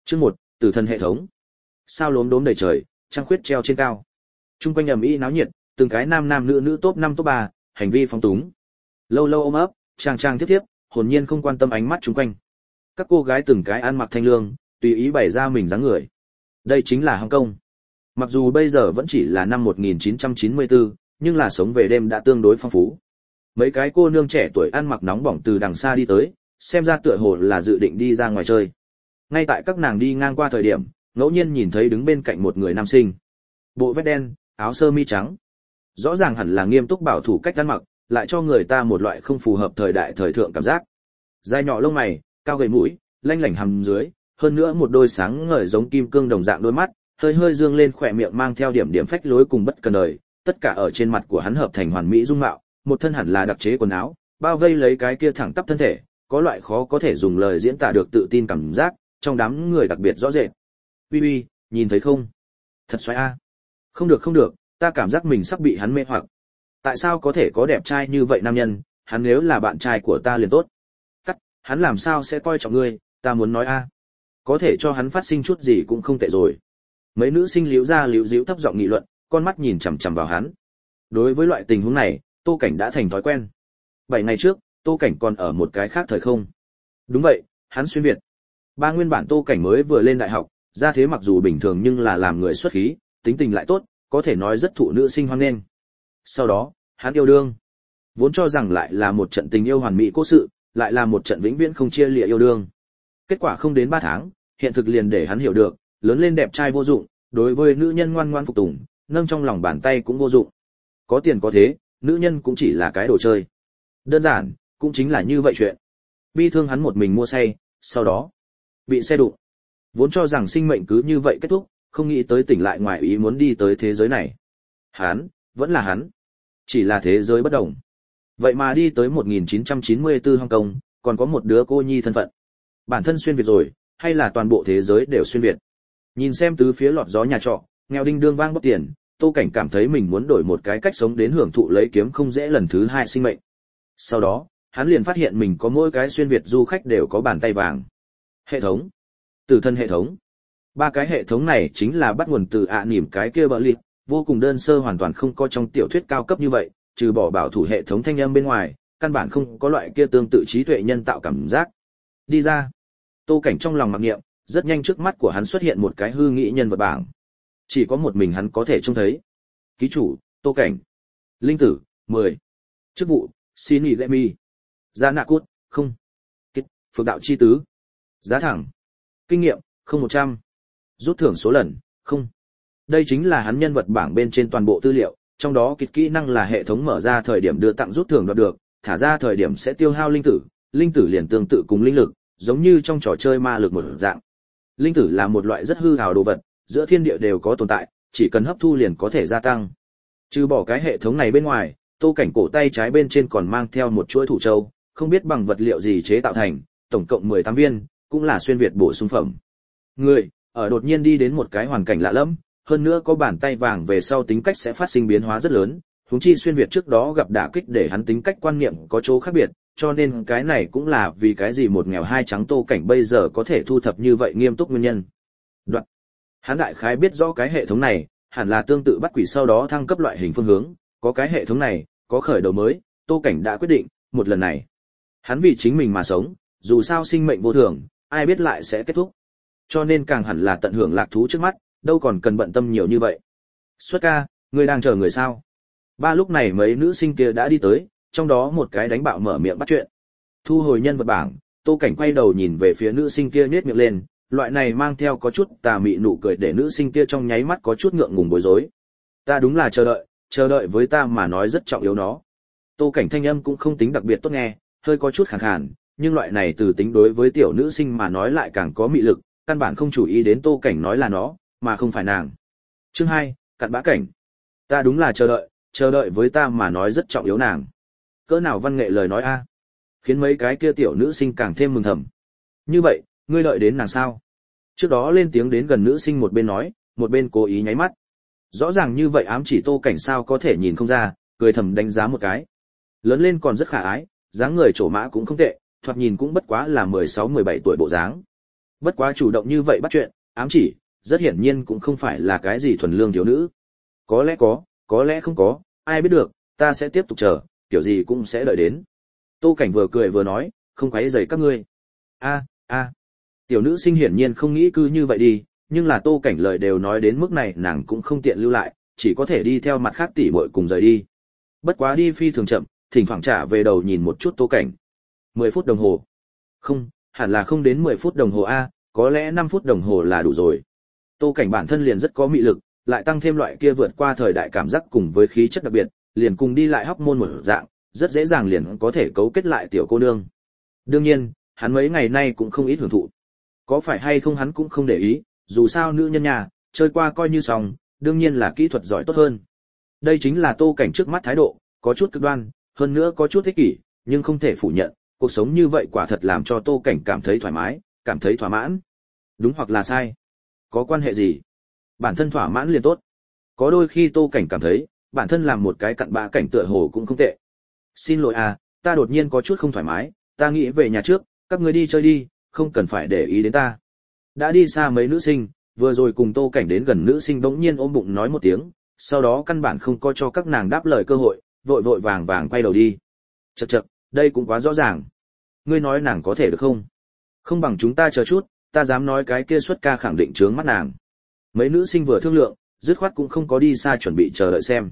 Chương 1, Tử thần hệ thống. Sao lốm đốm đầy trời, trăng khuyết treo trên cao. Trung quanh ầm ĩ náo nhiệt, từng cái nam nam nữ nữ top 5 top 3, hành vi phóng túng. Lâu lâu ôm ấp, trang trang tiếp tiếp, hồn nhiên không quan tâm ánh mắt chung quanh. Các cô gái từng cái ăn mặc thanh lương, tùy ý bày ra mình dáng người. Đây chính là Hồng Kông. Mặc dù bây giờ vẫn chỉ là năm 1994, nhưng là sống về đêm đã tương đối phong phú. Mấy cái cô nương trẻ tuổi ăn mặc nóng bỏng từ đằng xa đi tới, xem ra tựa hồ là dự định đi ra ngoài chơi. Ngay tại các nàng đi ngang qua thời điểm, ngẫu nhiên nhìn thấy đứng bên cạnh một người nam sinh. Bộ vest đen, áo sơ mi trắng. Rõ ràng hẳn là nghiêm túc bảo thủ cách ăn mặc, lại cho người ta một loại không phù hợp thời đại thời thượng cảm giác. Dài nhỏ lông mày, cao gầy mũi, lanh lảnh hàm dưới, hơn nữa một đôi sáng ngời giống kim cương đồng dạng đôi mắt, hơi hơi dương lên khỏe miệng mang theo điểm điểm phách lối cùng bất cần đời, tất cả ở trên mặt của hắn hợp thành hoàn mỹ dung mạo, một thân hẳn là đặc chế quần áo, bao vây lấy cái kia thẳng tắp thân thể, có loại khó có thể dùng lời diễn tả được tự tin cảm giác, trong đám người đặc biệt rõ rệt. Uy uy, nhìn thấy không? Thật xoái a. Không được không được, ta cảm giác mình sắp bị hắn mê hoặc. Tại sao có thể có đẹp trai như vậy nam nhân, hắn nếu là bạn trai của ta liền tốt. Cắt, hắn làm sao sẽ coi trọng ngươi, ta muốn nói a. Có thể cho hắn phát sinh chút gì cũng không tệ rồi. Mấy nữ sinh liễu ra liễu díu thấp giọng nghị luận, con mắt nhìn chằm chằm vào hắn. Đối với loại tình huống này, Tô Cảnh đã thành thói quen. 7 ngày trước, Tô Cảnh còn ở một cái khác thời không. Đúng vậy, hắn xuyên Việt. Ba nguyên bản Tô Cảnh mới vừa lên đại học, ra thế mặc dù bình thường nhưng là làm người xuất khí, tính tình lại tốt, có thể nói rất thụ nữ sinh hoan nghênh. Sau đó, hắn yêu đương. Vốn cho rằng lại là một trận tình yêu hoàn mỹ cố sự, lại là một trận vĩnh viễn không chia lìa yêu đương. Kết quả không đến 3 tháng, hiện thực liền để hắn hiểu được, lớn lên đẹp trai vô dụng, đối với nữ nhân ngoan ngoan phục tùng, nâng trong lòng bàn tay cũng vô dụng. Có tiền có thế, nữ nhân cũng chỉ là cái đồ chơi. Đơn giản, cũng chính là như vậy chuyện. Bi thương hắn một mình mua say, sau đó bị xe đụng. Vốn cho rằng sinh mệnh cứ như vậy kết thúc, không nghĩ tới tỉnh lại ngoài ý muốn đi tới thế giới này. Hắn, vẫn là hắn. Chỉ là thế giới bất đồng. Vậy mà đi tới 1994 Hồng Kông, còn có một đứa cô nhi thân phận. Bản thân xuyên Việt rồi, hay là toàn bộ thế giới đều xuyên Việt. Nhìn xem tứ phía lọt gió nhà trọ, nghèo đinh đương vang bóc tiền, Tô Cảnh cảm thấy mình muốn đổi một cái cách sống đến hưởng thụ lấy kiếm không dễ lần thứ 2 sinh mệnh. Sau đó, hắn liền phát hiện mình có mỗi cái xuyên Việt du khách đều có bàn tay vàng. Hệ thống. Tử thân hệ thống. 3 cái hệ thống này chính là bắt nguồn từ nỉm cái kia bờ lịp, vô cùng đơn sơ hoàn toàn không có trong tiểu thuyết cao cấp như vậy, trừ bỏ bảo thủ hệ thống thanh âm bên ngoài, căn bản không có loại kia tương tự trí tuệ nhân tạo cảm giác. Đi ra. Tô Cảnh trong lòng mặc niệm, rất nhanh trước mắt của hắn xuất hiện một cái hư nghĩ nhân vật bảng. Chỉ có một mình hắn có thể trông thấy. Ký chủ, Tô Cảnh. Linh tử, 10. Chức vụ, Sini Gemi. Giá nạ cút, 0. Kích, phược đạo chi tứ. Giá thẳng. Kinh nghiệm, 0100. Rút thưởng số lần, 0. Đây chính là hắn nhân vật bảng bên trên toàn bộ tư liệu, trong đó kỹ năng là hệ thống mở ra thời điểm đưa tặng rút thưởng đoạt được, thả ra thời điểm sẽ tiêu hao linh tử liền tương tự cùng linh lực, giống như trong trò chơi ma lực một dạng. Linh tử là một loại rất hư ảo đồ vật, giữa thiên địa đều có tồn tại, chỉ cần hấp thu liền có thể gia tăng. Trừ bỏ cái hệ thống này bên ngoài, Tô Cảnh cổ tay trái bên trên còn mang theo một chuỗi thủ châu, không biết bằng vật liệu gì chế tạo thành, tổng cộng 18 viên, cũng là xuyên Việt bổ sung phẩm. Người, ở đột nhiên đi đến một cái hoàn cảnh lạ lẫm, hơn nữa có bàn tay vàng về sau tính cách sẽ phát sinh biến hóa rất lớn, huống chi xuyên Việt trước đó gặp đả kích để hắn tính cách quan niệm có chỗ khác biệt, cho nên cái này cũng là vì cái gì một nghèo hai trắng Tô Cảnh bây giờ có thể thu thập như vậy nghiêm túc nguyên nhân. Đoạn. Hắn đại khái biết rõ cái hệ thống này, hẳn là tương tự bắt quỷ sau đó thăng cấp loại hình phương hướng, có cái hệ thống này, có khởi đầu mới, Tô Cảnh đã quyết định, một lần này, hắn vì chính mình mà sống, dù sao sinh mệnh vô thường, ai biết lại sẽ kết thúc. Cho nên càng hẳn là tận hưởng lạc thú trước mắt, đâu còn cần bận tâm nhiều như vậy. Xuất ca, ngươi đang chờ người sao? Ba lúc này mấy nữ sinh kia đã đi tới, trong đó một cái đánh bạo mở miệng bắt chuyện. Thu hồi nhân vật bảng, Tô Cảnh quay đầu nhìn về phía nữ sinh kia nhếch miệng lên, loại này mang theo có chút tà mị nụ cười để nữ sinh kia trong nháy mắt có chút ngượng ngùng bối rối. Ta đúng là chờ đợi với ta mà nói rất trọng yếu nó. Tô Cảnh thanh âm cũng không tính đặc biệt tốt nghe, hơi có chút khàn khàn, nhưng loại này từ tính đối với tiểu nữ sinh mà nói lại càng có mị lực, căn bản không chú ý đến Tô Cảnh nói là nó, mà không phải nàng. Chương 2, cặn bã cảnh. Ta đúng là chờ đợi với ta mà nói rất trọng yếu nàng. Cỡ nào văn nghệ lời nói a, khiến mấy cái kia tiểu nữ sinh càng thêm mừng thầm. Như vậy, ngươi đợi đến nàng sao? Trước đó lên tiếng đến gần nữ sinh một bên nói, một bên cố ý nháy mắt. Rõ ràng như vậy ám chỉ Tô Cảnh sao có thể nhìn không ra, cười thầm đánh giá một cái. Lớn lên còn rất khả ái, dáng người trổ mã cũng không tệ, thoạt nhìn cũng bất quá là 16-17 tuổi bộ dáng. Bất quá chủ động như vậy bắt chuyện, ám chỉ, rất hiển nhiên cũng không phải là cái gì thuần lương thiếu nữ. Có lẽ có lẽ không có, ai biết được, ta sẽ tiếp tục chờ, kiểu gì cũng sẽ đợi đến. Tô Cảnh vừa cười vừa nói, không quấy rầy các ngươi. A. Tiểu nữ sinh hiển nhiên không nghĩ cứ như vậy đi, nhưng là Tô Cảnh lời đều nói đến mức này nàng cũng không tiện lưu lại, chỉ có thể đi theo mặt khác tỷ muội cùng rời đi. Bất quá đi phi thường chậm, thỉnh thoảng trả về đầu nhìn một chút Tô Cảnh. 10 phút đồng hồ. Không, hẳn là không đến 10 phút đồng hồ a, có lẽ 5 phút đồng hồ là đủ rồi. Tô Cảnh bản thân liền rất có mị lực, lại tăng thêm loại kia vượt qua thời đại cảm giác cùng với khí chất đặc biệt, liền cùng đi lại hóc môn một dạng, rất dễ dàng liền có thể cấu kết lại tiểu cô nương. Đương nhiên, hắn mấy ngày nay cũng không ít hưởng thụ. Có phải hay không hắn cũng không để ý, dù sao nữ nhân nhà, chơi qua coi như xong, đương nhiên là kỹ thuật giỏi tốt hơn. Đây chính là Tô Cảnh trước mắt thái độ, có chút cực đoan, hơn nữa có chút ích kỷ, nhưng không thể phủ nhận, cuộc sống như vậy quả thật làm cho Tô Cảnh cảm thấy thoải mái, cảm thấy thỏa mãn. Đúng hoặc là sai? Có quan hệ gì? Bản thân thỏa mãn liền tốt. Có đôi khi Tô Cảnh cảm thấy, bản thân làm một cái cặn bã cảnh tựa hồ cũng không tệ. Xin lỗi à, ta đột nhiên có chút không thoải mái, ta nghĩ về nhà trước, các ngươi đi chơi đi, không cần phải để ý đến ta. Đã đi xa mấy nữ sinh, vừa rồi cùng Tô Cảnh đến gần nữ sinh bỗng nhiên ôm bụng nói một tiếng, sau đó căn bản không có cho các nàng đáp lời cơ hội, vội vội vàng vàng quay đầu đi. Chậc chậc, đây cũng quá rõ ràng. Ngươi nói nàng có thể được không? Không bằng chúng ta chờ chút, ta dám nói cái kia xuất ca khẳng định trướng mắt nàng. Mấy nữ sinh vừa thương lượng, dứt khoát cũng không có đi xa chuẩn bị chờ đợi xem.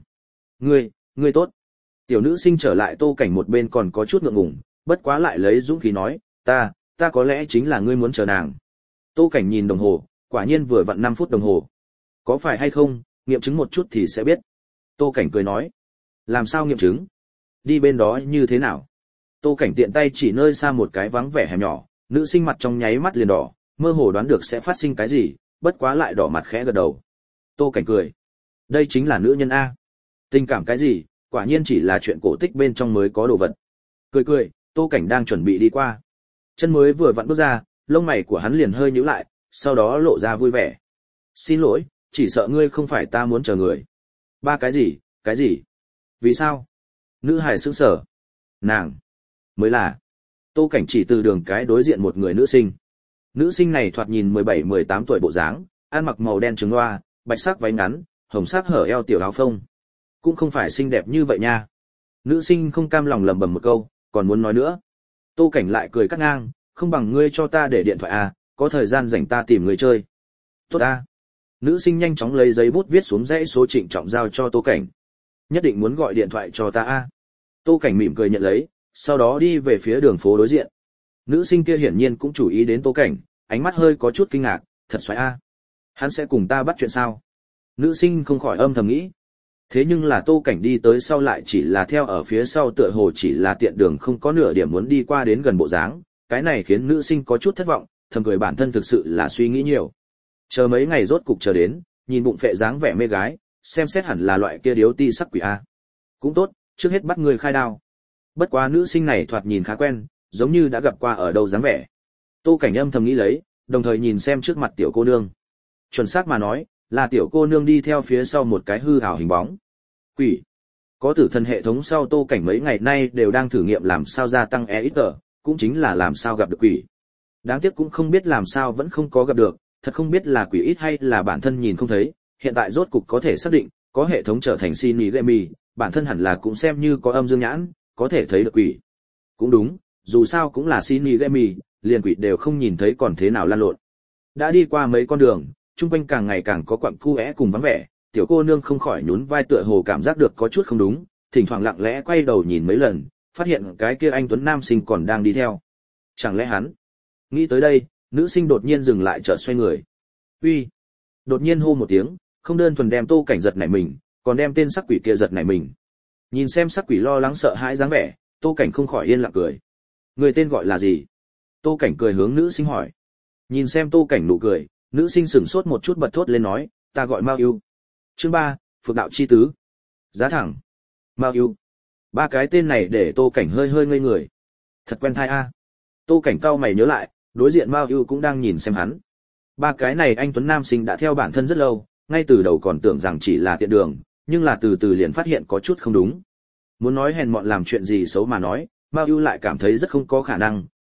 Ngươi tốt. Tiểu nữ sinh trở lại Tô Cảnh một bên còn có chút ngượng ngùng, bất quá lại lấy dũng khí nói, ta có lẽ chính là ngươi muốn chờ nàng. Tô Cảnh nhìn đồng hồ, quả nhiên vừa vặn 5 phút đồng hồ. Có phải hay không, nghiệm chứng một chút thì sẽ biết. Tô Cảnh cười nói, làm sao nghiệm chứng? Đi bên đó như thế nào? Tô Cảnh tiện tay chỉ nơi xa một cái vắng vẻ hẻm nhỏ, nữ sinh mặt trong nháy mắt liền đỏ, mơ hồ đoán được sẽ phát sinh cái gì, bất quá lại đỏ mặt khẽ gật đầu. Tô Cảnh cười, đây chính là nữ nhân a. Tình cảm cái gì, quả nhiên chỉ là chuyện cổ tích bên trong mới có đồ vật. Cười, Tô Cảnh đang chuẩn bị đi qua. Chân mới vừa vặn bước ra, lông mày của hắn liền hơi nhíu lại, sau đó lộ ra vui vẻ. Xin lỗi, chỉ sợ ngươi không phải ta muốn chờ người. Ba cái gì? Vì sao? Nữ hài sững sờ. Nàng mới là. Tô Cảnh chỉ từ đường cái đối diện một người nữ sinh. Nữ sinh này thoạt nhìn 17-18 tuổi bộ dáng, ăn mặc màu đen trứng loa, bạch sắc váy ngắn, hồng sắc hở eo tiểu áo phông. Cũng không phải xinh đẹp như vậy nha. Nữ sinh không cam lòng lẩm bẩm một câu, còn muốn nói nữa. Tô Cảnh lại cười cắt ngang, không bằng ngươi cho ta để điện thoại à, có thời gian rảnh ta tìm người chơi. Tốt à. Nữ sinh nhanh chóng lấy giấy bút viết xuống dãy số trịnh trọng giao cho Tô Cảnh. Nhất định muốn gọi điện thoại cho ta à. Tô Cảnh mỉm cười nhận lấy, sau đó đi về phía đường phố đối diện. Nữ sinh kia hiển nhiên cũng chú ý đến Tô Cảnh, ánh mắt hơi có chút kinh ngạc, thật xoáy à. Hắn sẽ cùng ta bắt chuyện sao? Nữ sinh không khỏi âm thầm nghĩ. Thế nhưng là Tô Cảnh đi tới sau lại chỉ là theo ở phía sau tựa hồ chỉ là tiện đường không có nửa điểm muốn đi qua đến gần bộ dáng, cái này khiến nữ sinh có chút thất vọng, thầm cười bản thân thực sự là suy nghĩ nhiều. Chờ mấy ngày rốt cục chờ đến, nhìn bụng phệ dáng vẻ mê gái, xem xét hẳn là loại kia điếu ti sắc quỷ a. Cũng tốt, trước hết bắt người khai đao. Bất quá nữ sinh này thoạt nhìn khá quen, giống như đã gặp qua ở đâu dáng vẻ. Tô Cảnh âm thầm nghĩ lấy, đồng thời nhìn xem trước mặt tiểu cô nương. Chuẩn xác mà nói, là tiểu cô nương đi theo phía sau một cái hư ảo hình bóng. Quỷ. Có tử thần hệ thống sau Tô Cảnh mấy ngày nay đều đang thử nghiệm làm sao gia tăng EXP, cũng chính là làm sao gặp được quỷ. Đáng tiếc cũng không biết làm sao vẫn không có gặp được, thật không biết là quỷ ít hay là bản thân nhìn không thấy, hiện tại rốt cục có thể xác định, có hệ thống trở thành Shinigami, bản thân hẳn là cũng xem như có âm dương nhãn, có thể thấy được quỷ. Cũng đúng, dù sao cũng là Shinigami, liền quỷ đều không nhìn thấy còn thế nào lan lộn. Đã đi qua mấy con đường, chung quanh càng ngày càng có quặng cu cùng vắng vẻ, tiểu cô nương không khỏi nhún vai tựa hồ cảm giác được có chút không đúng, thỉnh thoảng lặng lẽ quay đầu nhìn mấy lần, phát hiện cái kia anh tuấn nam sinh còn đang đi theo. Chẳng lẽ hắn? Nghĩ tới đây, nữ sinh đột nhiên dừng lại chợt xoay người. Uy! Đột nhiên hô một tiếng, không đơn thuần đem Tô Cảnh giật nảy mình, còn đem tên sắc quỷ kia giật nảy mình. Nhìn xem sắc quỷ lo lắng sợ hãi dáng vẻ, Tô Cảnh không khỏi yên lặng cười. Người tên gọi là gì? Tô Cảnh cười hướng nữ sinh hỏi. Nhìn xem Tô Cảnh nụ cười, nữ sinh sửng sốt một chút bật thốt lên nói, ta gọi Mao Ưu. Chương 3, Phược đạo chi tứ. Giá thẳng. Mao Ưu. Ba cái tên này để Tô Cảnh hơi ngây người. Thật quen thai a. Tô Cảnh cau mày nhớ lại, đối diện Mao Ưu cũng đang nhìn xem hắn. Ba cái này anh tuấn nam sinh đã theo bản thân rất lâu, ngay từ đầu còn tưởng rằng chỉ là tiện đường, nhưng là từ từ liền phát hiện có chút không đúng. Muốn nói hèn mọn làm chuyện gì xấu mà nói, Mao Ưu lại cảm thấy rất không có khả năng,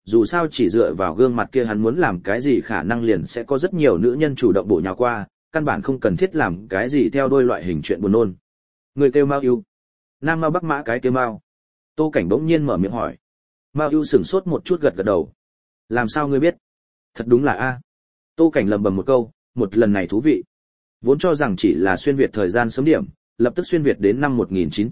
dù sao chỉ dựa vào gương mặt kia hắn muốn làm cái gì khả năng liền sẽ có rất nhiều nữ nhân chủ động bổ nhào qua, căn bản không cần thiết làm cái gì theo đuôi loại hình chuyện buồn nôn. Người kêu Mao Ưu. Nam Mao Bắc Mã cái kêu Mao. Tô Cảnh bỗng nhiên mở miệng hỏi. Mao Ưu sửng sốt một chút gật gật đầu. Làm sao ngươi biết? Thật đúng là a. Tô Cảnh lẩm bẩm một câu, một lần này thú vị. Vốn cho rằng chỉ là xuyên việt thời gian sớm điểm, lập tức xuyên việt đến năm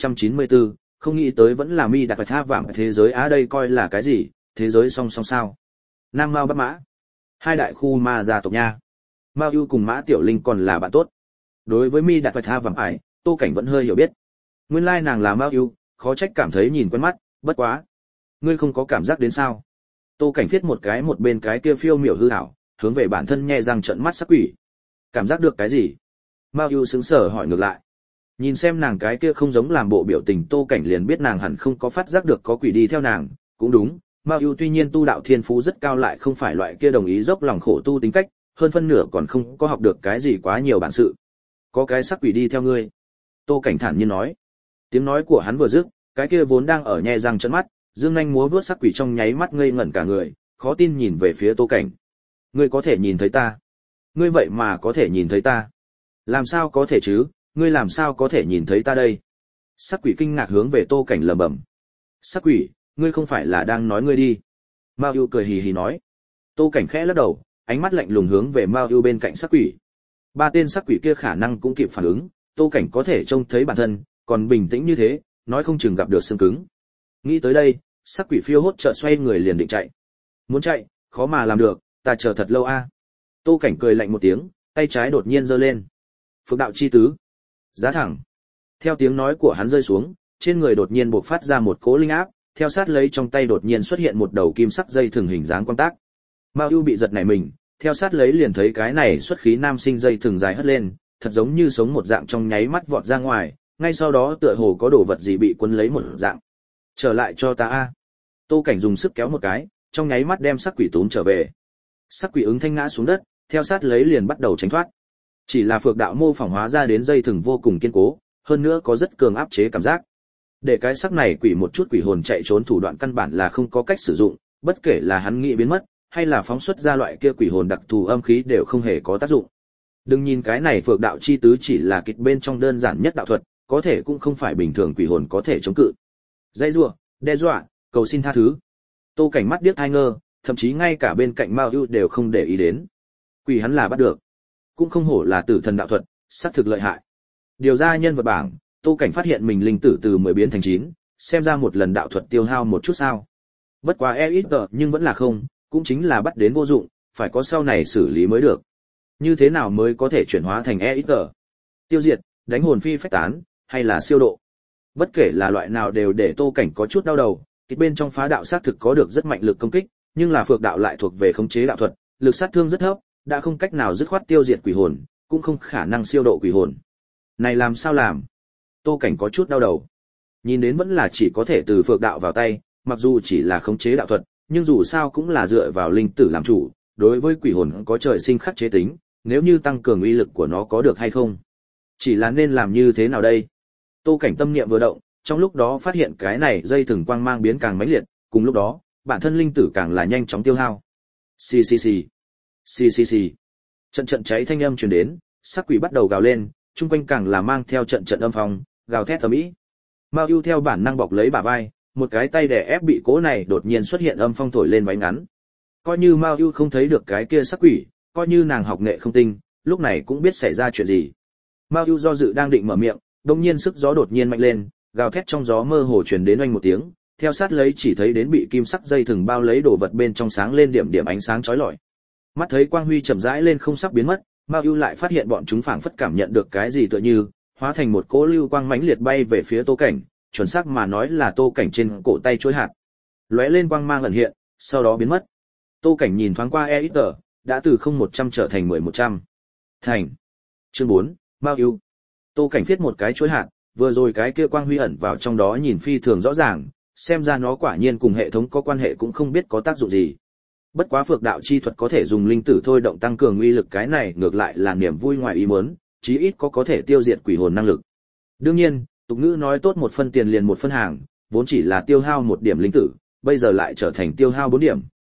1994, không nghĩ tới vẫn là mi đặt phải tha vàng thế giới á, đây coi là cái gì, thế giới song song sao? Nam Mao Bắc Mã, hai đại khu ma gia tộc nha. Mao Ưu cùng Mã Tiểu Linh còn là bạn tốt. Đối với mi đặt phải tha vàng ải, Tô Cảnh vẫn hơi hiểu biết. Nguyên lai nàng là Mao Ưu, khó trách cảm thấy nhìn quen mắt, bất quá. Ngươi không có cảm giác đến sao? Tô Cảnh viết một cái một bên cái kia phiêu miểu hư ảo, hướng về bản thân nhe răng trợn mắt sắc quỷ. Cảm giác được cái gì? Mao Ưu sững sờ hỏi ngược lại. Nhìn xem nàng cái kia không giống làm bộ biểu tình, Tô Cảnh liền biết nàng hẳn không có phát giác được có quỷ đi theo nàng, cũng đúng, Mao Ưu tuy nhiên tu đạo thiên phú rất cao lại không phải loại kia đồng ý dốc lòng khổ tu tính cách, hơn phân nửa còn không có học được cái gì quá nhiều bản sự. Có cái sắc quỷ đi theo ngươi. Tô Cảnh thản nhiên nói. Tiếng nói của hắn vừa dứt, cái kia vốn đang ở nhe răng trợn mắt, dương nhanh múa vuốt sắc quỷ trong nháy mắt ngây ngẩn cả người, khó tin nhìn về phía Tô Cảnh. Ngươi có thể nhìn thấy ta? Ngươi vậy mà có thể nhìn thấy ta? Làm sao có thể chứ, ngươi làm sao có thể nhìn thấy ta đây? Sắc quỷ kinh ngạc hướng về Tô Cảnh lẩm bẩm. Sắc quỷ, ngươi không phải là đang nói ngươi đi? Mao Ưu cười hì hì nói. Tô Cảnh khẽ lắc đầu, ánh mắt lạnh lùng hướng về Mao Ưu bên cạnh sắc quỷ. Ba tên sắc quỷ kia khả năng cũng kịp phản ứng, Tô Cảnh có thể trông thấy bản thân, còn bình tĩnh như thế, nói không chừng gặp được xương cứng. Nghĩ tới đây, sắc quỷ phiêu hốt chợt xoay người liền định chạy. Muốn chạy, khó mà làm được, ta chờ thật lâu a. Tô Cảnh cười lạnh một tiếng, tay trái đột nhiên giơ lên. Phượng đạo chi tứ. Giá thẳng. Theo tiếng nói của hắn rơi xuống, trên người đột nhiên bộc phát ra một cỗ linh áp, theo sát lấy trong tay đột nhiên xuất hiện một đầu kim sắc dây thừng hình dáng quang tác. Mao Ưu bị giật nảy mình, theo sát lấy liền thấy cái này xuất khí nam sinh dây thừng dài hất lên, thật giống như sống một dạng trong nháy mắt vọt ra ngoài, ngay sau đó tựa hồ có đồ vật gì bị cuốn lấy một dạng. Trở lại cho ta a. Tô Cảnh dùng sức kéo một cái, trong nháy mắt đem sắc quỷ túm trở về. Sắc quỷ ứng thanh ngã xuống đất, theo sát lấy liền bắt đầu tránh thoát. Chỉ là phược đạo mô phỏng hóa ra đến dây thừng vô cùng kiên cố, hơn nữa có rất cường áp chế cảm giác. Để cái sắc này quỷ một chút quỷ hồn chạy trốn thủ đoạn căn bản là không có cách sử dụng, bất kể là hắn nghĩ biến mất, hay là phóng xuất ra loại kia quỷ hồn đặc thù âm khí đều không hề có tác dụng. Đừng nhìn cái này phược đạo chi tứ chỉ là kịch bên trong đơn giản nhất đạo thuật, có thể cũng không phải bình thường quỷ hồn có thể chống cự. Dây rủa, đe dọa, cầu xin tha thứ. Tô Cảnh mắt điếc tai ngơ, thậm chí ngay cả bên cạnh Mao Ưu đều không để ý đến. Quỷ hắn là bắt được, cũng không hổ là tử thần đạo thuật, xác thực lợi hại. Điều ra nhân vật bảng, Tô Cảnh phát hiện mình linh tử từ 10 biến thành 9, xem ra một lần đạo thuật tiêu hao một chút sao. Bất quá ít nhưng vẫn là không, cũng chính là bắt đến vô dụng, phải có sau này xử lý mới được. Như thế nào mới có thể chuyển hóa thành ít? Tiêu diệt, đánh hồn phi phách tán, hay là siêu độ? Bất kể là loại nào đều để Tô Cảnh có chút đau đầu, kịch bên trong phá đạo xác thực có được rất mạnh lực công kích, nhưng là phược đạo lại thuộc về khống chế đạo thuật, lực sát thương rất thấp, đã không cách nào dứt khoát tiêu diệt quỷ hồn, cũng không khả năng siêu độ quỷ hồn. Này làm sao làm? Tô Cảnh có chút đau đầu. Nhìn đến vẫn là chỉ có thể từ phược đạo vào tay, mặc dù chỉ là khống chế đạo thuật, nhưng dù sao cũng là dựa vào linh tử làm chủ, đối với quỷ hồn có trời sinh khắc chế tính, nếu như tăng cường uy lực của nó có được hay không? Chỉ là nên làm như thế nào đây? Tô Cảnh tâm niệm vừa động, trong lúc đó phát hiện cái này dây thừng quang mang biến càng mãnh liệt, cùng lúc đó, bản thân linh tử càng là nhanh chóng tiêu hao. Xì xì xì. Xì xì xì. Trận trận cháy thanh âm truyền đến, sắc quỷ bắt đầu gào lên, chung quanh càng là mang theo trận trận âm phong, gào thét ầm ĩ. Mao Ưu theo bản năng bọc lấy bả vai, một cái tay đè ép bị cố này đột nhiên xuất hiện âm phong thổi lên váy ngắn. Coi như Mao Ưu không thấy được cái kia sắc quỷ, coi như nàng học nghệ không tinh, lúc này cũng biết xảy ra chuyện gì. Mao Ưu do dự đang định mở miệng, đột nhiên sức gió đột nhiên mạnh lên, gào thét trong gió mơ hồ truyền đến oanh một tiếng, theo sát lấy chỉ thấy đến bị kim sắc dây thừng bao lấy đồ vật bên trong sáng lên điểm điểm ánh sáng chói lọi. Mắt thấy quang huy chậm rãi lên không sắp biến mất, Mao Ưu lại phát hiện bọn chúng phảng phất cảm nhận được cái gì tựa như, hóa thành một cỗ lưu quang mãnh liệt bay về phía Tô Cảnh, chuẩn xác mà nói là Tô Cảnh trên cổ tay chuỗi hạt. Lóe lên quang mang ẩn hiện, sau đó biến mất. Tô Cảnh nhìn thoáng qua đã từ 0100 trở thành 10100. Thành. Chương 4, Mao Ưu. Tô Cảnh viết một cái chuỗi hạt, vừa rồi cái kia quang huy ẩn vào trong đó nhìn phi thường rõ ràng, xem ra nó quả nhiên cùng hệ thống có quan hệ cũng không biết có tác dụng gì. Bất quá phược đạo chi thuật có thể dùng linh tử thôi động tăng cường uy lực, cái này ngược lại là niềm vui ngoài ý muốn, chí ít có thể tiêu diệt quỷ hồn năng lực. Đương nhiên, tục ngữ nói tốt một phân tiền liền một phân hàng, vốn chỉ là tiêu hao một điểm linh tử, bây giờ lại trở thành tiêu hao 4 điểm,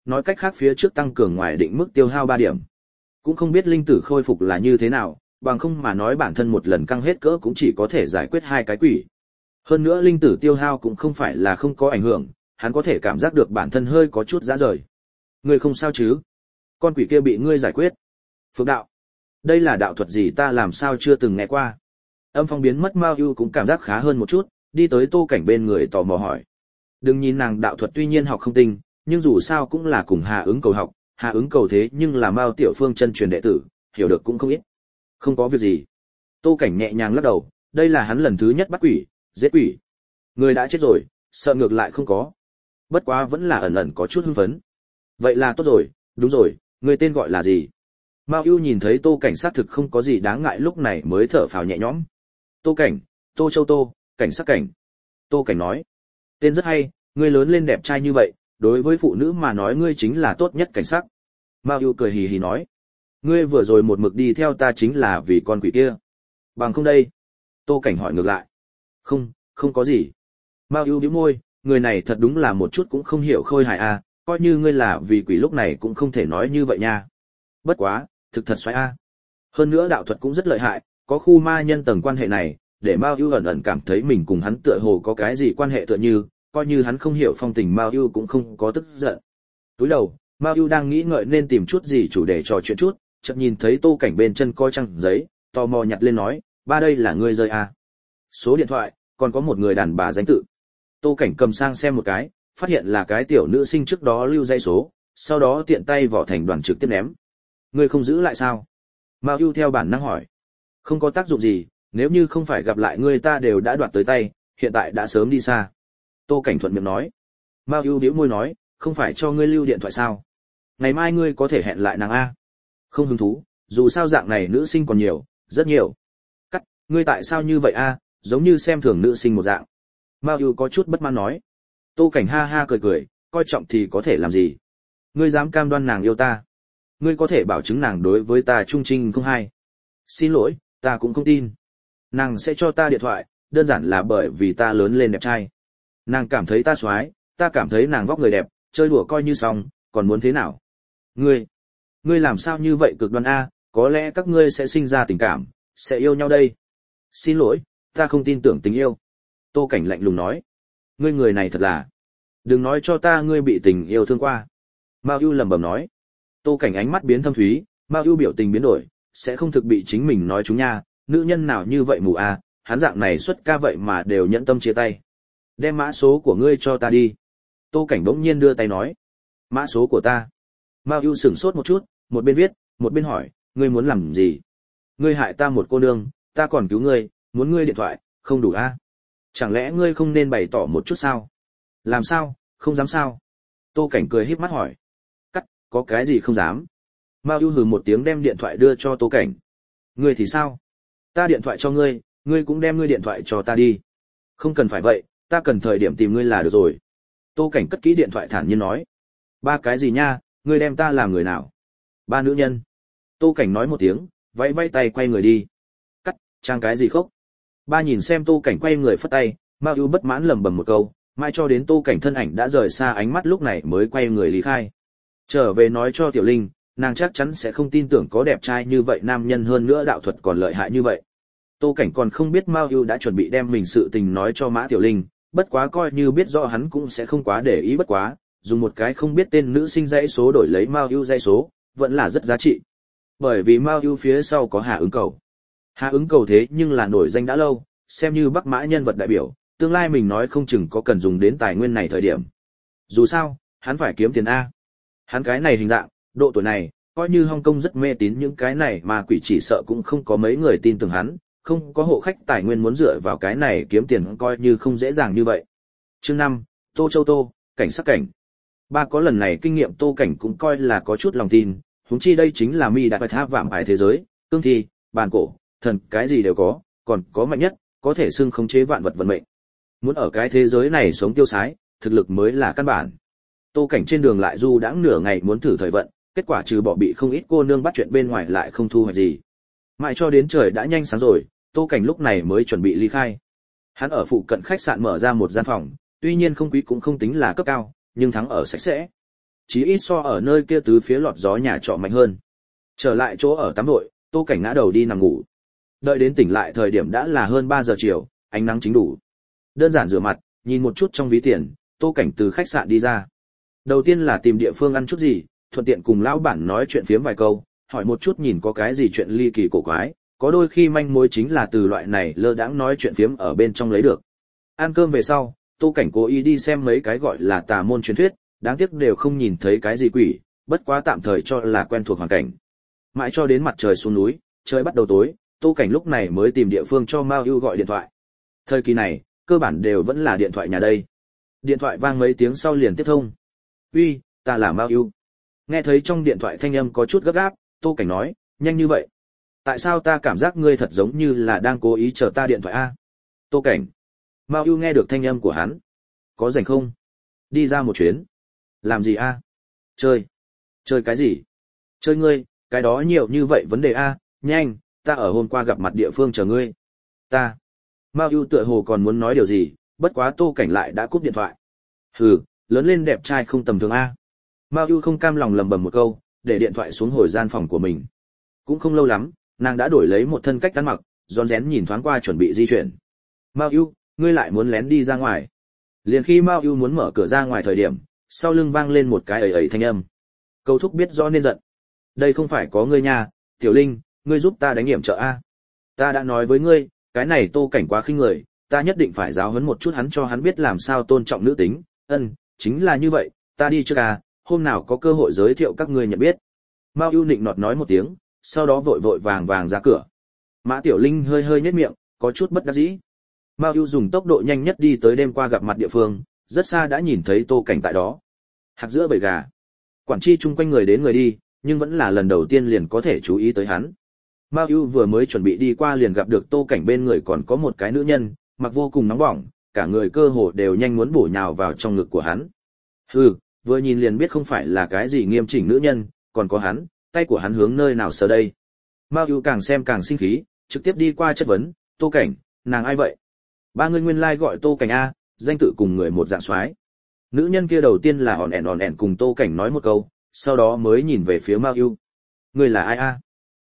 nói cách khác phía trước tăng cường ngoài định mức tiêu hao 3 điểm. Cũng không biết linh tử khôi phục là như thế nào, bằng không mà nói bản thân một lần căng hết cỡ cũng chỉ có thể giải quyết 2 cái quỷ. Hơn nữa linh tử tiêu hao cũng không phải là không có ảnh hưởng, hắn có thể cảm giác được bản thân hơi có chút rã rời. Ngươi không sao chứ? Con quỷ kia bị ngươi giải quyết. Phượng đạo. Đây là đạo thuật gì ta làm sao chưa từng nghe qua. Âm phong biến mất Mao Yu cũng cảm giác khá hơn một chút, đi tới Tô Cảnh bên người tò mò hỏi. Đừng nhìn nàng đạo thuật tuy nhiên học không tinh, nhưng dù sao cũng là cùng Hà Ứng Cầu học, Hà Ứng Cầu thế nhưng là Mao Tiểu Phương chân truyền đệ tử, hiểu được cũng không ít. Không có việc gì. Tô Cảnh nhẹ nhàng lắc đầu, đây là hắn lần thứ nhất bắt quỷ, giết quỷ. Người đã chết rồi, sợ ngược lại không có. Bất quá vẫn là ẩn ẩn có chút hưng phấn. Vậy là tốt rồi, đúng rồi, người tên gọi là gì? Mao Yu nhìn thấy Tô Cảnh xác thực không có gì đáng ngại lúc này mới thở phào nhẹ nhõm. Tô Cảnh, Tô Châu Tô, Cảnh sắc cảnh. Tô Cảnh nói, tên rất hay, ngươi lớn lên đẹp trai như vậy, đối với phụ nữ mà nói ngươi chính là tốt nhất cảnh sắc. Mao Yu cười hì hì nói, ngươi vừa rồi một mực đi theo ta chính là vì con quỷ kia. Bằng không đây? Tô Cảnh hỏi ngược lại. Không, không có gì. Mao Yu bĩu môi, người này thật đúng là một chút cũng không hiểu khôi hài a, coi như ngươi là vì quỷ lúc này cũng không thể nói như vậy nha. Bất quá, thực thật xoáy a. Hơn nữa đạo thuật cũng rất lợi hại, có khu ma nhân tầng quan hệ này, để Mao Yu ẩn ẩn cảm thấy mình cùng hắn tựa hồ có cái gì quan hệ tựa như, coi như hắn không hiểu phong tình Mao Yu cũng không có tức giận. Túi đầu, Mao Yu đang nghĩ ngợi nên tìm chút gì chủ đề trò chuyện chút, chợt nhìn thấy Tô Cảnh bên chân coi trang giấy, tò mò nhặt lên nói, ba đây là ngươi rơi a. Số điện thoại, còn có một người đàn bà danh tự. Tô Cảnh cầm sang xem một cái, phát hiện là cái tiểu nữ sinh trước đó lưu dây số, sau đó tiện tay vỏ thành đoàn trực tiếp ném. Ngươi không giữ lại sao? Mao Yu theo bản năng hỏi. Không có tác dụng gì, nếu như không phải gặp lại ngươi ta đều đã đoạt tới tay, hiện tại đã sớm đi xa. Tô Cảnh thuận miệng nói. Mao Yu bĩu môi nói, không phải cho ngươi lưu điện thoại sao? Ngày mai ngươi có thể hẹn lại nàng a. Không hứng thú, dù sao dạng này nữ sinh còn nhiều, rất nhiều. Cắt, ngươi tại sao như vậy a, giống như xem thường nữ sinh một dạng. Mao Yu có chút bất mãn nói. Tô Cảnh ha ha cười cười, coi trọng thì có thể làm gì? Ngươi dám cam đoan nàng yêu ta? Ngươi có thể bảo chứng nàng đối với ta trung trinh không hay? Xin lỗi, ta cũng không tin. Nàng sẽ cho ta điện thoại, đơn giản là bởi vì ta lớn lên đẹp trai. Nàng cảm thấy ta xoái, ta cảm thấy nàng vóc người đẹp, chơi đùa coi như xong, còn muốn thế nào? Ngươi làm sao như vậy cực đoan a, có lẽ các ngươi sẽ sinh ra tình cảm, sẽ yêu nhau đây. Xin lỗi, ta không tin tưởng tình yêu. Tô Cảnh lạnh lùng nói. Ngươi người này thật là. Đừng nói cho ta ngươi bị tình yêu thương qua. Mao Yu lẩm bẩm nói. Tô Cảnh ánh mắt biến thâm thúy, Mao Yu biểu tình biến đổi, sẽ không thực bị chính mình nói chúng nha, nữ nhân nào như vậy mù a, hắn dạng này xuất ca vậy mà đều nhẫn tâm chia tay. Đem mã số của ngươi cho ta đi. Tô Cảnh bỗng nhiên đưa tay nói. Mã số của ta. Mao Yu sửng sốt một chút, một bên viết, một bên hỏi, ngươi muốn làm gì? Ngươi hại ta một cô nương, ta còn cứu ngươi, muốn ngươi điện thoại, không đủ a? Chẳng lẽ ngươi không nên bày tỏ một chút sao? Làm sao, không dám sao? Tô Cảnh cười híp mắt hỏi. Cắt, có cái gì không dám? Mao Yu hừ một tiếng đem điện thoại đưa cho Tô Cảnh. Ngươi thì sao? Ta điện thoại cho ngươi, ngươi cũng đem ngươi điện thoại cho ta đi. Không cần phải vậy, ta cần thời điểm tìm ngươi là được rồi. Tô Cảnh cất kỹ điện thoại thản nhiên nói. Ba cái gì nha, ngươi đem ta làm người nào? Ba nữ nhân. Tô Cảnh nói một tiếng, vẫy vẫy tay quay người đi. Cắt, trang cái gì khóc? Ba nhìn xem Tô Cảnh quay người phất tay, Mao Yu bất mãn lẩm bẩm một câu, mãi cho đến Tô Cảnh thân ảnh đã rời xa ánh mắt lúc này mới quay người lý khai. Trở về nói cho Tiểu Linh, nàng chắc chắn sẽ không tin tưởng có đẹp trai như vậy nam nhân hơn nữa đạo thuật còn lợi hại như vậy. Tô Cảnh còn không biết Mao Yu đã chuẩn bị đem mình sự tình nói cho Mã Tiểu Linh, bất quá coi như biết rõ hắn cũng sẽ không quá để ý bất quá, dùng một cái không biết tên nữ sinh dãy số đổi lấy Mao Yu dãy số, vẫn là rất giá trị. Bởi vì Mao Yu phía sau có Hà Ứng Cầu. Hà Ứng Cầu thế nhưng là nổi danh đã lâu, xem như Bắc Mã nhân vật đại biểu, tương lai mình nói không chừng có cần dùng đến tài nguyên này thời điểm. Dù sao, hắn phải kiếm tiền a. Hắn cái này hình dạng, độ tuổi này, coi như Hong Kong rất mê tín những cái này mà quỷ chỉ sợ cũng không có mấy người tin tưởng hắn, không có hộ khách tài nguyên muốn dựa vào cái này kiếm tiền coi như không dễ dàng như vậy. Chương 5, Tô Châu Tô, cảnh sắc cảnh. Ba có lần này kinh nghiệm Tô Cảnh cũng coi là có chút lòng tin, huống chi đây chính là mi đạt bài tháp vạm bài thế giới, cương thi, bàn cổ, thần, cái gì đều có, còn có mạnh nhất, có thể xưng khống chế vạn vật vận mệnh. Muốn ở cái thế giới này sống tiêu sái, thực lực mới là căn bản. Tô Cảnh trên đường lại du đãng nửa ngày muốn thử thời vận, kết quả trừ bỏ bị không ít cô nương bắt chuyện bên ngoài lại không thu hoạch gì. Mãi cho đến trời đã nhanh sáng rồi, Tô Cảnh lúc này mới chuẩn bị ly khai. Hắn ở phụ cận khách sạn mở ra một gian phòng, tuy nhiên không quý cũng không tính là cấp cao, nhưng thắng ở sạch sẽ. chí ít so ở nơi kia tứ phía lọt gió nhà trọ mạnh hơn. Trở lại chỗ ở tắm đội, Tô Cảnh ngã đầu đi nằm ngủ. Đợi đến tỉnh lại thời điểm đã là hơn 3 giờ chiều, ánh nắng chính đủ. Đơn giản rửa mặt, nhìn một chút trong ví tiền, Tô Cảnh từ khách sạn đi ra. Đầu tiên là tìm địa phương ăn chút gì, thuận tiện cùng lão bản nói chuyện phiếm vài câu, hỏi một chút nhìn có cái gì chuyện ly kỳ cổ quái, có đôi khi manh mối chính là từ loại này lơ đãng nói chuyện phiếm ở bên trong lấy được. Ăn cơm về sau, Tô Cảnh cố ý đi xem mấy cái gọi là tà môn truyền thuyết, đáng tiếc đều không nhìn thấy cái gì quỷ, bất quá tạm thời cho là quen thuộc hoàn cảnh. Mãi cho đến mặt trời xuống núi, trời bắt đầu tối, Tô Cảnh lúc này mới tìm địa phương cho Mao Ưu gọi điện thoại. Thời kỳ này, cơ bản đều vẫn là điện thoại nhà đây. Điện thoại vang mấy tiếng sau liền tiếp thông. "Uy, ta là Mao Ưu." Nghe thấy trong điện thoại thanh âm có chút gấp gáp, Tô Cảnh nói, "Nhanh như vậy? Tại sao ta cảm giác ngươi thật giống như là đang cố ý chờ ta điện thoại a?" Tô Cảnh. Mao Ưu nghe được thanh âm của hắn. "Có rảnh không? Đi ra một chuyến." "Làm gì a?" "Chơi." "Chơi cái gì?" "Chơi ngươi, cái đó nhiều như vậy vấn đề a, nhanh, ta ở hôm qua gặp mặt địa phương chờ ngươi." "Ta." Mao Ưu tựa hồ còn muốn nói điều gì, bất quá Tô Cảnh lại đã cúp điện thoại. "Hừ, lớn lên đẹp trai không tầm thường a." Mao Ưu không cam lòng lầm bầm một câu, để điện thoại xuống hồi gian phòng của mình. Cũng không lâu lắm, nàng đã đổi lấy một thân cách ăn mặc, rón rén nhìn thoáng qua chuẩn bị di chuyển. "Mao Ưu, ngươi lại muốn lén đi ra ngoài?" Liền khi Mao Ưu muốn mở cửa ra ngoài thời điểm, sau lưng vang lên một cái ẩy ẩy thanh âm. Cầu thúc biết rõ nên giận. "Đây không phải có ngươi nha, Tiểu Linh, ngươi giúp ta đánh hiểm trợ a." "Ta đã nói với ngươi, cái này Tô Cảnh quá khinh người, ta nhất định phải giáo huấn một chút hắn cho hắn biết làm sao tôn trọng nữ tính." Chính là như vậy, ta đi trước à, hôm nào có cơ hội giới thiệu các ngươi nhận biết." Mao Ưu nịnh nọt nói một tiếng, sau đó vội vội vàng vàng ra cửa. Mã Tiểu Linh hơi hơi nhếch miệng, có chút bất đắc dĩ. Mao Ưu dùng tốc độ nhanh nhất đi tới đêm qua gặp mặt địa phương, rất xa đã nhìn thấy Tô Cảnh tại đó. Hạc giữa bầy gà. Quản tri chung quanh người đến người đi, nhưng vẫn là lần đầu tiên liền có thể chú ý tới hắn. Mao Ưu vừa mới chuẩn bị đi qua liền gặp được Tô Cảnh bên người còn có một cái nữ nhân, mặc vô cùng nóng bỏng, cả người cơ hồ đều nhanh muốn bổ nhào vào trong ngực của hắn. Hừ, vừa nhìn liền biết không phải là cái gì nghiêm chỉnh nữ nhân, còn có hắn, tay của hắn hướng nơi nào sờ đây. Mao Ưu càng xem càng sinh khí, trực tiếp đi qua chất vấn, "Tô Cảnh, nàng ai vậy?" "Ba người nguyên lai gọi Tô Cảnh a, danh tự cùng người một dạng soái." Nữ nhân kia đầu tiên là ỏn ẻn cùng Tô Cảnh nói một câu, sau đó mới nhìn về phía Mao Ưu. "Ngươi là ai a?"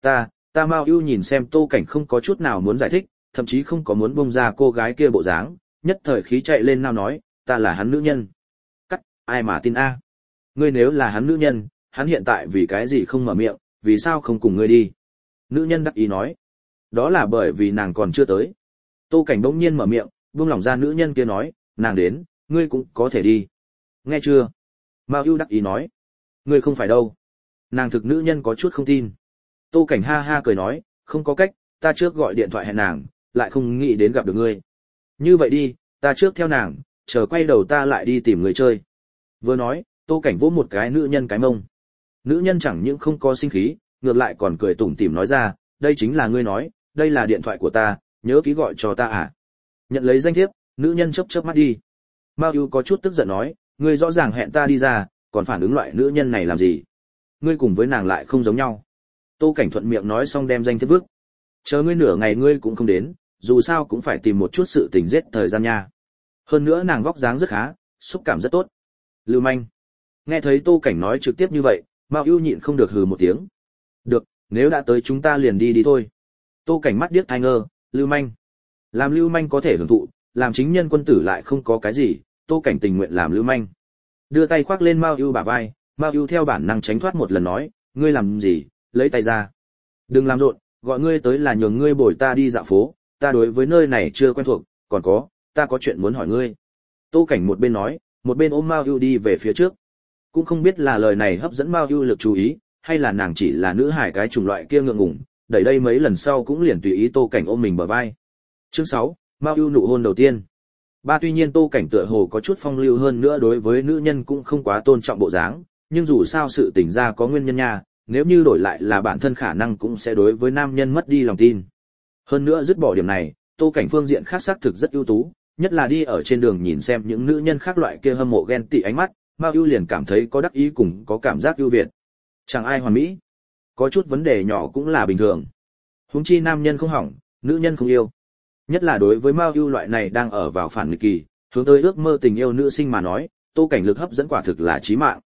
Ta Mao Ưu nhìn xem Tô Cảnh không có chút nào muốn giải thích, thậm chí không có muốn buông ra cô gái kia bộ dáng, nhất thời khí chạy lên nào nói, "Ta là hắn nữ nhân." "Cắt, ai mà tin a? Ngươi nếu là hắn nữ nhân, hắn hiện tại vì cái gì không mở miệng, vì sao không cùng ngươi đi?" Nữ nhân đắc ý nói, "Đó là bởi vì nàng còn chưa tới." Tô Cảnh bỗng nhiên mở miệng, buông lỏng ra nữ nhân kia nói, "Nàng đến, ngươi cũng có thể đi. Nghe chưa?" Mao Ưu đắc ý nói, "Ngươi không phải đâu." Nàng thực nữ nhân có chút không tin. Tô Cảnh ha ha cười nói, "Không có cách, ta trước gọi điện thoại hẹn nàng, lại không nghĩ đến gặp được ngươi. Như vậy đi, ta trước theo nàng, chờ quay đầu ta lại đi tìm người chơi." Vừa nói, Tô Cảnh vỗ một cái nữ nhân cái mông. Nữ nhân chẳng những không có sinh khí, ngược lại còn cười tủm tỉm nói ra, "Đây chính là ngươi nói, đây là điện thoại của ta, nhớ ký gọi cho ta à?" Nhận lấy danh thiếp, nữ nhân chớp chớp mắt đi. Mao Ưu có chút tức giận nói, "Ngươi rõ ràng hẹn ta đi ra, còn phản ứng loại nữ nhân này làm gì? Ngươi cùng với nàng lại không giống nhau." Tô Cảnh thuận miệng nói xong đem danh thiếp vứt. "Chờ ngươi nửa ngày ngươi cũng không đến, dù sao cũng phải tìm một chút sự tình giết thời gian nha. Hơn nữa nàng vóc dáng rất khá, xúc cảm rất tốt." Lưu manh. Nghe thấy Tô Cảnh nói trực tiếp như vậy, Mao Ưu nhịn không được hừ một tiếng. "Được, nếu đã tới chúng ta liền đi đi thôi." Tô Cảnh mắt điếc tai ngơ, lưu manh. Làm lưu manh có thể hưởng thụ, làm chính nhân quân tử lại không có cái gì, Tô Cảnh tình nguyện làm lưu manh. Đưa tay khoác lên Mao Ưu bả vai, Mao Ưu theo bản năng tránh thoát một lần nói, "Ngươi làm gì, lấy tay ra. Đừng làm rộn, gọi ngươi tới là nhường ngươi bồi ta đi dạo phố, ta đối với nơi này chưa quen thuộc, còn có, ta có chuyện muốn hỏi ngươi." Tô Cảnh một bên nói, một bên ôm Mao Ưu đi về phía trước. Cũng không biết là lời này hấp dẫn Mao Ưu lực chú ý, hay là nàng chỉ là nữ hài cái chủng loại kia ngượng ngùng, đẩy đây mấy lần sau cũng liền tùy ý Tô Cảnh ôm mình bờ vai. Chương 6, Mao Ưu nụ hôn đầu tiên. Tuy nhiên Tô Cảnh tựa hồ có chút phong lưu hơn nữa đối với nữ nhân cũng không quá tôn trọng bộ dáng, nhưng dù sao sự tình ra có nguyên nhân nha, nếu như đổi lại là bản thân khả năng cũng sẽ đối với nam nhân mất đi lòng tin. Hơn nữa dứt bỏ điểm này, Tô Cảnh phương diện khác xác thực rất ưu tú, nhất là đi ở trên đường nhìn xem những nữ nhân khác loại kia hâm mộ ghen tị ánh mắt, Mao Ưu liền cảm thấy có đắc ý cùng có cảm giác ưu việt. Chẳng ai hoàn mỹ, có chút vấn đề nhỏ cũng là bình thường. Huống chi nam nhân không hỏng, nữ nhân không yêu. Nhất là đối với Mao Ưu loại này đang ở vào phản nghịch kỳ, hướng tới ước mơ tình yêu nữ sinh mà nói, Tô Cảnh lực hấp dẫn quả thực là chí mạng.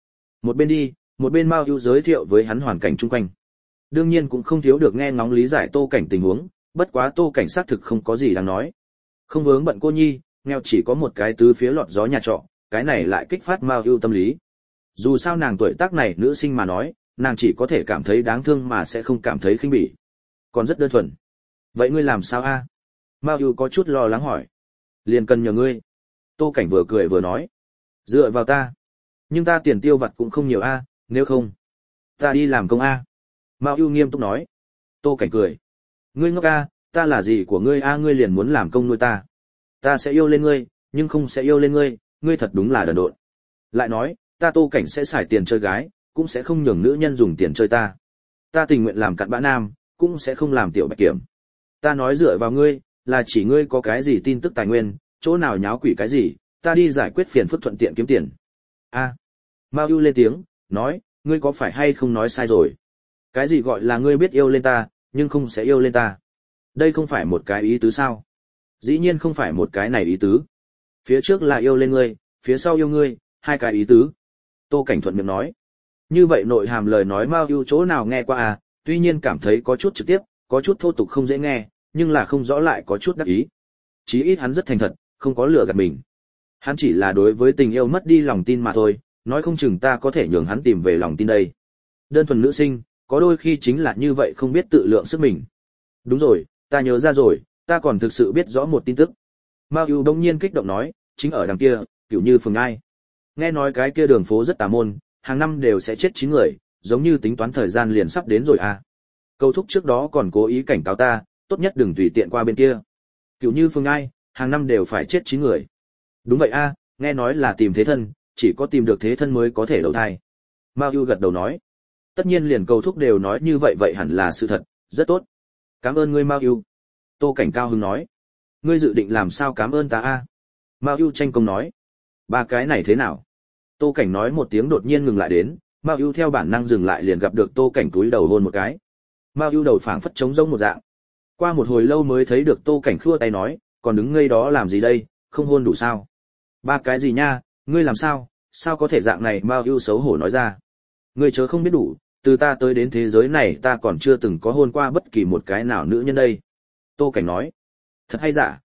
Một bên đi, một bên Mao Yu giới thiệu với hắn hoàn cảnh chung quanh. Đương nhiên cũng không thiếu được nghe ngóng lý giải Tô Cảnh tình huống, bất quá Tô Cảnh xác thực không có gì đáng nói. Không vướng bận cô nhi, nghèo chỉ có một cái tứ phía lọt gió nhà trọ, cái này lại kích phát Mao Yu tâm lý. Dù sao nàng tuổi tác này nữ sinh mà nói, nàng chỉ có thể cảm thấy đáng thương mà sẽ không cảm thấy khinh bỉ. Còn rất đơn thuần. Vậy ngươi làm sao a? Mao Yu có chút lo lắng hỏi. Liền cần nhờ ngươi. Tô Cảnh vừa cười vừa nói. Dựa vào ta. Nhưng ta tiền tiêu vặt cũng không nhiều a, nếu không, ta đi làm công a. Mao Yu nghiêm túc nói. Tô Cảnh cười. Ngươi ngốc a, ta là gì của ngươi a, ngươi liền muốn làm công nuôi ta. Ta sẽ yêu lên ngươi, nhưng không sẽ yêu lên ngươi, ngươi thật đúng là đần độn. Lại nói, ta Tô Cảnh sẽ xài tiền chơi gái, cũng sẽ không nhường nữ nhân dùng tiền chơi ta. Ta tình nguyện làm cặn bã nam, cũng sẽ không làm tiểu bạch kiểm. Ta nói dựa vào ngươi, là chỉ ngươi có cái gì tin tức tài nguyên, chỗ nào nháo quỷ cái gì, ta đi giải quyết phiền phức thuận tiện kiếm tiền. A. Mao Yu lên tiếng, nói, ngươi có phải hay không nói sai rồi? Cái gì gọi là ngươi biết yêu lên ta, nhưng không sẽ yêu lên ta? Đây không phải một cái ý tứ sao? Dĩ nhiên không phải một cái này ý tứ. Phía trước là yêu lên ngươi, phía sau yêu ngươi, hai cái ý tứ. Tô Cảnh thuận miệng nói. Như vậy nội hàm lời nói Mao Yu chỗ nào nghe qua à, tuy nhiên cảm thấy có chút trực tiếp, có chút thô tục không dễ nghe, nhưng là không rõ lại có chút đắc ý. Chí ít hắn rất thành thật, không có lừa gạt mình. Hắn chỉ là đối với tình yêu mất đi lòng tin mà thôi, nói không chừng ta có thể nhường hắn tìm về lòng tin đây. Đơn thuần nữ sinh, có đôi khi chính là như vậy không biết tự lượng sức mình. Đúng rồi, ta nhớ ra rồi, ta còn thực sự biết rõ một tin tức. Mao Yu đông nhiên kích động nói, chính ở đằng kia, kiểu như phường ai. Nghe nói cái kia đường phố rất tà môn, hàng năm đều sẽ chết 9 người, giống như tính toán thời gian liền sắp đến rồi à. Cầu thúc trước đó còn cố ý cảnh cáo ta, tốt nhất đừng tùy tiện qua bên kia. Kiểu như phường ai, hàng năm đều phải chết 9 người. Đúng vậy a, nghe nói là tìm thế thân, chỉ có tìm được thế thân mới có thể đầu thai. Mao Yu gật đầu nói. Tất nhiên liền cầu thúc đều nói như vậy, vậy hẳn là sự thật, rất tốt. Cảm ơn ngươi Mao Yu. Tô Cảnh cao hứng nói. Ngươi dự định làm sao cảm ơn ta a? Mao Yu tranh công nói. Ba cái này thế nào? Tô Cảnh nói một tiếng đột nhiên ngừng lại đến, Mao Yu theo bản năng dừng lại liền gặp được Tô Cảnh cúi đầu hôn một cái. Mao Yu đầu phảng phất trống rỗng một dạng. Qua một hồi lâu mới thấy được Tô Cảnh khua tay nói, còn đứng ngây đó làm gì đây, không hôn đủ sao? Ba cái gì nha, ngươi làm sao, sao có thể dạng này? Mao Yu xấu hổ nói ra. Ngươi chớ không biết đủ, từ ta tới đến thế giới này ta còn chưa từng có hôn qua bất kỳ một cái nào nữ nhân đây. Tô Cảnh nói. Thật hay giả,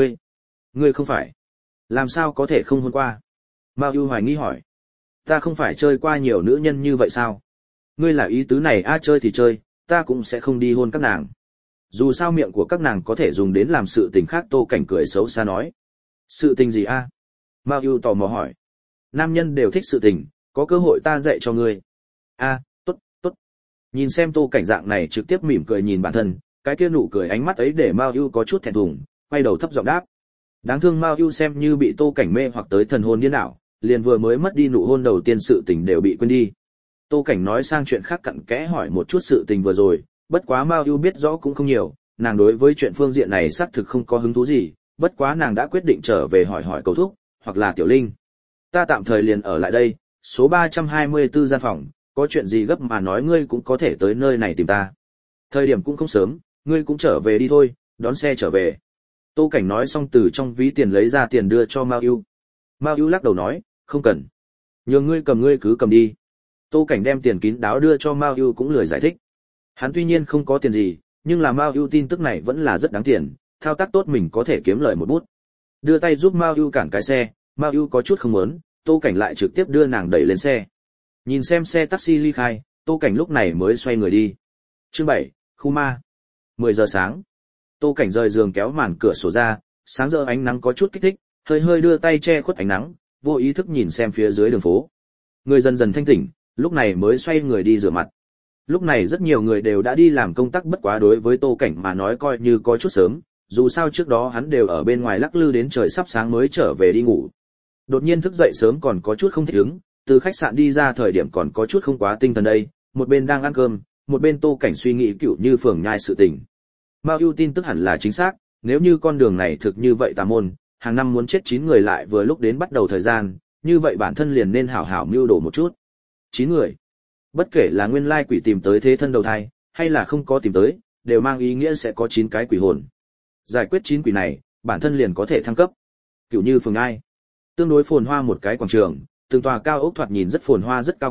ngươi không phải. Làm sao có thể không hôn qua? Mao Yu hoài nghi hỏi. Ta không phải chơi qua nhiều nữ nhân như vậy sao? Ngươi là ý tứ này a, chơi thì chơi, ta cũng sẽ không đi hôn các nàng. Dù sao miệng của các nàng có thể dùng đến làm sự tình khác. Tô Cảnh cười xấu xa nói. Sự tình gì a? Mao Yu tò mò hỏi. Nam nhân đều thích sự tình, có cơ hội ta dạy cho ngươi. A, tốt, tốt. Nhìn xem Tô Cảnh dạng này trực tiếp mỉm cười nhìn bản thân, cái kia nụ cười ánh mắt ấy để Mao Yu có chút thẹn thùng, quay đầu thấp giọng đáp. Đáng thương Mao Yu xem như bị Tô Cảnh mê hoặc tới thần hồn điên đảo, liền vừa mới mất đi nụ hôn đầu tiên sự tình đều bị quên đi. Tô Cảnh nói sang chuyện khác cặn kẽ hỏi một chút sự tình vừa rồi, bất quá Mao Yu biết rõ cũng không nhiều, nàng đối với chuyện phương diện này xác thực không có hứng thú gì, bất quá nàng đã quyết định trở về hỏi hỏi cầu thúc, hoặc là Tiểu Linh. Ta tạm thời liền ở lại đây, số 324 gian phòng, có chuyện gì gấp mà nói ngươi cũng có thể tới nơi này tìm ta. Thời điểm cũng không sớm, ngươi cũng trở về đi thôi, đón xe trở về. Tô Cảnh nói xong từ trong ví tiền lấy ra tiền đưa cho Mao Yu. Mao Yu lắc đầu nói, không cần. Nhường ngươi cứ cầm đi. Tô Cảnh đem tiền kín đáo đưa cho Mao Yu cũng lười giải thích. Hắn tuy nhiên không có tiền gì, nhưng là Mao Yu tin tức này vẫn là rất đáng tiền, thao tác tốt mình có thể kiếm lời một bút. Đưa tay giúp Mao Yu cản cái xe, Mao Yu có chút không muốn, Tô Cảnh lại trực tiếp đưa nàng đẩy lên xe. Nhìn xem xe taxi ly khai, Tô Cảnh lúc này mới xoay người đi. Chương 7, khu ma. 10 giờ sáng. Tô Cảnh rời giường kéo màn cửa sổ ra, sáng giờ ánh nắng có chút kích thích, hơi hơi đưa tay che khuất ánh nắng, vô ý thức nhìn xem phía dưới đường phố. Người dần dần thanh tỉnh, lúc này mới xoay người đi rửa mặt. Lúc này rất nhiều người đều đã đi làm công tác, bất quá đối với Tô Cảnh mà nói coi như có chút sớm, dù sao trước đó hắn đều ở bên ngoài lắc lư đến trời sắp sáng mới trở về đi ngủ. Đột nhiên thức dậy sớm còn có chút không thích ứng, từ khách sạn đi ra thời điểm còn có chút không quá tinh thần đây, một bên đang ăn cơm, một bên Tô Cảnh suy nghĩ cựu như phường nhai sự tình. Mao Yu tin tức hẳn là chính xác, nếu như con đường này thực như vậy tà môn, hàng năm muốn chết 9 người lại vừa lúc đến bắt đầu thời gian, như vậy bản thân liền nên hảo hảo mưu đồ một chút. 9 người. Bất kể là nguyên lai quỷ tìm tới thế thân đầu thai, hay là không có tìm tới, đều mang ý nghĩa sẽ có 9 cái quỷ hồn. Giải quyết 9 quỷ này, bản thân liền có thể thăng cấp. Kiểu như phường ai. Tương đối phồn hoa một cái quảng trường, từng tòa cao ốc thoạt nhìn rất phồn hoa rất cao cấp,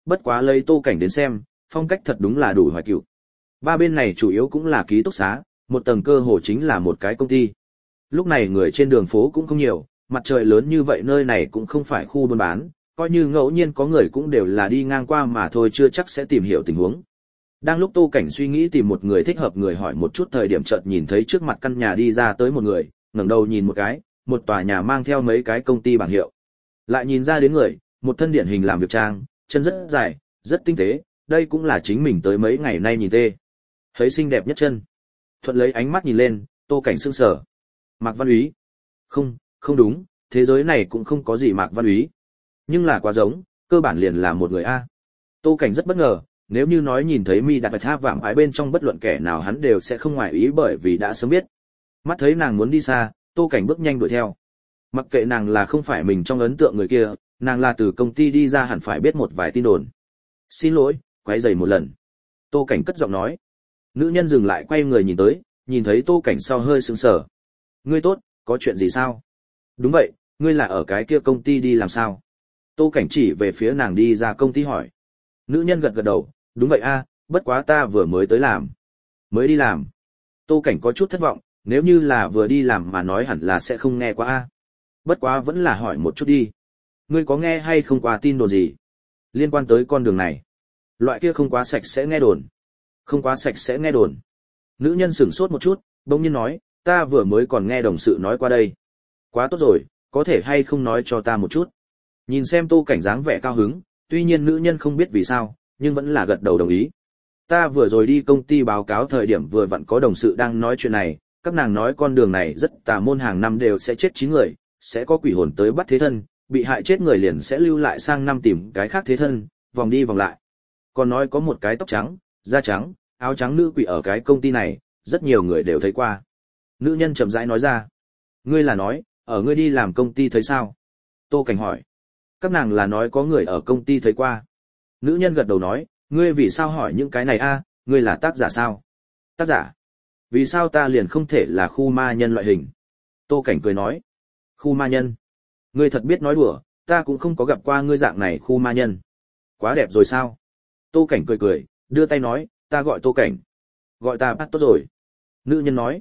bất quá lấy Tô Cảnh đến xem, phong cách thật đúng là đủ hoài cựu. Ba bên này chủ yếu cũng là ký túc xá, một tầng cơ hồ chính là một cái công ty. Lúc này người trên đường phố cũng không nhiều, mặt trời lớn như vậy nơi này cũng không phải khu buôn bán, coi như ngẫu nhiên có người cũng đều là đi ngang qua mà thôi chưa chắc sẽ tìm hiểu tình huống. Đang lúc Tô Cảnh suy nghĩ tìm một người thích hợp người hỏi một chút thời điểm chợt nhìn thấy trước mặt căn nhà đi ra tới một người, ngẩng đầu nhìn một cái, một tòa nhà mang theo mấy cái công ty bảng hiệu. Lại nhìn ra đến người, một thân điển hình làm việc trang, chân rất dài, rất tinh tế, đây cũng là chính mình tới mấy ngày nay nhìn tê. Thấy xinh đẹp nhất chân. Thuận lấy ánh mắt nhìn lên, Tô Cảnh sững sờ. Mạc Văn Úy. Không, không đúng, thế giới này cũng không có gì Mạc Văn Úy. Nhưng là quá giống, cơ bản liền là một người A. Tô Cảnh rất bất ngờ, nếu như nói nhìn thấy mi đặt bạch tháp vạm ái bên trong bất luận kẻ nào hắn đều sẽ không ngoài ý bởi vì đã sớm biết. Mắt thấy nàng muốn đi xa, Tô Cảnh bước nhanh đuổi theo. Mặc kệ nàng là không phải mình trong ấn tượng người kia, nàng là từ công ty đi ra hẳn phải biết một vài tin đồn. Xin lỗi, quấy rầy một lần. Tô Cảnh cất giọng nói. Nữ nhân dừng lại quay người nhìn tới, nhìn thấy Tô Cảnh sau hơi sững sờ. Ngươi tốt, có chuyện gì sao? Đúng vậy, ngươi là ở cái kia công ty đi làm sao? Tô Cảnh chỉ về phía nàng đi ra công ty hỏi. Nữ nhân gật gật đầu, đúng vậy a, bất quá ta vừa mới tới làm. Mới đi làm. Tô Cảnh có chút thất vọng, nếu như là vừa đi làm mà nói hẳn là sẽ không nghe qua a. Bất quá vẫn là hỏi một chút đi. Ngươi có nghe hay không qua tin đồn gì? Liên quan tới con đường này. Loại kia không quá sạch sẽ nghe đồn. Không quá sạch sẽ nghe đồn. Nữ nhân sửng sốt một chút, bỗng nhiên nói, ta vừa mới còn nghe đồng sự nói qua đây. Quá tốt rồi, có thể hay không nói cho ta một chút. Nhìn xem Tô Cảnh dáng vẻ cao hứng, tuy nhiên nữ nhân không biết vì sao, nhưng vẫn là gật đầu đồng ý. Ta vừa rồi đi công ty báo cáo thời điểm vừa vặn có đồng sự đang nói chuyện này, các nàng nói con đường này rất tà môn hàng năm đều sẽ chết 9 người, sẽ có quỷ hồn tới bắt thế thân, bị hại chết người liền sẽ lưu lại sang năm tìm cái khác thế thân, vòng đi vòng lại. Còn nói có một cái tóc trắng, da trắng, áo trắng nữ quỷ ở cái công ty này, rất nhiều người đều thấy qua. Nữ nhân chậm rãi nói ra. Ngươi là nói, ở ngươi đi làm công ty thấy sao? Tô Cảnh hỏi. Các nàng là nói có người ở công ty thấy qua. Nữ nhân gật đầu nói, ngươi vì sao hỏi những cái này a? Ngươi là tác giả sao? Tác giả? Vì sao ta liền không thể là khu ma nhân loại hình? Tô Cảnh cười nói. Khu ma nhân? Ngươi thật biết nói đùa, ta cũng không có gặp qua ngươi dạng này khu ma nhân. Quá đẹp rồi sao? Tô Cảnh cười cười, đưa tay nói, ta gọi Tô Cảnh. Gọi ta bắt tốt rồi. Nữ nhân nói.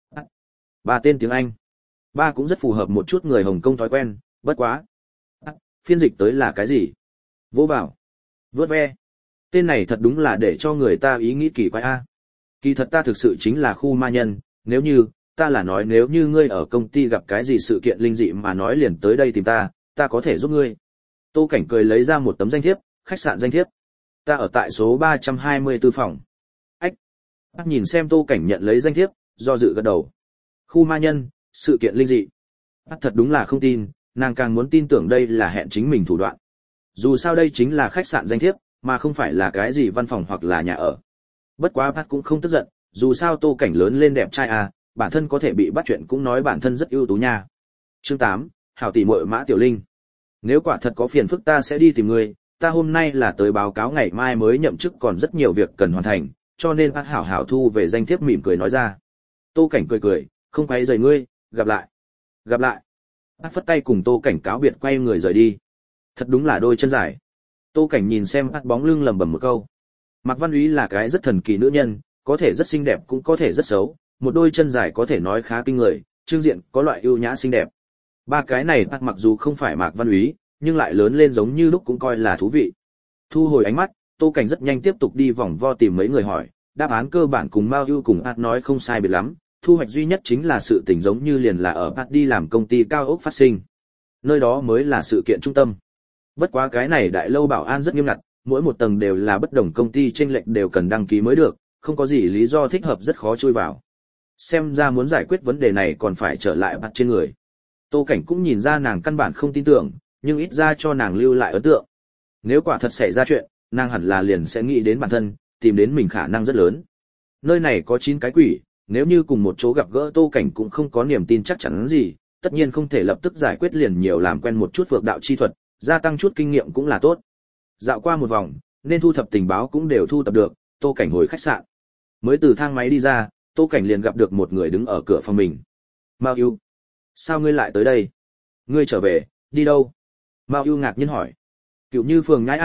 Ba tên tiếng Anh. Ba cũng rất phù hợp một chút người Hồng Kông thói quen, bất quá. Phiên dịch tới là cái gì? Vỗ vào. Vớt ve. Tên này thật đúng là để cho người ta ý nghĩ kỳ quái a. Kỳ thật ta thực sự chính là khu ma nhân, nếu như, ta là nói nếu như ngươi ở công ty gặp cái gì sự kiện linh dị mà nói liền tới đây tìm ta, ta có thể giúp ngươi. Tô Cảnh cười lấy ra một tấm danh thiếp, khách sạn danh thiếp. Ta ở tại số 324 phòng. Ách. Bác nhìn xem Tô Cảnh nhận lấy danh thiếp, do dự gật đầu. Khu ma nhân, sự kiện linh dị. Bác thật đúng là không tin, nàng càng muốn tin tưởng đây là hẹn chính mình thủ đoạn. Dù sao đây chính là khách sạn danh thiếp, mà không phải là cái gì văn phòng hoặc là nhà ở. Bất quá bác cũng không tức giận, dù sao Tô Cảnh lớn lên đẹp trai à, bản thân có thể bị bắt chuyện cũng nói bản thân rất ưu tú nha. Chương 8, hảo tỷ muội Mã Tiểu Linh. Nếu quả thật có phiền phức ta sẽ đi tìm ngươi, ta hôm nay là tới báo cáo ngày mai mới nhậm chức còn rất nhiều việc cần hoàn thành, cho nên bác hảo hảo thu về danh thiếp mỉm cười nói ra. Tô Cảnh cười cười, không quấy rầy ngươi, gặp lại. Gặp lại. Bác phất tay cùng Tô Cảnh cáo biệt quay người rời đi. Thật đúng là đôi chân dài. Tô Cảnh nhìn xem bác bóng lưng lẩm bẩm một câu. Mạc Văn Úy là cái rất thần kỳ nữ nhân, có thể rất xinh đẹp cũng có thể rất xấu, một đôi chân dài có thể nói khá kinh người, trương diện có loại ưu nhã xinh đẹp. Ba cái này bác mặc dù không phải Mạc Văn Úy, nhưng lại lớn lên giống như lúc cũng coi là thú vị. Thu hồi ánh mắt, Tô Cảnh rất nhanh tiếp tục đi vòng vo tìm mấy người hỏi, đáp án cơ bản cùng Mao Ưu cùng Át nói không sai biệt lắm, thu hoạch duy nhất chính là sự tình giống như liền là ở Át đi làm công ty cao ốc phát sinh. Nơi đó mới là sự kiện trung tâm. Bất quá cái này đại lâu bảo an rất nghiêm ngặt, mỗi một tầng đều là bất đồng công ty chênh lệch đều cần đăng ký mới được, không có gì lý do thích hợp rất khó chui vào. Xem ra muốn giải quyết vấn đề này còn phải trở lại Át trên người. Tô Cảnh cũng nhìn ra nàng căn bản không tin tưởng, nhưng ít ra cho nàng lưu lại ấn tượng. Nếu quả thật xảy ra chuyện, nàng hẳn là liền sẽ nghĩ đến bản thân, tìm đến mình khả năng rất lớn. Nơi này có 9 cái quỷ, nếu như cùng một chỗ gặp gỡ Tô Cảnh cũng không có niềm tin chắc chắn gì, tất nhiên không thể lập tức giải quyết liền nhiều làm quen một chút phược đạo chi thuật, gia tăng chút kinh nghiệm cũng là tốt. Dạo qua một vòng, nên thu thập tình báo cũng đều thu thập được, Tô Cảnh hồi khách sạn. Mới từ thang máy đi ra, Tô Cảnh liền gặp được một người đứng ở cửa phòng mình. Mao Ưu, sao ngươi lại tới đây? Ngươi trở về, đi đâu? Mao Ưu ngạc nhiên hỏi. Cựu Như phường nhãi a,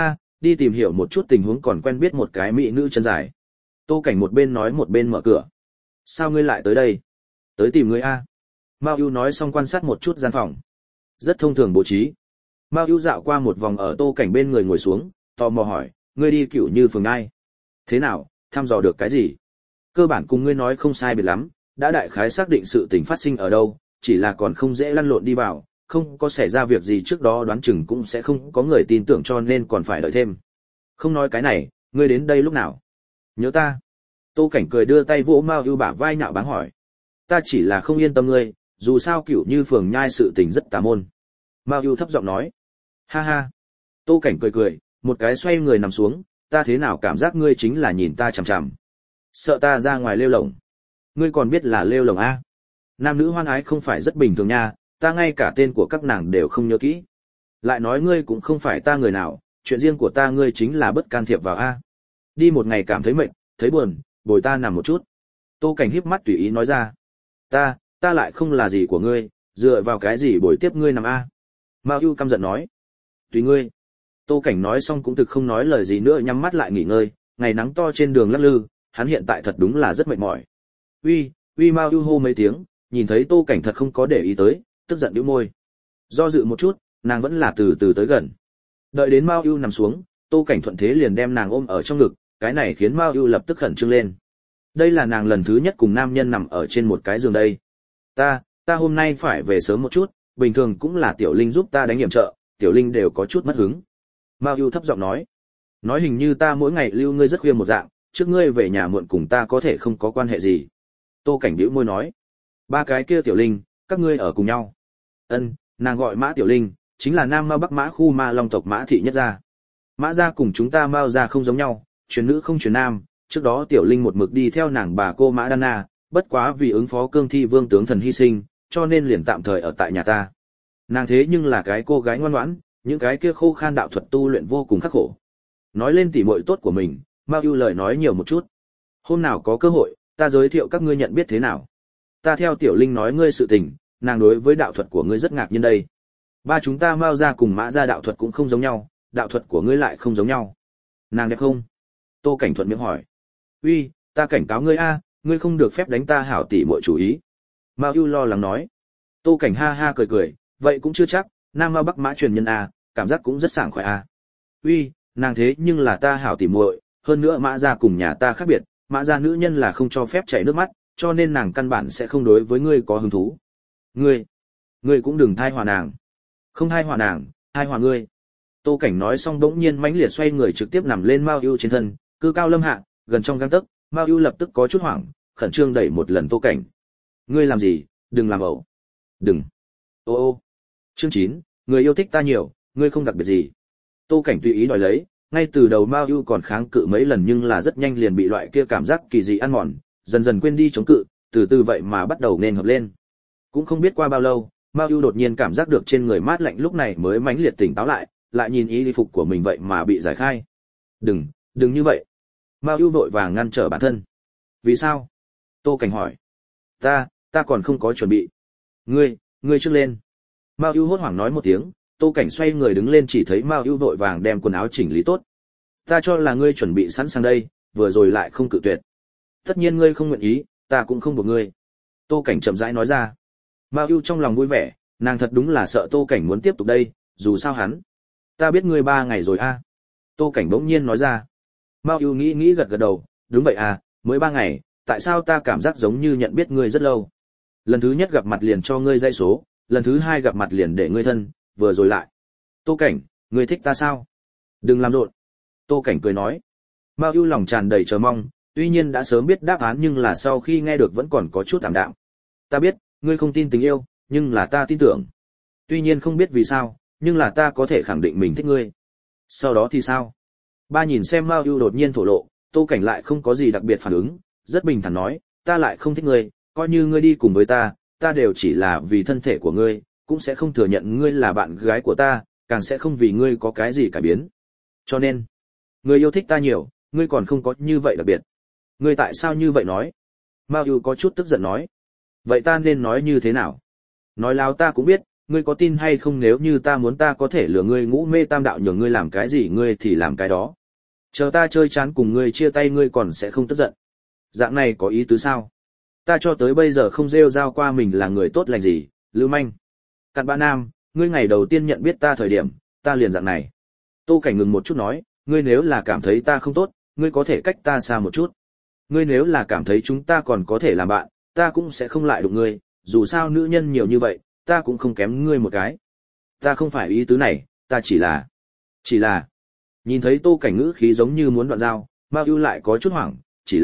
đi tìm hiểu một chút tình huống còn quen biết một cái mỹ nữ chân dài. Tô Cảnh một bên nói một bên mở cửa. Sao ngươi lại tới đây? Tới tìm ngươi a. Mao Yu nói xong quan sát một chút gian phòng. Rất thông thường bố trí. Mao Yu dạo qua một vòng ở Tô Cảnh bên người ngồi xuống, tò mò hỏi, ngươi đi Cửu Như phường ai? Thế nào, thăm dò được cái gì? Cơ bản cùng ngươi nói không sai biệt lắm, đã đại khái xác định sự tình phát sinh ở đâu, chỉ là còn không dễ lăn lộn đi vào, không có xảy ra việc gì trước đó đoán chừng cũng sẽ không có người tin tưởng cho nên còn phải đợi thêm. Không nói cái này, ngươi đến đây lúc nào? Nhớ ta. Tô Cảnh cười đưa tay vỗ Mao Yu bả vai nhạo báng hỏi. Ta chỉ là không yên tâm ngươi, dù sao Cửu Như phường nhai sự tình rất tà môn. Mao Yu thấp giọng nói. Ha ha. Tô Cảnh cười cười, một cái xoay người nằm xuống, ta thế nào cảm giác ngươi chính là nhìn ta chằm chằm. Sợ ta ra ngoài lêu lổng. Ngươi còn biết là lêu lổng a? Nam nữ hoan ái không phải rất bình thường nha, ta ngay cả tên của các nàng đều không nhớ kỹ. Lại nói ngươi cũng không phải ta người nào, chuyện riêng của ta ngươi chính là bất can thiệp vào a. Đi một ngày cảm thấy mệt, thấy buồn, bồi ta nằm một chút. Tô Cảnh híp mắt tùy ý nói ra. Ta lại không là gì của ngươi, dựa vào cái gì bồi tiếp ngươi nằm a? Mao Yu căm giận nói. Tùy ngươi. Tô Cảnh nói xong cũng thực không nói lời gì nữa nhắm mắt lại nghỉ ngơi, ngày nắng to trên đường lắc lư, hắn hiện tại thật đúng là rất mệt mỏi. Uy Mao Yu hô mấy tiếng, nhìn thấy Tô Cảnh thật không có để ý tới, tức giận bĩu môi. Do dự một chút, nàng vẫn là từ từ tới gần. Đợi đến Mao Yu nằm xuống, Tô Cảnh thuận thế liền đem nàng ôm ở trong ngực, cái này khiến Mao Yu lập tức khẩn trương lên. Đây là nàng lần thứ nhất cùng nam nhân nằm ở trên một cái giường đây. Ta hôm nay phải về sớm một chút, bình thường cũng là Tiểu Linh giúp ta đánh nhiệm trợ, Tiểu Linh đều có chút mất hứng. Mao Yu thấp giọng nói. Nói hình như ta mỗi ngày lưu ngươi rất khuya một dạng, trước ngươi về nhà muộn cùng ta có thể không có quan hệ gì. Tô Cảnh bĩu môi nói. Ba cái kia Tiểu Linh, các ngươi ở cùng nhau. Ân, nàng gọi Mã Tiểu Linh, chính là Nam Mao Bắc Mã khu Ma Long tộc Mã thị nhất gia. Mã gia cùng chúng ta Mao gia không giống nhau, truyền nữ không truyền nam, trước đó Tiểu Linh một mực đi theo nàng bà cô Mã Đan Na, bất quá vì ứng phó cương thi vương tướng thần hy sinh, cho nên liền tạm thời ở tại nhà ta. Nàng thế nhưng là cái cô gái ngoan ngoãn, những cái kia khô khan đạo thuật tu luyện vô cùng khắc khổ. Nói lên tỉ muội tốt của mình, Mao Yu lời nói nhiều một chút. Hôm nào có cơ hội, ta giới thiệu các ngươi nhận biết thế nào. Ta theo Tiểu Linh nói ngươi sự tình, nàng đối với đạo thuật của ngươi rất ngạc nhiên đây. Ba chúng ta Mao gia cùng Mã gia đạo thuật cũng không giống nhau, đạo thuật của ngươi lại không giống nhau. Nàng đẹp không? Tô Cảnh thuận miệng hỏi. Uy, ta cảnh cáo ngươi a, ngươi không được phép đánh ta hảo tỷ muội chủ ý. Mao Yu lo lắng nói. Tô Cảnh ha ha cười cười, vậy cũng chưa chắc, Nam Mao Bắc Mã truyền nhân a, cảm giác cũng rất sảng khoái a. Uy, nàng thế nhưng là ta hảo tỷ muội, hơn nữa Mã gia cùng nhà ta khác biệt, Mã gia nữ nhân là không cho phép chảy nước mắt, cho nên nàng căn bản sẽ không đối với ngươi có hứng thú. Ngươi cũng đừng thai hòa nàng. Không thai hòa nàng, thai hòa ngươi. Tô Cảnh nói xong bỗng nhiên mãnh liệt xoay người trực tiếp nằm lên Mao Yu trên thân, cư cao lâm hạ, gần trong gang tấc, Mao Yu lập tức có chút hoảng, khẩn trương đẩy một lần Tô Cảnh. Ngươi làm gì, đừng làm ẩu. Đừng. Ô. Chương 9, người yêu thích ta nhiều, ngươi không đặc biệt gì. Tô Cảnh tùy ý đòi lấy, ngay từ đầu Mao Yu còn kháng cự mấy lần nhưng là rất nhanh liền bị loại kia cảm giác kỳ dị ăn mòn, dần dần quên đi chống cự, từ từ vậy mà bắt đầu nên hợp lên. Cũng không biết qua bao lâu, Mao Yu đột nhiên cảm giác được trên người mát lạnh lúc này mới mãnh liệt tỉnh táo lại nhìn y phục của mình vậy mà bị giải khai. Đừng như vậy. Mao Yu vội vàng ngăn trở bản thân. Vì sao? Tô Cảnh hỏi. Ta còn không có chuẩn bị. Ngươi trước lên. Mao Yu hốt hoảng nói một tiếng, Tô Cảnh xoay người đứng lên chỉ thấy Mao Yu vội vàng đem quần áo chỉnh lý tốt. Ta cho là ngươi chuẩn bị sẵn sàng đây, vừa rồi lại không cự tuyệt. Tất nhiên ngươi không nguyện ý, ta cũng không buộc ngươi. Tô Cảnh chậm rãi nói ra. Mao Yu trong lòng vui vẻ, nàng thật đúng là sợ Tô Cảnh muốn tiếp tục đây, dù sao hắn. Ta biết ngươi 3 ngày rồi a. Tô Cảnh bỗng nhiên nói ra. Mao Yu nghĩ gật gật đầu, đúng vậy à, mới 3 ngày, tại sao ta cảm giác giống như nhận biết ngươi rất lâu. Lần thứ nhất gặp mặt liền cho ngươi dây số, lần thứ 2 gặp mặt liền để ngươi thân, vừa rồi lại. Tô Cảnh, ngươi thích ta sao? Đừng làm rộn. Tô Cảnh cười nói. Mao Yu lòng tràn đầy chờ mong, tuy nhiên đã sớm biết đáp án nhưng là sau khi nghe được vẫn còn có chút ảm đạm. Ta biết, ngươi không tin tình yêu, nhưng là ta tin tưởng. Tuy nhiên không biết vì sao, nhưng là ta có thể khẳng định mình thích ngươi. Sau đó thì sao? Ba nhìn xem Mao Yu đột nhiên thổ lộ, Tô Cảnh lại không có gì đặc biệt phản ứng, rất bình thản nói, ta lại không thích ngươi, coi như ngươi đi cùng với ta đều chỉ là vì thân thể của ngươi, cũng sẽ không thừa nhận ngươi là bạn gái của ta, càng sẽ không vì ngươi có cái gì cải biến. Cho nên, ngươi yêu thích ta nhiều, ngươi còn không có như vậy đặc biệt. Ngươi tại sao như vậy nói? Mao Yu có chút tức giận nói. Vậy ta nên nói như thế nào? Nói láo ta cũng biết, ngươi có tin hay không, nếu như ta muốn ta có thể lừa ngươi ngũ mê tam đạo, nhường ngươi làm cái gì ngươi thì làm cái đó. Chờ ta chơi chán cùng ngươi chia tay ngươi còn sẽ không tức giận. Dạng này có ý tứ sao? Ta cho tới bây giờ không rêu rao qua mình là người tốt lành gì, lưu manh. Cặn bã nam, ngươi ngày đầu tiên nhận biết ta thời điểm, ta liền dạng này. Tô Cảnh ngừng một chút nói, ngươi nếu là cảm thấy ta không tốt, ngươi có thể cách ta xa một chút. Ngươi nếu là cảm thấy chúng ta còn có thể làm bạn, ta cũng sẽ không lại đụng ngươi, dù sao nữ nhân nhiều như vậy, ta cũng không kém ngươi một cái. Ta không phải ý tứ này, ta chỉ là. Nhìn thấy Tô Cảnh ngữ khí giống như muốn đoạn dao, Mao Ưu lại có chút hoảng,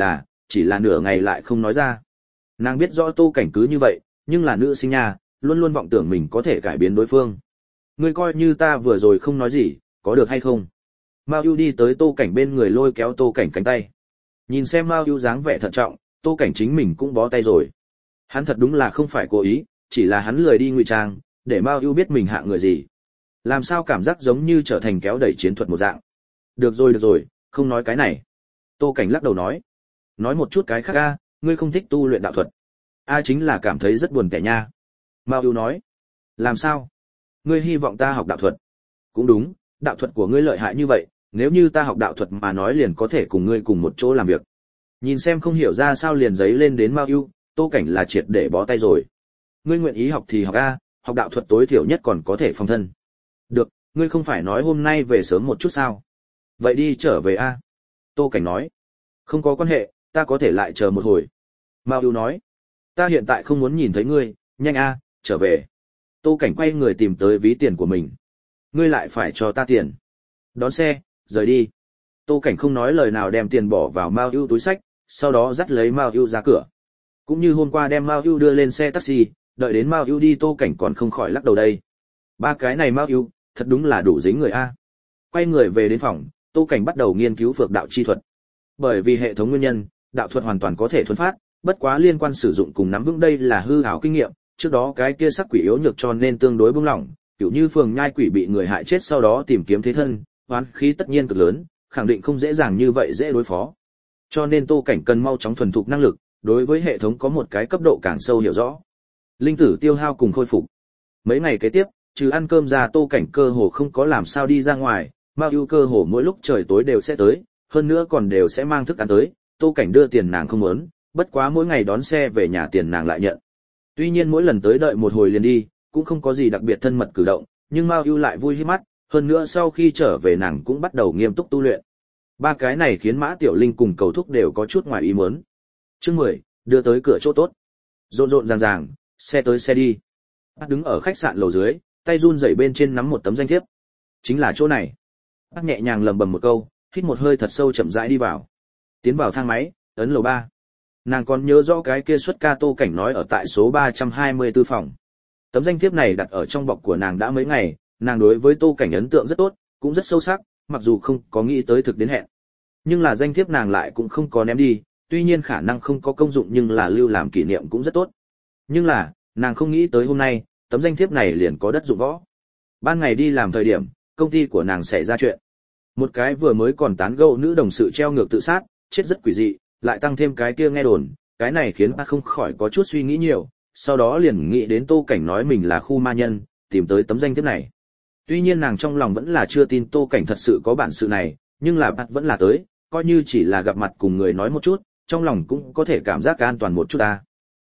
chỉ là nửa ngày lại không nói ra. Nàng biết rõ Tô Cảnh cứ như vậy, nhưng là nữ sinh nha, luôn luôn vọng tưởng mình có thể cải biến đối phương. Ngươi coi như ta vừa rồi không nói gì, có được hay không? Mao Ưu đi tới Tô Cảnh bên người lôi kéo Tô Cảnh cánh tay. Nhìn xem Mao Ưu dáng vẻ thận trọng, Tô Cảnh chính mình cũng bó tay rồi. Hắn thật đúng là không phải cố ý, chỉ là hắn lười đi ngụy trang, để Mao Ưu biết mình hạ người gì. Làm sao cảm giác giống như trở thành kéo đẩy chiến thuật một dạng. Được rồi, không nói cái này. Tô Cảnh lắc đầu nói. Nói một chút cái khác a, ngươi không thích tu luyện đạo thuật. A chính là cảm thấy rất buồn tẻ nha. Mao Ưu nói. Làm sao? Ngươi hy vọng ta học đạo thuật. Cũng đúng, đạo thuật của ngươi lợi hại như vậy, nếu như ta học đạo thuật mà nói liền có thể cùng ngươi cùng một chỗ làm việc. Nhìn xem không hiểu ra sao liền giấy lên đến Mao Ưu, Tô Cảnh là triệt để bó tay rồi. Ngươi nguyện ý học thì học a, học đạo thuật tối thiểu nhất còn có thể phòng thân. Được, ngươi không phải nói hôm nay về sớm một chút sao? Vậy đi trở về a. Tô Cảnh nói. Không có quan hệ, ta có thể lại chờ một hồi. Mao Ưu nói. Ta hiện tại không muốn nhìn thấy ngươi, nhanh a, trở về. Tô Cảnh quay người tìm tới ví tiền của mình. Ngươi lại phải cho ta tiền. Đón xe, rời đi. Tô Cảnh không nói lời nào đem tiền bỏ vào Mao Ưu túi xách, sau đó dắt lấy Mao Ưu ra cửa. Cũng như hôm qua đem Mao Ưu đưa lên xe taxi, đợi đến Mao Ưu đi Tô Cảnh còn không khỏi lắc đầu đây. Ba cái này Mao Ưu, thật đúng là đủ dính người a. Quay người về đến phòng, Tô Cảnh bắt đầu nghiên cứu phược đạo chi thuật. Bởi vì hệ thống nguyên nhân, đạo thuật hoàn toàn có thể thuần phát, bất quá liên quan sử dụng cùng nắm vững đây là hư ảo kinh nghiệm, trước đó cái kia sắc quỷ yếu nhược cho nên tương đối buông lỏng, kiểu như phường nhai quỷ bị người hại chết sau đó tìm kiếm thế thân, oán khí tất nhiên cực lớn, khẳng định không dễ dàng như vậy dễ đối phó. Cho nên Tô Cảnh cần mau chóng thuần thục năng lực, đối với hệ thống có một cái cấp độ càng sâu hiểu rõ. Linh tử tiêu hao cùng khôi phục. Mấy ngày kế tiếp, trừ ăn cơm ra Tô Cảnh cơ hồ không có làm sao đi ra ngoài, Mao Ưu cơ hồ mỗi lúc trời tối đều sẽ tới, hơn nữa còn đều sẽ mang thức ăn tới, Tô Cảnh đưa tiền nàng không muốn, bất quá mỗi ngày đón xe về nhà tiền nàng lại nhận. Tuy nhiên mỗi lần tới đợi một hồi liền đi, cũng không có gì đặc biệt thân mật cử động, nhưng Mao Ưu lại vui hí mắt, hơn nữa sau khi trở về nàng cũng bắt đầu nghiêm túc tu luyện. Ba cái này khiến Mã Tiểu Linh cùng Cầu Thúc đều có chút ngoài ý muốn. Chương 10, đưa tới cửa chỗ tốt. Rộn rộn ràng ràng, xe tới xe đi. Bác đứng ở khách sạn lầu dưới, tay run rẩy bên trên nắm một tấm danh thiếp. Chính là chỗ này. Bác nhẹ nhàng lẩm bẩm một câu, hít một hơi thật sâu chậm rãi đi vào. Tiến vào thang máy, ấn lầu 3. Nàng còn nhớ rõ cái kia xuất ca Tô Cảnh nói ở tại số 324 phòng. Tấm danh thiếp này đặt ở trong bọc của nàng đã mấy ngày, nàng đối với Tô Cảnh ấn tượng rất tốt, cũng rất sâu sắc, mặc dù không có nghĩ tới thực đến hẹn. Nhưng là danh thiếp nàng lại cũng không có ném đi, tuy nhiên khả năng không có công dụng nhưng là lưu làm kỷ niệm cũng rất tốt. Nhưng là, nàng không nghĩ tới hôm nay, tấm danh thiếp này liền có đất dụng võ. Ban ngày đi làm thời điểm, công ty của nàng xảy ra chuyện. Một cái vừa mới còn tán gẫu nữ đồng sự treo ngược tự sát, chết rất quỷ dị, lại tăng thêm cái kia nghe đồn, cái này khiến bác không khỏi có chút suy nghĩ nhiều, sau đó liền nghĩ đến Tô Cảnh nói mình là khu ma nhân, tìm tới tấm danh thiếp này. Tuy nhiên nàng trong lòng vẫn là chưa tin Tô Cảnh thật sự có bản sự này, nhưng là bác vẫn là tới, coi như chỉ là gặp mặt cùng người nói một chút, trong lòng cũng có thể cảm giác an toàn một chút ta.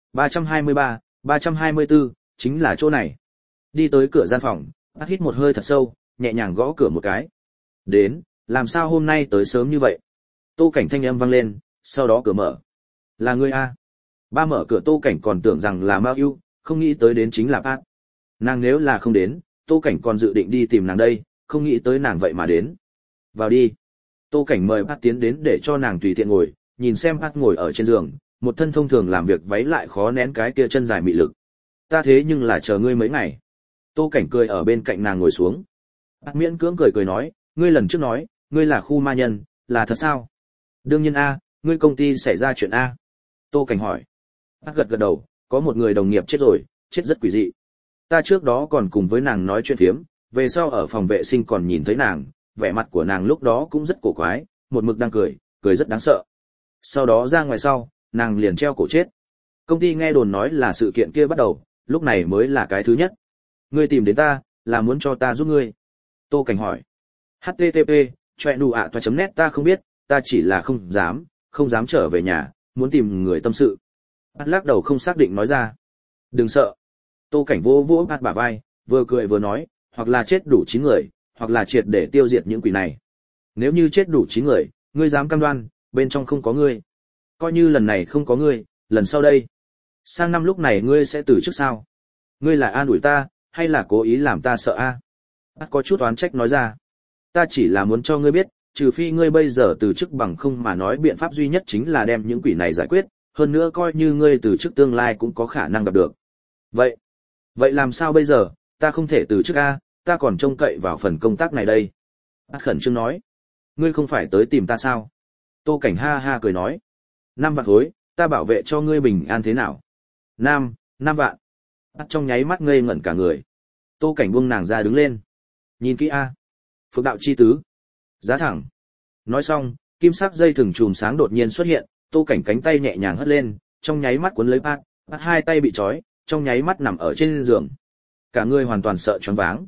323, 324, chính là chỗ này. Đi tới cửa gian phòng, bác hít một hơi thật sâu, nhẹ nhàng gõ cửa một cái. Đến, làm sao hôm nay tới sớm như vậy? Tô Cảnh thanh âm vang lên, sau đó cửa mở. Là ngươi a? Ba mở cửa Tô Cảnh còn tưởng rằng là Mao Ưu, không nghĩ tới đến chính là bác. Nàng nếu là không đến, Tô Cảnh còn dự định đi tìm nàng đây, không nghĩ tới nàng vậy mà đến. Vào đi. Tô Cảnh mời bác tiến đến để cho nàng tùy tiện ngồi, nhìn xem bác ngồi ở trên giường, một thân thông thường làm việc váy lại khó nén cái kia chân dài mị lực. Ta thế nhưng là chờ ngươi mấy ngày. Tô Cảnh cười ở bên cạnh nàng ngồi xuống. Bác miễn cưỡng cười nói, ngươi lần trước nói, ngươi là khu ma nhân, là thật sao? Đương nhiên a, ngươi công ty xảy ra chuyện a. Tô Cảnh hỏi. Bác gật đầu, có một người đồng nghiệp chết rồi, chết rất quỷ dị. Ta trước đó còn cùng với nàng nói chuyện phiếm, về sau ở phòng vệ sinh còn nhìn thấy nàng, vẻ mặt của nàng lúc đó cũng rất cổ quái, một mực đang cười rất đáng sợ. Sau đó ra ngoài sau, nàng liền treo cổ chết. Công ty nghe đồn nói là sự kiện kia bắt đầu, lúc này mới là cái thứ nhất. Ngươi tìm đến ta, là muốn cho ta giúp ngươi. Tô Cảnh hỏi. HTTP, choe.net ta không biết, ta chỉ là không dám trở về nhà, muốn tìm người tâm sự. Bát lắc đầu không xác định nói ra. Đừng sợ. Tô Cảnh vỗ vỗ Bát bả vai, vừa cười vừa nói, hoặc là chết đủ 9 người, hoặc là triệt để tiêu diệt những quỷ này. Nếu như chết đủ 9 người, ngươi dám cam đoan, bên trong không có ngươi. Coi như lần này không có ngươi, lần sau đây. Sang năm lúc này ngươi sẽ từ chức sao? Ngươi là an ủi ta, hay là cố ý làm ta sợ a? Bát có chút oán trách nói ra. Ta chỉ là muốn cho ngươi biết, trừ phi ngươi bây giờ từ chức bằng không mà nói biện pháp duy nhất chính là đem những quỷ này giải quyết, hơn nữa coi như ngươi từ chức tương lai cũng có khả năng gặp được. Vậy làm sao bây giờ, ta không thể từ chức a, ta còn trông cậy vào phần công tác này đây. Bát khẩn trương nói. Ngươi không phải tới tìm ta sao? Tô Cảnh ha ha cười nói. 5 vạn khối, ta bảo vệ cho ngươi bình an thế nào? 5 vạn. Bát trong nháy mắt ngây ngẩn cả người. Tô Cảnh buông nàng ra đứng lên. Nhìn kỹ a. Phượng đạo chi tứ. Giá thẳng. Nói xong, kim sắc dây thừng chùm sáng đột nhiên xuất hiện, Tô Cảnh cánh tay nhẹ nhàng hất lên, trong nháy mắt cuốn lấy Bát, Bát hai tay bị trói, trong nháy mắt nằm ở trên giường. Cả người hoàn toàn sợ choáng váng.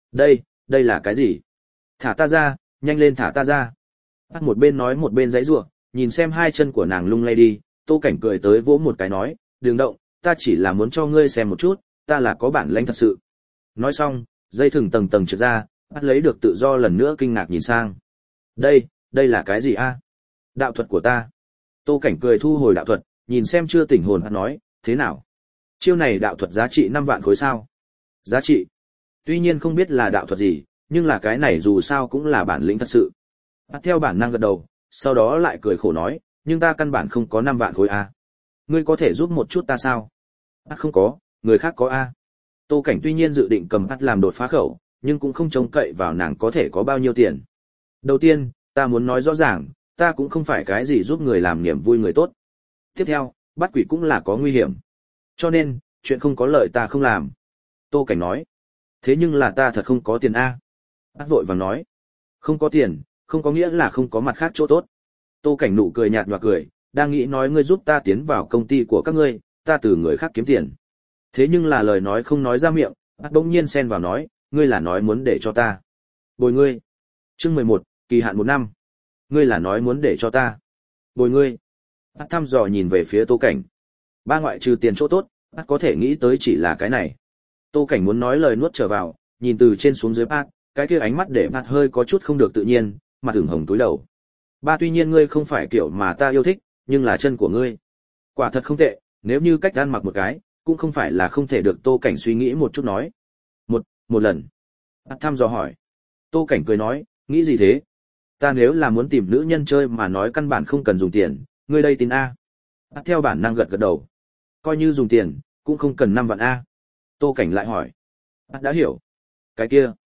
Đây là cái gì? Thả ta ra, nhanh lên thả ta ra. Bát một bên nói một bên giãy giụa, nhìn xem hai chân của nàng lung lay đi, Tô Cảnh cười tới vỗ một cái nói, đừng động, ta chỉ là muốn cho ngươi xem một chút, ta là có bản lĩnh thật sự. Nói xong, dây thừng tầng tầng trượt ra, Bát lấy được tự do lần nữa kinh ngạc nhìn sang. Đây là cái gì a? Đạo thuật của ta. Tô Cảnh cười thu hồi đạo thuật, nhìn xem chưa tỉnh hồn Bát nói, thế nào? Chiêu này đạo thuật giá trị 5 vạn khối sao? Giá trị. Tuy nhiên không biết là đạo thuật gì, nhưng là cái này dù sao cũng là bản lĩnh thật sự. Bát theo bản năng gật đầu, sau đó lại cười khổ nói, nhưng ta căn bản không có 5 vạn khối a. Ngươi có thể giúp một chút ta sao? Bát không có, người khác có a. Tô Cảnh tuy nhiên dự định cầm Bát làm đột phá khẩu, nhưng cũng không trông cậy vào nàng có thể có bao nhiêu tiền. Đầu tiên, ta muốn nói rõ ràng, ta cũng không phải cái gì giúp người làm niềm vui người tốt. Tiếp theo, bắt quỷ cũng là có nguy hiểm. Cho nên, chuyện không có lợi ta không làm. Tô Cảnh nói. Thế nhưng là ta thật không có tiền a. Bát vội vàng nói. Không có tiền, không có nghĩa là không có mặt khác chỗ tốt. Tô Cảnh nụ cười nhạt nhòa cười, đang nghĩ nói ngươi giúp ta tiến vào công ty của các ngươi, ta từ người khác kiếm tiền. Thế nhưng là lời nói không nói ra miệng, Bát bỗng nhiên xen vào nói, ngươi là nói muốn để cho ta bồi ngươi. Chương 11, kỳ hạn 1 năm. Ngươi là nói muốn để cho ta bồi ngươi. Bát thăm dò nhìn về phía Tô Cảnh. Ba ngoại trừ tiền chỗ tốt, Bát có thể nghĩ tới chỉ là cái này. Tô Cảnh muốn nói lời nuốt trở vào, nhìn từ trên xuống dưới Bát, cái kia ánh mắt để Bát hơi có chút không được tự nhiên, mặt ửng hồng túi đầu. Ba tuy nhiên ngươi không phải kiểu mà ta yêu thích, nhưng là chân của ngươi quả thật không tệ, nếu như cách ăn mặc một cái, cũng không phải là không thể được. Tô Cảnh suy nghĩ một chút nói. Một lần. Bát thăm dò hỏi. Tô Cảnh cười nói, nghĩ gì thế? Ta nếu là muốn tìm nữ nhân chơi mà nói căn bản không cần dùng tiền, ngươi đây tin a? Bát theo bản năng gật gật đầu. Coi như dùng tiền, cũng không cần 5 vạn a. Tô Cảnh lại hỏi. Bát đã hiểu. Cái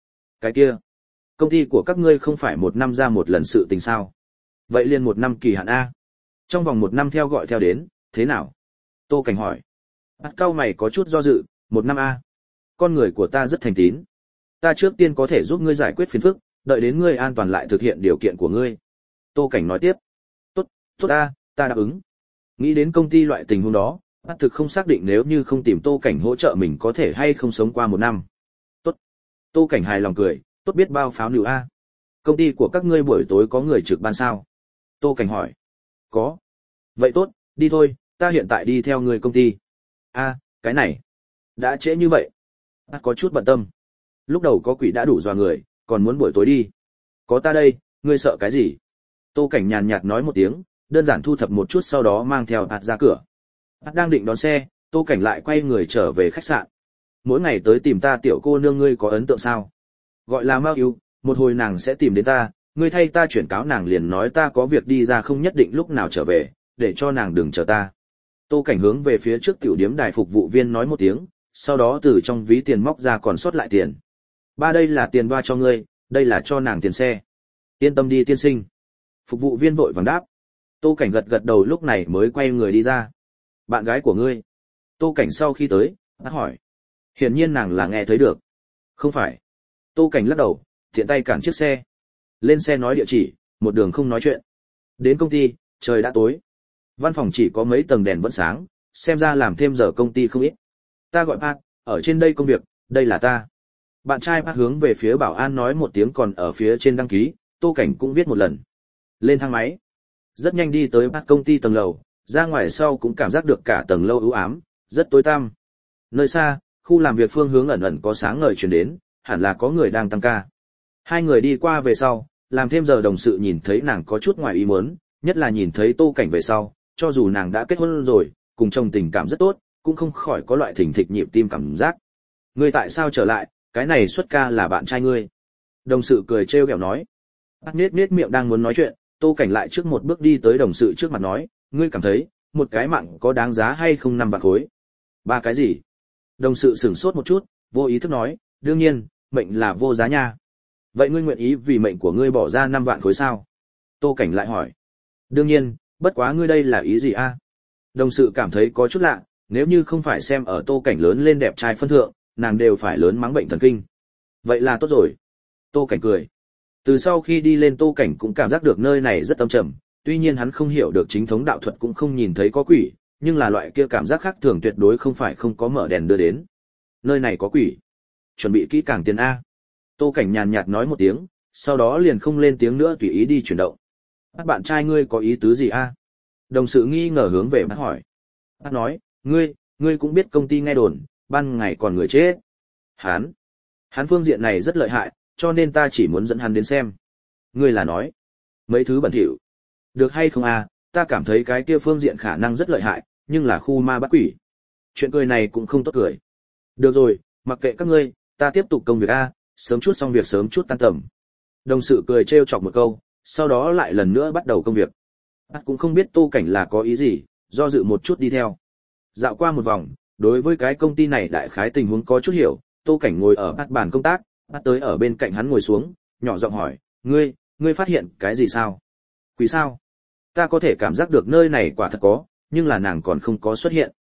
kia. Công ty của các ngươi không phải 1 năm ra một lần sự tình sao? Vậy liền 1 năm kỳ hạn a. Trong vòng 1 năm theo gọi theo đến, thế nào? Tô Cảnh hỏi. Bát cau mày có chút do dự, 1 năm a. Con người của ta rất thành tín. Ta trước tiên có thể giúp ngươi giải quyết phiền phức, đợi đến ngươi an toàn lại thực hiện điều kiện của ngươi. Tô Cảnh nói tiếp. Tốt ta đáp ứng. Nghĩ đến công ty loại tình huống đó, Bát thực không xác định nếu như không tìm Tô Cảnh hỗ trợ mình có thể hay không sống qua 1 năm. Tốt. Tô Cảnh hài lòng cười, tốt biết bao pháo nịu a. Công ty của các ngươi buổi tối có người trực ban sao? Tô Cảnh hỏi. Có. Vậy tốt, đi thôi, ta hiện tại đi theo người công ty. A, cái này. Đã trễ như vậy. Bát có chút bận tâm. Lúc đầu có quỷ đã đủ dọa người, còn muốn buổi tối đi. Có ta đây, ngươi sợ cái gì? Tô Cảnh nhàn nhạt nói một tiếng, đơn giản thu thập một chút sau đó mang theo Bát ra cửa. Bát đang định đón xe, Tô Cảnh lại quay người trở về khách sạn. Mỗi ngày tới tìm ta tiểu cô nương ngươi có ấn tượng sao? Gọi là Mao Yêu, một hồi nàng sẽ tìm đến ta, ngươi thay ta chuyển cáo nàng liền nói ta có việc đi ra không nhất định lúc nào trở về, để cho nàng đừng chờ ta. Tô Cảnh hướng về phía trước tiểu điếm đài phục vụ viên nói một tiếng, sau đó từ trong ví tiền móc ra còn sót lại tiền. Ba đây là tiền đoa cho ngươi, đây là cho nàng tiền xe. Yên tâm đi tiên sinh. Phục vụ viên vội vàng đáp. Tô Cảnh gật gật đầu lúc này mới quay người đi ra. Bạn gái của ngươi? Tô Cảnh sau khi tới, đã hỏi. Hiển nhiên nàng là nghe thấy được. Không phải. Tô Cảnh lắc đầu, thiện tay cản chiếc xe. Lên xe nói địa chỉ, một đường không nói chuyện. Đến công ty, trời đã tối. Văn phòng chỉ có mấy tầng đèn vẫn sáng, xem ra làm thêm giờ công ty không ít. Ta gọi Park, ở trên đây công việc, Đây là ta. Bạn trai bắt hướng về phía bảo an nói một tiếng, còn ở phía trên đăng ký, Tô Cảnh cũng viết một lần. Lên thang máy. Rất nhanh đi tới bắt công ty tầng lầu, ra ngoài sau cũng cảm giác được cả tầng lâu u ám, rất tối tăm. Nơi xa, khu làm việc phương hướng ẩn ẩn có sáng ngời truyền đến, hẳn là có người đang tăng ca. Hai người đi qua về sau, làm thêm giờ đồng sự nhìn thấy nàng có chút ngoài ý muốn, nhất là nhìn thấy Tô Cảnh về sau, cho dù nàng đã kết hôn rồi, cùng chồng tình cảm rất tốt, cũng không khỏi có loại thình thịch nhịp tim cảm giác. Ngươi tại sao trở lại, cái này xuất ca là bạn trai ngươi. Đồng sự cười trêu ghẹo nói. Bác nết miệng đang muốn nói chuyện, Tô Cảnh lại trước một bước đi tới đồng sự trước mặt nói, ngươi cảm thấy, một cái mạng có đáng giá hay không 5 vạn khối? 3 cái gì? Đồng sự sửng sốt một chút, vô ý thức nói, đương nhiên, mệnh là vô giá nha. Vậy ngươi nguyện ý vì mệnh của ngươi bỏ ra 5 vạn khối sao? Tô Cảnh lại hỏi. Đương nhiên, bất quá ngươi đây là ý gì a? Đồng sự cảm thấy có chút lạ, nếu như không phải xem ở Tô Cảnh lớn lên đẹp trai phân thượng, nàng đều phải lớn mắng bệnh thần kinh. Vậy là tốt rồi. Tô Cảnh cười. Từ sau khi đi lên Tô Cảnh cũng cảm giác được nơi này rất âm trầm, tuy nhiên hắn không hiểu được chính thống đạo thuật cũng không nhìn thấy có quỷ, nhưng là loại kia cảm giác khác thường tuyệt đối không phải không có mở đèn đưa đến. Nơi này có quỷ. Chuẩn bị kỹ càng tiền A. Tô Cảnh nhàn nhạt nói một tiếng, sau đó liền không lên tiếng nữa tùy ý đi chuyển động. Bác bạn trai ngươi có ý tứ gì A? Đồng sự nghi ngờ hướng về bác hỏi. Bác nói, ngươi cũng biết công ty nghe đồn, ban ngày còn người chết. Hắn phương diện này rất lợi hại, cho nên ta chỉ muốn dẫn hắn đến xem. Ngươi là nói, mấy thứ bẩn thỉu. Được hay không a? Ta cảm thấy cái kia phương diện khả năng rất lợi hại, nhưng là khu ma bắt quỷ. Chuyện cười này cũng không tốt cười. Được rồi, mặc kệ các ngươi, ta tiếp tục công việc a, sớm chút xong việc sớm chút tan tầm. Đồng sự cười trêu chọc một câu, sau đó lại lần nữa bắt đầu công việc. Bác cũng không biết Tô Cảnh là có ý gì, do dự một chút đi theo. Dạo qua một vòng, đối với cái công ty này đại khái tình huống có chút hiểu, Tô Cảnh ngồi ở bát bàn công tác, bắt tới ở bên cạnh hắn ngồi xuống, nhỏ giọng hỏi, ngươi phát hiện cái gì sao? Quỷ sao? Ta có thể cảm giác được nơi này quả thật có, nhưng là nàng còn không có xuất hiện.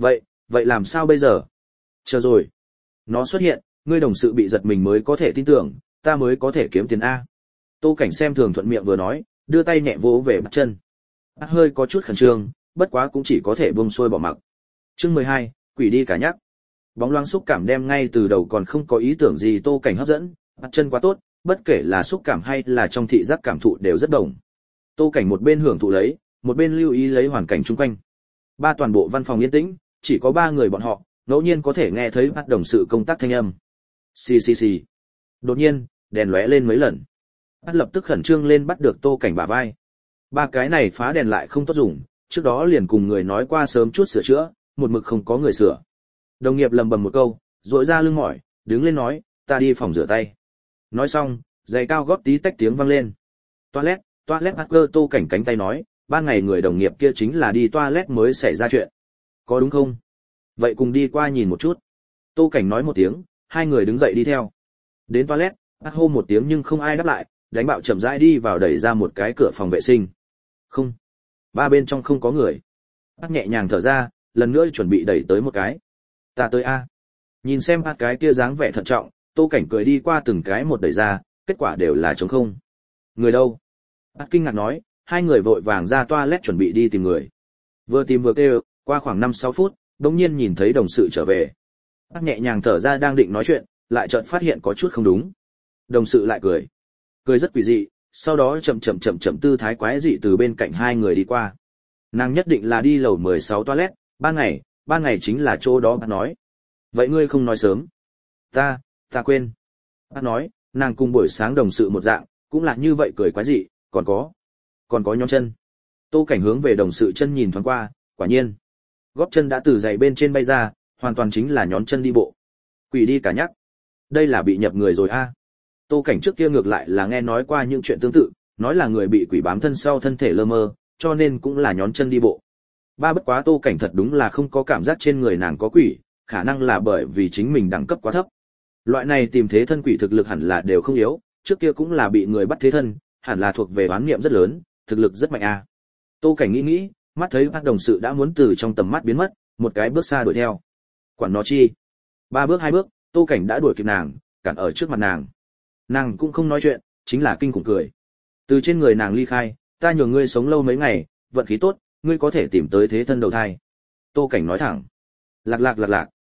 Vậy làm sao bây giờ? Chờ rồi. Nó xuất hiện, ngươi đồng sự bị giật mình mới có thể tin tưởng, ta mới có thể kiếm tiền A. Tô Cảnh xem thường thuận miệng vừa nói, đưa tay nhẹ vỗ về bắt chân. Bắt hơi có chút khẩn trương, bất quá cũng chỉ có thể buông xuôi bỏ mặc. Chương 12, quỷ đi cả nhắc. Bóng loáng xúc cảm đem ngay từ đầu còn không có ý tưởng gì Tô Cảnh hấp dẫn, bắt chân quá tốt, bất kể là xúc cảm hay là trong thị giác cảm thụ đều rất đồng. Tô Cảnh một bên hưởng thụ lấy, một bên lưu ý lấy hoàn cảnh xung quanh. Ba toàn bộ văn phòng yên tĩnh, chỉ có 3 người bọn họ, ngẫu nhiên có thể nghe thấy bắt đồng sự công tác thanh âm. Xì xì xì. Đột nhiên, đèn lóe lên mấy lần. Bắt lập tức khẩn trương lên bắt được Tô Cảnh bả vai. 3 cái này phá đèn lại không tốt dùng, trước đó liền cùng người nói qua sớm chút sửa chữa, một mực không có người sửa. Đồng nghiệp lầm bầm một câu, rỗi ra lưng mỏi, đứng lên nói, ta đi phòng rửa tay. Nói xong, giày cao gót tí tách tiếng vang lên. Toilet Hacker Tô Cảnh cánh tay nói, ban ngày người đồng nghiệp kia chính là đi toilet mới xảy ra chuyện. Có đúng không? Vậy cùng đi qua nhìn một chút. Tô Cảnh nói một tiếng, hai người đứng dậy đi theo. Đến toilet, bắt hô một tiếng nhưng không ai đáp lại, đánh bạo chậm rãi đi vào đẩy ra một cái cửa phòng vệ sinh. Không. 3 bên trong không có người. Bắt nhẹ nhàng thở ra, lần nữa chuẩn bị đẩy tới một cái. Ta tới A. Nhìn xem bắt cái kia dáng vẻ thận trọng, Tô Cảnh cười đi qua từng cái một đẩy ra, kết quả đều là trống không. Người đâu? Bắt kinh ngạc nói, hai người vội vàng ra toilet chuẩn bị đi tìm người. Vừa tìm vừa kêu, qua khoảng 5-6 phút, đột nhiên nhìn thấy đồng sự trở về. Bắt nhẹ nhàng thở ra đang định nói chuyện, lại chợt phát hiện có chút không đúng. Đồng sự lại cười. Cười rất quỷ dị, sau đó chậm tư thái quái dị từ bên cạnh hai người đi qua. Nàng nhất định là đi lầu 16 toilet, ban ngày chính là chỗ đó bác nói. Vậy ngươi không nói sớm. Ta quên. Bác nói, nàng cùng buổi sáng đồng sự một dạng, cũng là như vậy cười quái dị, còn có nhón chân. Tô Cảnh hướng về đồng sự chân nhìn thoáng qua, quả nhiên. Gót chân đã từ giày bên trên bay ra, hoàn toàn chính là nhón chân đi bộ. Quỷ đi cả nhắc. Đây là bị nhập người rồi a. Tô Cảnh trước kia ngược lại là nghe nói qua những chuyện tương tự, nói là người bị quỷ bám thân sau thân thể lơ mơ, cho nên cũng là nhón chân đi bộ. Bất quá Tô Cảnh thật đúng là không có cảm giác trên người nàng có quỷ, khả năng là bởi vì chính mình đẳng cấp quá thấp. Loại này tìm thế thân quỷ thực lực hẳn là đều không yếu, trước kia cũng là bị người bắt thế thân, hẳn là thuộc về oán niệm rất lớn, thực lực rất mạnh a. Tô Cảnh nghĩ, mắt thấy bác đồng sự đã muốn từ trong tầm mắt biến mất, một cái bước xa đuổi theo. Quản nó chi. 3 bước 2 bước, Tô Cảnh đã đuổi kịp nàng, cản ở trước mặt nàng. Nàng cũng không nói chuyện, chính là kinh khủng cười. Từ trên người nàng ly khai, ta nhường ngươi sống lâu mấy ngày, vận khí tốt, ngươi có thể tìm tới thế thân đầu thai. Tô Cảnh nói thẳng. Lạc.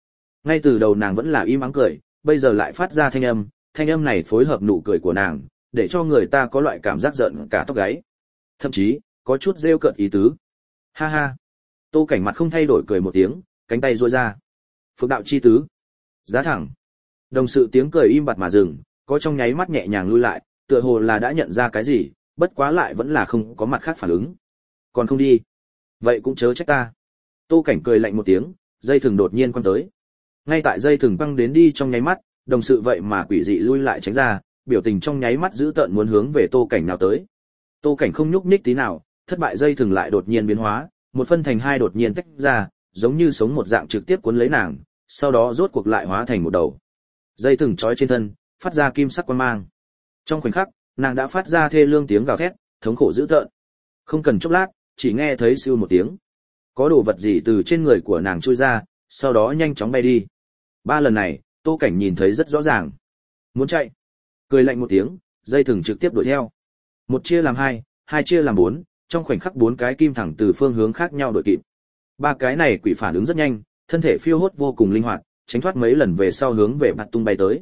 Ngay từ đầu nàng vẫn là im ắng cười, bây giờ lại phát ra thanh âm này phối hợp nụ cười của nàng, để cho người ta có loại cảm giác giận cả tóc gáy. Thậm chí, có chút rêu cợt ý tứ. Ha ha. Tô Cảnh mặt không thay đổi cười một tiếng, cánh tay duỗi ra. Phượng đạo chi tứ. Giá thẳng. Đồng sự tiếng cười im bặt mà dừng, có trong nháy mắt nhẹ nhàng lui lại, tựa hồ là đã nhận ra cái gì, bất quá lại vẫn là không có mặt khác phản ứng. Còn không đi. Vậy cũng chớ trách ta. Tô Cảnh cười lạnh một tiếng, dây thừng đột nhiên quăng tới. Ngay tại dây thừng quăng đến đi trong nháy mắt, đồng sự vậy mà quỷ dị lui lại tránh ra, biểu tình trong nháy mắt dữ tợn muốn hướng về Tô Cảnh nào tới. Tô Cảnh không nhúc nhích tí nào, thất bại dây thừng lại đột nhiên biến hóa, một phân thành hai đột nhiên tách ra, giống như sống một dạng trực tiếp cuốn lấy nàng, sau đó rốt cuộc lại hóa thành một đầu. Dây thừng trói trên thân, phát ra kim sắc quang mang. Trong khoảnh khắc, nàng đã phát ra thê lương tiếng gào thét, thống khổ dữ tợn. Không cần chốc lát, chỉ nghe thấy siêu một tiếng. Có đồ vật gì từ trên người của nàng trôi ra, sau đó nhanh chóng bay đi. Ba lần này, Tô Cảnh nhìn thấy rất rõ ràng. Muốn chạy. Cười lạnh một tiếng, dây thừng trực tiếp đuổi theo. Một chia làm hai, hai chia làm bốn, trong khoảnh khắc bốn cái kim thẳng từ phương hướng khác nhau đuổi kịp. Ba cái này quỷ phản ứng rất nhanh, thân thể phiêu hốt vô cùng linh hoạt, tránh thoát mấy lần về sau hướng về mặt tung bay tới.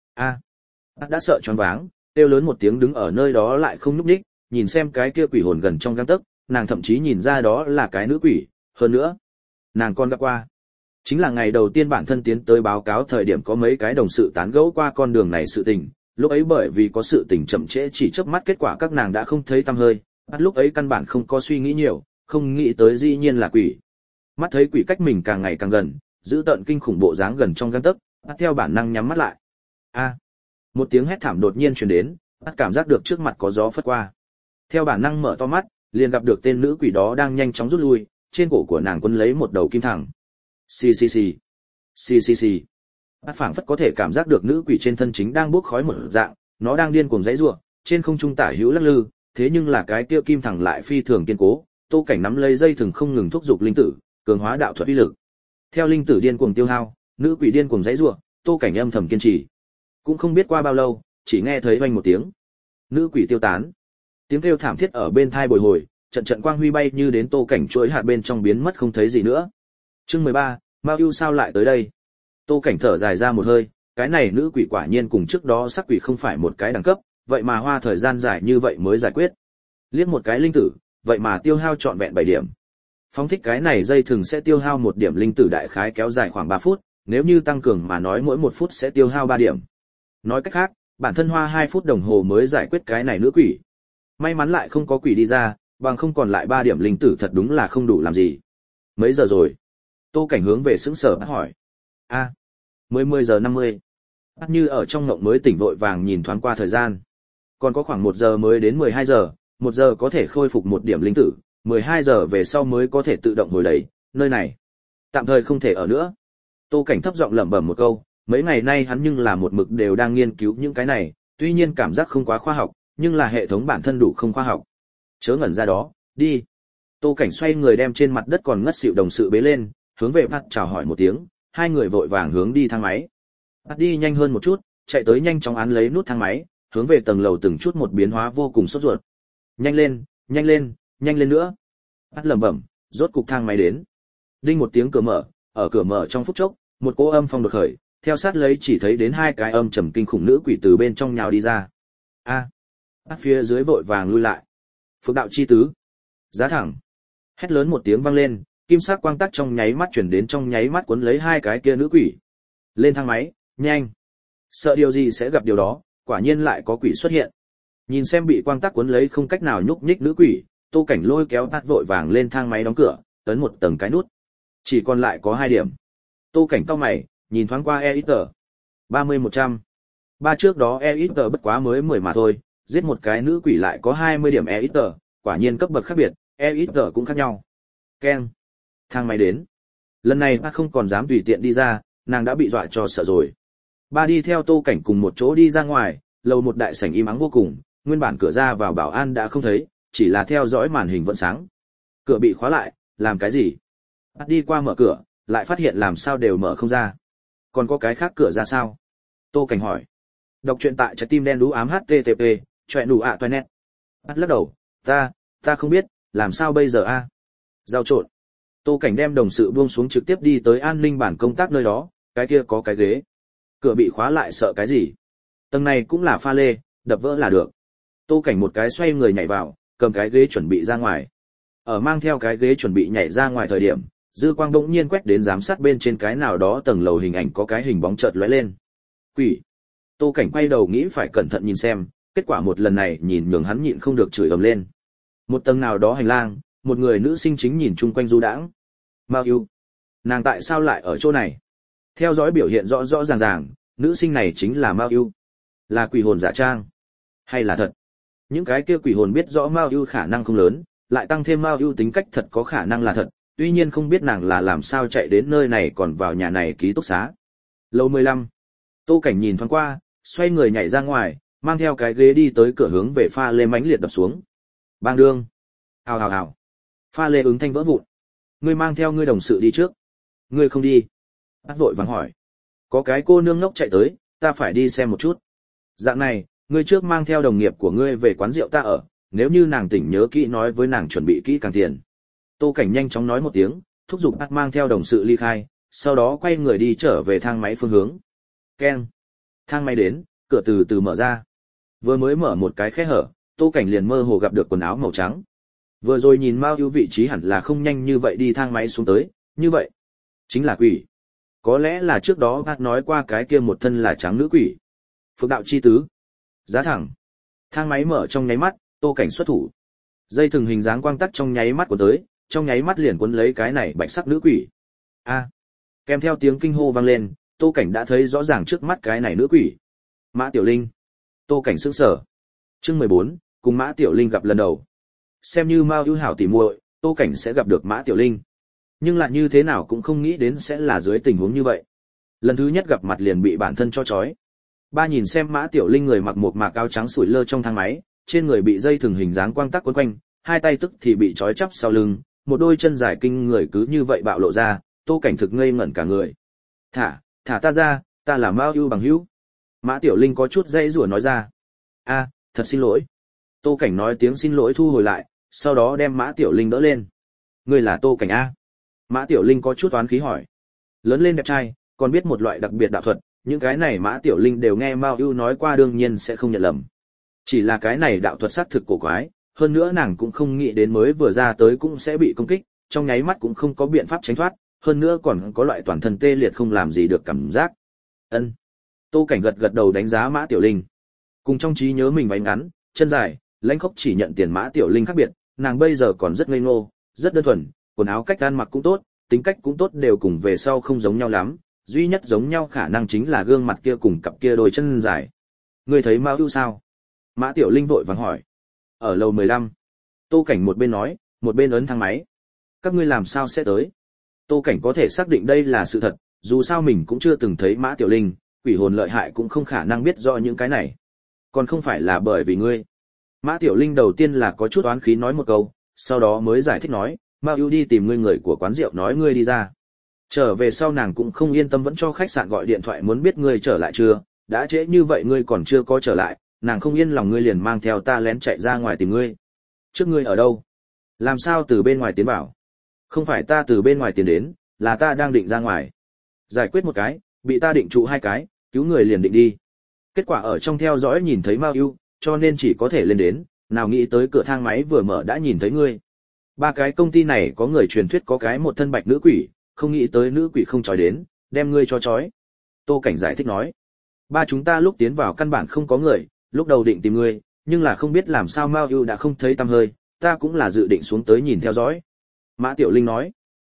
Bác đã sợ choáng váng, kêu lớn một tiếng đứng ở nơi đó lại không nhúc nhích, nhìn xem cái kia quỷ hồn gần trong gang tấc, nàng thậm chí nhìn ra đó là cái nữ quỷ, hơn nữa, nàng còn gặp qua. Chính là ngày đầu tiên bản thân tiến tới báo cáo thời điểm có mấy cái đồng sự tán gẫu qua con đường này sự tình, lúc ấy bởi vì có sự tình chậm trễ chỉ chớp mắt kết quả các nàng đã không thấy tăm hơi, bắt lúc ấy căn bản không có suy nghĩ nhiều, không nghĩ tới dĩ nhiên là quỷ. Mắt thấy quỷ cách mình càng ngày càng gần, giữ tận kinh khủng bộ dáng gần trong gang tấc, bắt theo bản năng nhắm mắt lại. Một tiếng hét thảm đột nhiên truyền đến, bắt cảm giác được trước mặt có gió phất qua. Theo bản năng mở to mắt, liền gặp được tên nữ quỷ đó đang nhanh chóng rút lui, trên cổ của nàng quấn lấy một đầu kim thẳng. Xì xì xì. Xì xì xì. Bắt phảng phất có thể cảm giác được nữ quỷ trên thân chính đang bốc khói một dạng, nó đang điên cuồng giãy giụa, trên không trung tả hữu lắc lư, thế nhưng là cái kia kim thẳng lại phi thường kiên cố. Tô Cảnh nắm lấy dây thừng không ngừng thúc giục linh tử, cường hóa đạo thuật uy lực. Theo linh tử điên cuồng tiêu hao, nữ quỷ điên cuồng giãy giụa, Tô Cảnh âm thầm kiên trì. Cũng không biết qua bao lâu, chỉ nghe thấy vang một tiếng, nữ quỷ tiêu tán. Tiếng kêu thảm thiết ở bên tai bồi hồi, trận trận quang huy bay như đến Tô Cảnh chuỗi hạt bên trong biến mất không thấy gì nữa. Chương 13, Mao Ưu sao lại tới đây? Tô Cảnh thở dài ra một hơi, cái này nữ quỷ quả nhiên cùng trước đó sắc quỷ không phải một cái đẳng cấp, vậy mà hoa thời gian dài như vậy mới giải quyết. Liếc một cái linh tử, vậy mà tiêu hao trọn vẹn 7 điểm. Phóng thích cái này dây thường sẽ tiêu hao 1 điểm linh tử đại khái kéo dài khoảng 3 phút, nếu như tăng cường mà nói mỗi 1 phút sẽ tiêu hao 3 điểm. Nói cách khác, bản thân hoa 2 phút đồng hồ mới giải quyết cái này nữ quỷ. May mắn lại không có quỷ đi ra, bằng không còn lại 3 điểm linh tử thật đúng là không đủ làm gì. Mấy giờ rồi? Tô Cảnh hướng về sững sờ hỏi. 10 giờ 50. Bắt như ở trong ngộng mới tỉnh vội vàng nhìn thoáng qua thời gian. Còn có khoảng 1 giờ mới đến 12 giờ, 1 giờ có thể khôi phục 1 điểm linh tử, 12 giờ về sau mới có thể tự động hồi đấy, nơi này tạm thời không thể ở nữa. Tô Cảnh thấp giọng lẩm bẩm một câu, mấy ngày nay hắn nhưng là một mực đều đang nghiên cứu những cái này, tuy nhiên cảm giác không quá khoa học, nhưng là hệ thống bản thân đủ không khoa học. Chớ ngẩn ra đó, đi. Tô Cảnh xoay người đem trên mặt đất còn ngất xỉu đồng sự bế lên, hướng về Pat chào hỏi một tiếng, hai người vội vàng hướng đi thang máy. Pat đi nhanh hơn một chút, chạy tới nhanh chóng án lấy nút thang máy, hướng về tầng lầu từng chút một biến hóa vô cùng sốt ruột. Nhanh lên, nhanh lên, nhanh lên nữa. Pat lẩm bẩm, rốt cục thang máy đến. Đinh một tiếng cửa mở, ở cửa mở trong phút chốc, một cỗ âm phong đột khởi, theo sát lấy chỉ thấy đến 2 cái âm trầm kinh khủng nữ quỷ từ bên trong nhào đi ra. Pat phía dưới vội vàng lui lại. Phượng đạo chi tứ. Giá thẳng. Hét lớn một tiếng vang lên, kim sắc quang tắc trong nháy mắt chuyển đến trong nháy mắt cuốn lấy 2 cái kia nữ quỷ. Lên thang máy, nhanh. Sợ điều gì sẽ gặp điều đó, quả nhiên lại có quỷ xuất hiện. Nhìn xem bị quang tắc cuốn lấy không cách nào nhúc nhích nữ quỷ, Tô Cảnh lôi kéo Pat vội vàng lên thang máy đóng cửa, ấn một tầng cái nút. Chỉ còn lại có 2 điểm. Tô Cảnh cau mày, nhìn thoáng qua EXP. 30-100. Ba trước đó EXP bất quá mới 10 mà thôi, giết một cái nữ quỷ lại có 20 điểm EXP, quả nhiên cấp bậc khác biệt, EXP cũng khác nhau. Keng. Thang máy đến. Lần này Pat không còn dám tùy tiện đi ra, nàng đã bị dọa cho sợ rồi. Ba đi theo Tô Cảnh cùng một chỗ đi ra ngoài, lầu một đại sảnh im ắng vô cùng, nguyên bản cửa ra vào bảo an đã không thấy, chỉ là theo dõi màn hình vẫn sáng. Cửa bị khóa lại, làm cái gì? Pat đi qua mở cửa, lại phát hiện làm sao đều mở không ra. Còn có cái khác cửa ra sao? Tô Cảnh hỏi. Đọc truyện tại trái tim đen đú ám http, chuyện đủ ạ toilet. Pat lắc đầu, ta không biết, làm sao bây giờ a? Giao trộn. Tô Cảnh đem đồng sự buông xuống trực tiếp đi tới an ninh bản công tác nơi đó, cái kia có cái ghế. Cửa bị khóa lại sợ cái gì? Tầng này cũng là pha lê, đập vỡ là được. Tô Cảnh một cái xoay người nhảy vào, cầm cái ghế chuẩn bị ra ngoài. Ở mang theo cái ghế chuẩn bị nhảy ra ngoài thời điểm, dư quang bỗng nhiên quét đến giám sát bên trên cái nào đó tầng lầu hình ảnh có cái hình bóng chợt lóe lên. Quỷ. Tô Cảnh quay đầu nghĩ phải cẩn thận nhìn xem, kết quả một lần này nhìn nhường hắn nhịn không được chửi ầm lên. Một tầng nào đó hành lang, một người nữ sinh chính nhìn chung quanh du đãng. Mao Yu, nàng tại sao lại ở chỗ này? Theo dõi biểu hiện rõ rõ ràng ràng, nữ sinh này chính là Mao Yu. Là quỷ hồn giả trang, hay là thật? Những cái kia quỷ hồn biết rõ Mao Yu khả năng không lớn, lại tăng thêm Mao Yu tính cách thật có khả năng là thật, tuy nhiên không biết nàng là làm sao chạy đến nơi này còn vào nhà này ký túc xá. Lầu 15. Tô Cảnh nhìn thoáng qua, xoay người nhảy ra ngoài, mang theo cái ghế đi tới cửa hướng về pha lê mãnh liệt đập xuống. Bang đương. Hào hào hào. Pha lê ứng thanh vỡ vụn. Ngươi mang theo ngươi đồng sự đi trước. Ngươi không đi. Bắt vội vàng hỏi. Có cái cô nương ngốc chạy tới, ta phải đi xem một chút. Dạng này, ngươi trước mang theo đồng nghiệp của ngươi về quán rượu ta ở, nếu như nàng tỉnh nhớ kỹ nói với nàng chuẩn bị kỹ càng tiền. Tô Cảnh nhanh chóng nói một tiếng, thúc giục bắt mang theo đồng sự ly khai, sau đó quay người đi trở về thang máy phương hướng. Keng. Thang máy đến, cửa từ từ mở ra. Vừa mới mở một cái khe hở, Tô Cảnh liền mơ hồ gặp được quần áo màu trắng. Vừa rồi nhìn Mao Yu vị trí hẳn là không nhanh như vậy đi thang máy xuống tới, như vậy chính là quỷ. Có lẽ là trước đó bác nói qua cái kia một thân là trắng nữ quỷ. Phượng đạo chi tứ. Giá thẳng. Thang máy mở trong nháy mắt, Tô Cảnh xuất thủ. Dây thừng hình dáng quang tắc trong nháy mắt của tới, trong nháy mắt liền cuốn lấy cái này bạch sắc nữ quỷ. A. Kèm theo tiếng kinh hô vang lên, Tô Cảnh đã thấy rõ ràng trước mắt cái này nữ quỷ. Mã Tiểu Linh. Tô Cảnh sững sờ. Chương 14, cùng Mã Tiểu Linh gặp lần đầu. Xem như Mao Yu hảo tỉ muội, Tô Cảnh sẽ gặp được Mã Tiểu Linh. Nhưng lại như thế nào cũng không nghĩ đến sẽ là dưới tình huống như vậy. Lần thứ nhất gặp mặt liền bị bản thân cho chói. Ba nhìn xem Mã Tiểu Linh người mặc một mạc áo trắng sủi lơ trong thang máy, trên người bị dây thừng hình dáng quang tắc quấn quanh, hai tay tức thì bị trói chắp sau lưng, một đôi chân dài kinh người cứ như vậy bạo lộ ra, Tô Cảnh thực ngây ngẩn cả người. Thả ta ra, ta là Mao Yu bằng hữu. Mã Tiểu Linh có chút dãy rủa nói ra. A, thật xin lỗi. Tô Cảnh nói tiếng xin lỗi thu hồi lại, sau đó đem Mã Tiểu Linh đỡ lên. Ngươi là Tô Cảnh A? Mã Tiểu Linh có chút oán khí hỏi. Lớn lên đẹp trai, còn biết một loại đặc biệt đạo thuật, những cái này Mã Tiểu Linh đều nghe Mao Yu nói qua đương nhiên sẽ không nhận lầm. Chỉ là cái này đạo thuật xác thực cổ quái, hơn nữa nàng cũng không nghĩ đến mới vừa ra tới cũng sẽ bị công kích, trong nháy mắt cũng không có biện pháp tránh thoát, hơn nữa còn có loại toàn thân tê liệt không làm gì được cảm giác. Ân. Tô Cảnh gật gật đầu đánh giá Mã Tiểu Linh. Cùng trong trí nhớ mình váy ngắn, chân dài, lãnh khốc chỉ nhận tiền Mã Tiểu Linh khác biệt, nàng bây giờ còn rất ngây ngô, rất đơn thuần, quần áo cách ăn mặc cũng tốt, tính cách cũng tốt đều cùng về sau không giống nhau lắm, duy nhất giống nhau khả năng chính là gương mặt kia cùng cặp kia đôi chân dài. Ngươi thấy Mao Yu sao? Mã Tiểu Linh vội vàng hỏi. Ở lầu 15. Tô Cảnh một bên nói, một bên ấn thang máy. Các ngươi làm sao sẽ tới? Tô Cảnh có thể xác định đây là sự thật, dù sao mình cũng chưa từng thấy Mã Tiểu Linh, quỷ hồn lợi hại cũng không khả năng biết rõ những cái này. Còn không phải là bởi vì ngươi. Mã Tiểu Linh đầu tiên là có chút oán khí nói một câu, sau đó mới giải thích nói, Mao Yu đi tìm ngươi người của quán rượu nói ngươi đi ra. Trở về sau nàng cũng không yên tâm vẫn cho khách sạn gọi điện thoại muốn biết ngươi trở lại chưa, đã trễ như vậy ngươi còn chưa có trở lại, nàng không yên lòng ngươi liền mang theo ta lén chạy ra ngoài tìm ngươi. Trước ngươi ở đâu? Làm sao từ bên ngoài tiến vào? Không phải ta từ bên ngoài tiến đến, là ta đang định ra ngoài. Giải quyết một cái, bị ta định trụ hai cái, cứu người liền định đi. Kết quả ở trong theo dõi nhìn thấy Mao Yu, cho nên chỉ có thể lên đến, nào nghĩ tới cửa thang máy vừa mở đã nhìn thấy ngươi. Ba cái công ty này có người truyền thuyết có cái một thân bạch nữ quỷ, không nghĩ tới nữ quỷ không trói đến, đem ngươi cho trói. Tô Cảnh giải thích nói. Ba chúng ta lúc tiến vào căn bản không có người, lúc đầu định tìm ngươi, nhưng là không biết làm sao Mao Yu đã không thấy tăm hơi, ta cũng là dự định xuống tới nhìn theo dõi. Mã Tiểu Linh nói.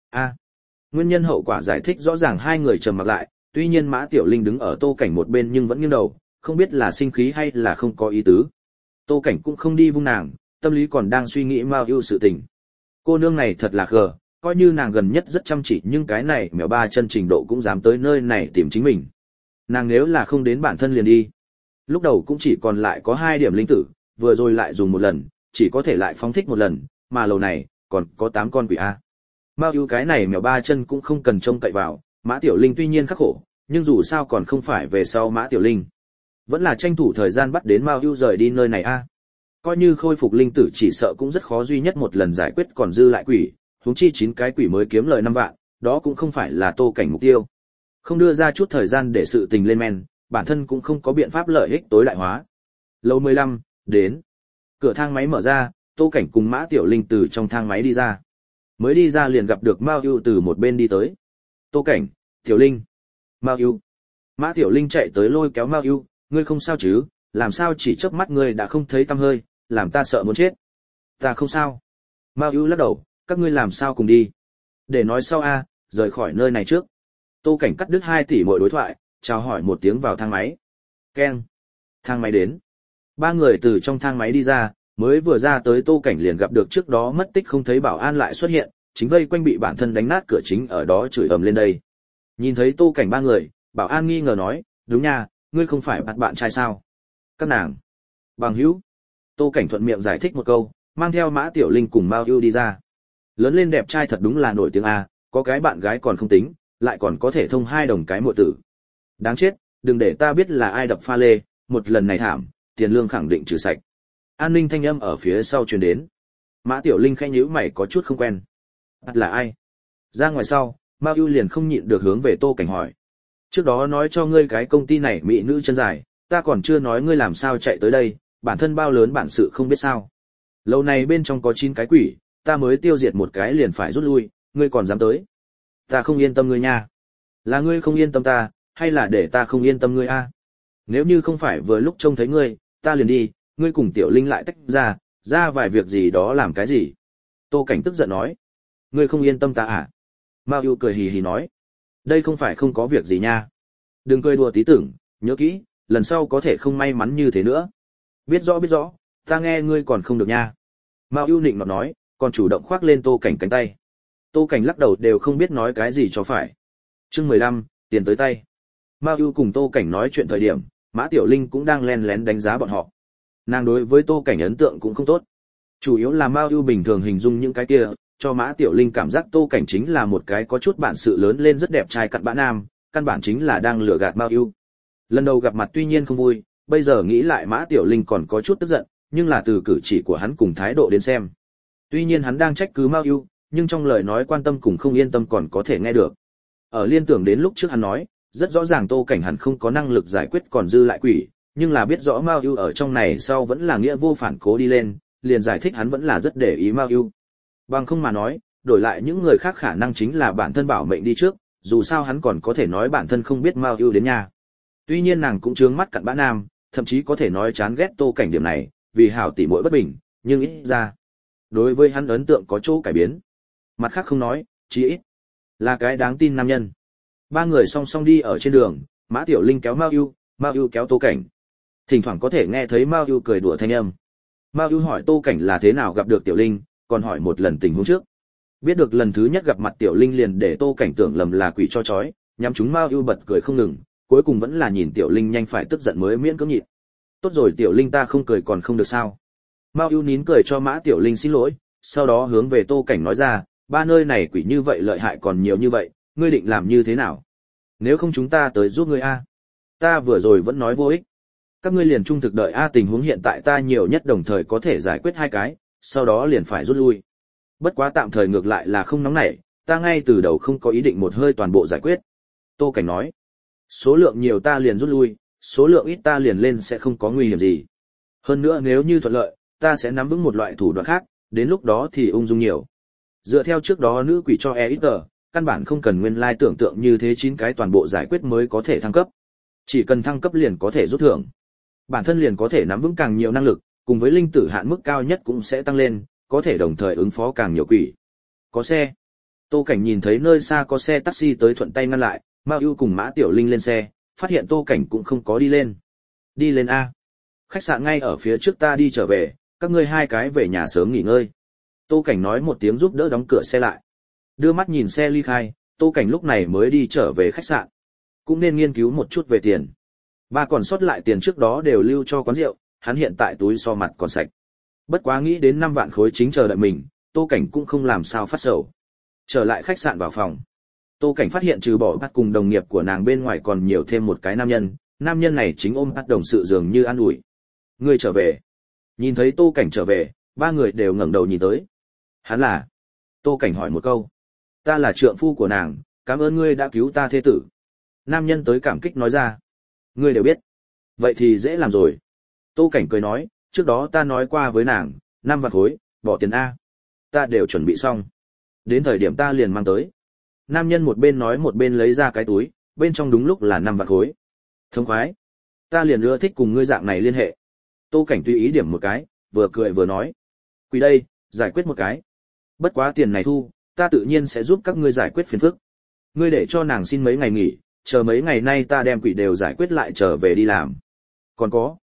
Nguyên nhân hậu quả giải thích rõ ràng hai người trầm mặc lại, tuy nhiên Mã Tiểu Linh đứng ở Tô Cảnh một bên nhưng vẫn nghiêng đầu, không biết là sinh khí hay là không có ý tứ. Tô Cảnh cũng không đi vung nàng, tâm lý còn đang suy nghĩ Mao Yu sự tình. Cô nương này thật là khờ, coi như nàng gần nhất rất chăm chỉ nhưng cái này mèo ba chân trình độ cũng dám tới nơi này tìm chính mình. Nàng nếu là không đến bản thân liền đi. Lúc đầu cũng chỉ còn lại có 2 điểm linh tử, vừa rồi lại dùng một lần, chỉ có thể lại phóng thích một lần, mà lầu này còn có 8 con quỷ a. Mao Yu cái này mèo ba chân cũng không cần trông cậy vào, Mã Tiểu Linh tuy nhiên khắc khổ, nhưng dù sao còn không phải về sau Mã Tiểu Linh. Vẫn là tranh thủ thời gian bắt đến Mao Yu rời đi nơi này a. Coi như khôi phục linh tử chỉ sợ cũng rất khó duy nhất một lần giải quyết còn dư lại quỷ, huống chi 9 cái quỷ mới kiếm lời 5 vạn, đó cũng không phải là Tô Cảnh mục tiêu. Không đưa ra chút thời gian để sự tình lên men, bản thân cũng không có biện pháp lợi ích tối đại hóa. Lầu 15, đến. Cửa thang máy mở ra, Tô Cảnh cùng Mã Tiểu Linh từ trong thang máy đi ra. Mới đi ra liền gặp được Mao Ưu từ một bên đi tới. Tô Cảnh, Tiểu Linh. Mao Ưu. Mã Tiểu Linh chạy tới lôi kéo Mao Ưu, ngươi không sao chứ, làm sao chỉ chớp mắt ngươi đã không thấy tăm hơi, làm ta sợ muốn chết. Ta không sao. Mao Ưu lắc đầu, các ngươi làm sao cùng đi. Để nói sau a, rời khỏi nơi này trước. Tô Cảnh cắt đứt 2 tỷ mỗi đối thoại, chào hỏi một tiếng vào thang máy. Keng. Thang máy đến. 3 người từ trong thang máy đi ra, mới vừa ra tới Tô Cảnh liền gặp được trước đó mất tích không thấy bảo an lại xuất hiện, chính vây quanh bị bản thân đánh nát cửa chính ở đó chửi ầm lên đây. Nhìn thấy Tô Cảnh 3 người, bảo an nghi ngờ nói, đúng nha, ngươi không phải bắt bạn trai sao? Các nàng. Bằng hữu. Tô Cảnh thuận miệng giải thích một câu, mang theo Mã Tiểu Linh cùng Mao Ưu đi ra. Lớn lên đẹp trai thật đúng là nổi tiếng a, có cái bạn gái còn không tính, lại còn có thể thông 2 đồng cái muội tử. Đáng chết, đừng để ta biết là ai đập pha lê, một lần này thảm, tiền lương khẳng định trừ sạch. An ninh thanh âm ở phía sau truyền đến. Mã Tiểu Linh khẽ nhíu mày có chút không quen. Là ai? Ra ngoài sau, Mao Ưu liền không nhịn được hướng về Tô Cảnh hỏi. Trước đó nói cho ngươi cái công ty này mỹ nữ chân dài, ta còn chưa nói ngươi làm sao chạy tới đây, bản thân bao lớn bản sự không biết sao. Lâu này bên trong có 9 cái quỷ, ta mới tiêu diệt một cái liền phải rút lui, ngươi còn dám tới. Ta không yên tâm ngươi nha. Là ngươi không yên tâm ta, hay là để ta không yên tâm ngươi a? Nếu như không phải vừa lúc trông thấy ngươi, ta liền đi, ngươi cùng Tiểu Linh lại tách ra vài việc gì đó làm cái gì. Tô Cảnh tức giận nói. Ngươi không yên tâm ta à? Mao Ưu cười hì hì nói. Đây không phải không có việc gì nha. Đừng cười đùa tí tưởng, nhớ kỹ, lần sau có thể không may mắn như thế nữa. Biết rõ, ta nghe ngươi còn không được nha. Mao Ưu nịnh nọt nói, còn chủ động khoác lên Tô Cảnh cánh tay. Tô Cảnh lắc đầu đều không biết nói cái gì cho phải. Chương 15, tiền tới tay. Mao Ưu cùng Tô Cảnh nói chuyện thời điểm, Mã Tiểu Linh cũng đang len lén đánh giá bọn họ. Nàng đối với Tô Cảnh ấn tượng cũng không tốt. Chủ yếu là Mao Ưu bình thường hình dung những cái kia, cho Mã Tiểu Linh cảm giác Tô Cảnh chính là một cái có chút bản sự lớn lên rất đẹp trai cặn bã nam, căn bản chính là đang lừa gạt Mao Ưu. Lần đầu gặp mặt tuy nhiên không vui, bây giờ nghĩ lại Mã Tiểu Linh còn có chút tức giận, nhưng là từ cử chỉ của hắn cùng thái độ đến xem. Tuy nhiên hắn đang trách cứ Mao Ưu, nhưng trong lời nói quan tâm cùng không yên tâm còn có thể nghe được. Ở liên tưởng đến lúc trước hắn nói, rất rõ ràng Tô Cảnh hắn không có năng lực giải quyết còn dư lại quỷ, nhưng là biết rõ Mao Ưu ở trong này sau vẫn là nghĩa vô phản cố đi lên, liền giải thích hắn vẫn là rất để ý Mao Ưu. Bằng không mà nói, đổi lại những người khác khả năng chính là bản thân bảo mệnh đi trước, dù sao hắn còn có thể nói bản thân không biết Mao Ưu đến nhà. Tuy nhiên nàng cũng trướng mắt cặn bã nam, thậm chí có thể nói chán ghét Tô Cảnh điểm này, vì hảo tỷ muội bất bình, nhưng ít ra đối với hắn ấn tượng có chỗ cải biến. Mặt khác không nói, chí ít là cái đáng tin nam nhân. 3 người song song đi ở trên đường, Mã Tiểu Linh kéo Mao Ưu kéo Tô Cảnh. Thỉnh thoảng có thể nghe thấy Mao Ưu cười đùa thanh âm. Mao Ưu hỏi Tô Cảnh là thế nào gặp được Tiểu Linh, còn hỏi một lần tình huống trước. Biết được lần thứ nhất gặp mặt Tiểu Linh liền để Tô Cảnh tưởng lầm là quỷ cho chói, nhắm chúng Mao Ưu bật cười không ngừng, cuối cùng vẫn là nhìn Tiểu Linh nhanh phải tức giận mới miễn cưỡng nhịn. Tốt rồi Tiểu Linh ta không cười còn không được sao? Mao Ưu nín cười cho Mã Tiểu Linh xin lỗi, sau đó hướng về Tô Cảnh nói ra, 3 nơi này quỷ như vậy lợi hại còn nhiều như vậy, ngươi định làm như thế nào? Nếu không chúng ta tới giúp ngươi a. Ta vừa rồi vẫn nói vô ích. Các ngươi liền trung thực đợi a, tình huống hiện tại ta nhiều nhất đồng thời có thể giải quyết 2 cái, sau đó liền phải rút lui. Bất quá tạm thời ngược lại là không nóng nảy, ta ngay từ đầu không có ý định một hơi toàn bộ giải quyết. Tô Cảnh nói, số lượng nhiều ta liền rút lui, số lượng ít ta liền lên sẽ không có nguy hiểm gì. Hơn nữa nếu như thuận lợi, ta sẽ nắm vững một loại thủ đoạn khác, đến lúc đó thì ung dung nhiều. Dựa theo trước đó nữ quỷ cho EXG, căn bản không cần nguyên lai tưởng tượng như thế 9 cái toàn bộ giải quyết mới có thể thăng cấp. Chỉ cần thăng cấp liền có thể rút thưởng. Bản thân liền có thể nắm vững càng nhiều năng lực, cùng với linh tử hạn mức cao nhất cũng sẽ tăng lên, có thể đồng thời ứng phó càng nhiều quỷ. Có xe. Tô Cảnh nhìn thấy nơi xa có xe taxi tới thuận tay ngăn lại, Mao Ưu cùng Mã Tiểu Linh lên xe, phát hiện Tô Cảnh cũng không có đi lên. Đi lên a. Khách sạn ngay ở phía trước ta đi trở về, các ngươi 2 cái về nhà sớm nghỉ ngơi. Tô Cảnh nói một tiếng giúp đỡ đóng cửa xe lại. Đưa mắt nhìn xe ly khai, Tô Cảnh lúc này mới đi trở về khách sạn. Cũng nên nghiên cứu một chút về tiền. 3 còn sót lại tiền trước đó đều lưu cho quán rượu, hắn hiện tại túi so mặt còn sạch. Bất quá nghĩ đến 5 vạn khối chính chờ đợi mình, Tô Cảnh cũng không làm sao phát sầu. Trở lại khách sạn vào phòng. Tô Cảnh phát hiện trừ bỏ bắt cùng đồng nghiệp của nàng bên ngoài còn nhiều thêm một cái nam nhân này chính ôm bắt đồng sự dường như an ủi. Ngươi trở về. Nhìn thấy Tô Cảnh trở về, 3 người đều ngẩng đầu nhìn tới. Hắn là? Tô Cảnh hỏi một câu. Ta là trượng phu của nàng, cảm ơn ngươi đã cứu ta thê tử. Nam nhân tới cảm kích nói ra. Ngươi đều biết. Vậy thì dễ làm rồi. Tô Cảnh cười nói, trước đó ta nói qua với nàng, 5 vạn khối, bỏ tiền A. Ta đều chuẩn bị xong. Đến thời điểm ta liền mang tới. Nam nhân một bên nói một bên lấy ra cái túi, bên trong đúng lúc là 5 vạn khối. Thông khoái. Ta liền ưa thích cùng ngươi dạng này liên hệ. Tô Cảnh tùy ý điểm một cái, vừa cười vừa nói. Quỳ đây, giải quyết một cái. Bất quá tiền này thu, ta tự nhiên sẽ giúp các ngươi giải quyết phiền phức. Ngươi để cho nàng xin mấy ngày nghỉ, chờ mấy ngày nay ta đem quỷ đều giải quyết lại trở về đi làm. Còn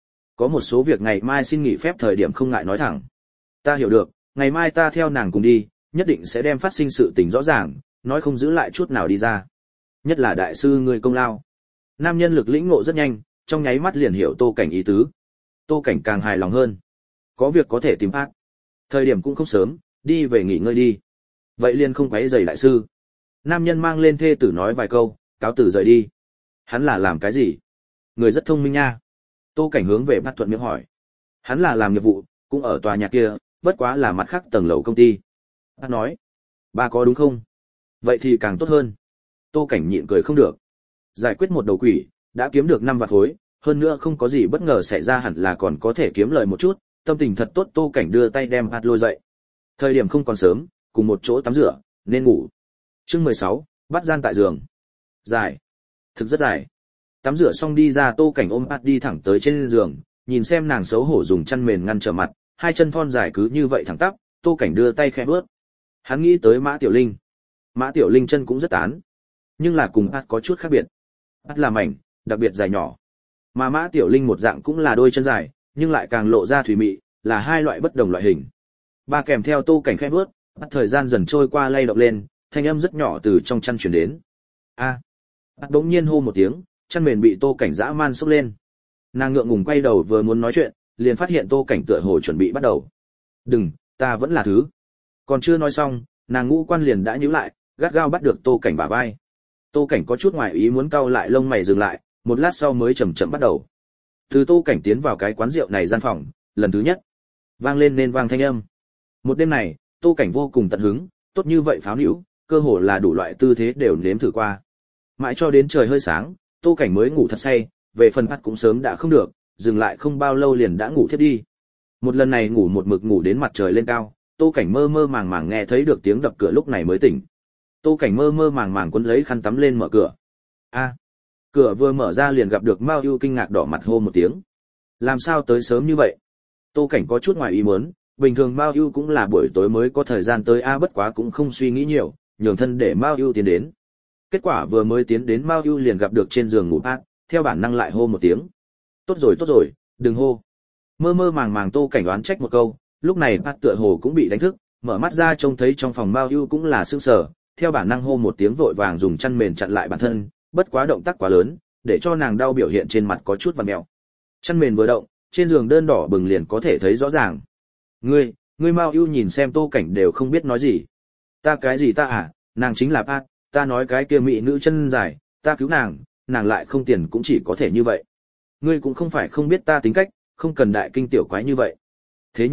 có một số việc ngày mai xin nghỉ phép thời điểm không ngại nói thẳng. Ta hiểu được, ngày mai ta theo nàng cùng đi, nhất định sẽ đem phát sinh sự tình rõ ràng, nói không giữ lại chút nào đi ra. Nhất là đại sư người công lao. Nam nhân lực lĩnh ngộ rất nhanh, trong nháy mắt liền hiểu Tô Cảnh ý tứ. Tô Cảnh càng hài lòng hơn. Có việc có thể tìm phát. Thời điểm cũng không sớm, đi về nghỉ ngơi đi. Vậy liền không quấy rầy đại sư. Nam nhân mang lên thê tử nói vài câu, cáo từ rời đi. Hắn là làm cái gì? Người rất thông minh nha. Tô Cảnh hướng về bắt thuận miệng hỏi. Hắn là làm nghiệp vụ, cũng ở tòa nhà kia, bất quá là mặt khác tầng lầu công ty. Bắt nói. Ba có đúng không? Vậy thì càng tốt hơn. Tô Cảnh nhịn cười không được. Giải quyết một đầu quỷ, đã kiếm được 5 vạn khối, hơn nữa không có gì bất ngờ xảy ra hẳn là còn có thể kiếm lời một chút, tâm tình thật tốt. Tô Cảnh đưa tay đem bắt lôi dậy. Thời điểm không còn sớm, cùng một chỗ tắm rửa, nên ngủ. Chương 16, bắt gian tại giường. Dài. Thực rất dài. Tắm rửa xong đi ra, Tô Cảnh ôm Pat đi thẳng tới trên giường, nhìn xem nàng xấu hổ dùng chăn mền ngăn trở mặt, hai chân thon dài cứ như vậy thẳng tắp, Tô Cảnh đưa tay khẽ bước. Hắn nghĩ tới Mã Tiểu Linh. Mã Tiểu Linh chân cũng rất tán, nhưng là cùng Pat có chút khác biệt. Pat là mảnh, đặc biệt dài nhỏ, mà Mã Tiểu Linh một dạng cũng là đôi chân dài, nhưng lại càng lộ ra thủy mị, là hai loại bất đồng loại hình. Ba kèm theo Tô Cảnh khẽ bước, thời gian dần trôi qua lay động lên, thanh âm rất nhỏ từ trong chăn truyền đến. A. Pat bỗng nhiên hô một tiếng, chăn mền bị Tô Cảnh dã man xốc lên. Nàng ngượng ngùng quay đầu vừa muốn nói chuyện, liền phát hiện Tô Cảnh tựa hồ chuẩn bị bắt đầu. "Đừng, ta vẫn là thứ." Còn chưa nói xong, nàng ngũ quan liền đã nhíu lại, gắt gao bắt được Tô Cảnh bả vai. Tô Cảnh có chút ngoài ý muốn cau lại lông mày dừng lại, một lát sau mới chậm chậm bắt đầu. Từ Tô Cảnh tiến vào cái quán rượu này gian phòng, lần thứ nhất, vang lên nên vang thanh âm. Một đêm này, Tô Cảnh vô cùng tận hứng, tốt như vậy pháo nữu, cơ hồ là đủ loại tư thế đều nếm thử qua. Mãi cho đến trời hơi sáng, Tô Cảnh mới ngủ thật say, về phần Pat cũng sớm đã không được, dừng lại không bao lâu liền đã ngủ thiếp đi. Một lần này ngủ một mực ngủ đến mặt trời lên cao, Tô Cảnh mơ mơ màng màng nghe thấy được tiếng đập cửa lúc này mới tỉnh. Tô Cảnh mơ mơ màng màng quấn lấy khăn tắm lên mở cửa. A. Cửa vừa mở ra liền gặp được Mao Yu kinh ngạc đỏ mặt hô một tiếng. Làm sao tới sớm như vậy? Tô Cảnh có chút ngoài ý muốn, bình thường Mao Yu cũng là buổi tối mới có thời gian tới bất quá cũng không suy nghĩ nhiều, nhường thân để Mao Yu tiến đến. Kết quả vừa mới tiến đến Mao Yu liền gặp được trên giường ngủ Pat, theo bản năng lại hô một tiếng. Tốt rồi, đừng hô. Mơ mơ màng màng Tô Cảnh đoán trách một câu, lúc này Pat tựa hồ cũng bị đánh thức, mở mắt ra trông thấy trong phòng Mao Yu cũng là sững sờ, theo bản năng hô một tiếng vội vàng dùng chăn mền chặn lại bản thân, bất quá động tác quá lớn, để cho nàng đau biểu hiện trên mặt có chút vằn mèo. Chăn mền vừa động, trên giường đơn đỏ bừng liền có thể thấy rõ ràng. Ngươi Mao Yu nhìn xem Tô Cảnh đều không biết nói gì. Ta cái gì ta à, nàng chính là Pat, ta nói cái kia mỹ nữ chân dài, ta cứu nàng, nàng lại không tiền cũng chỉ có thể như vậy. Ngươi cũng không phải không biết ta tính cách, không cần đại kinh tiểu quái như vậy. Thế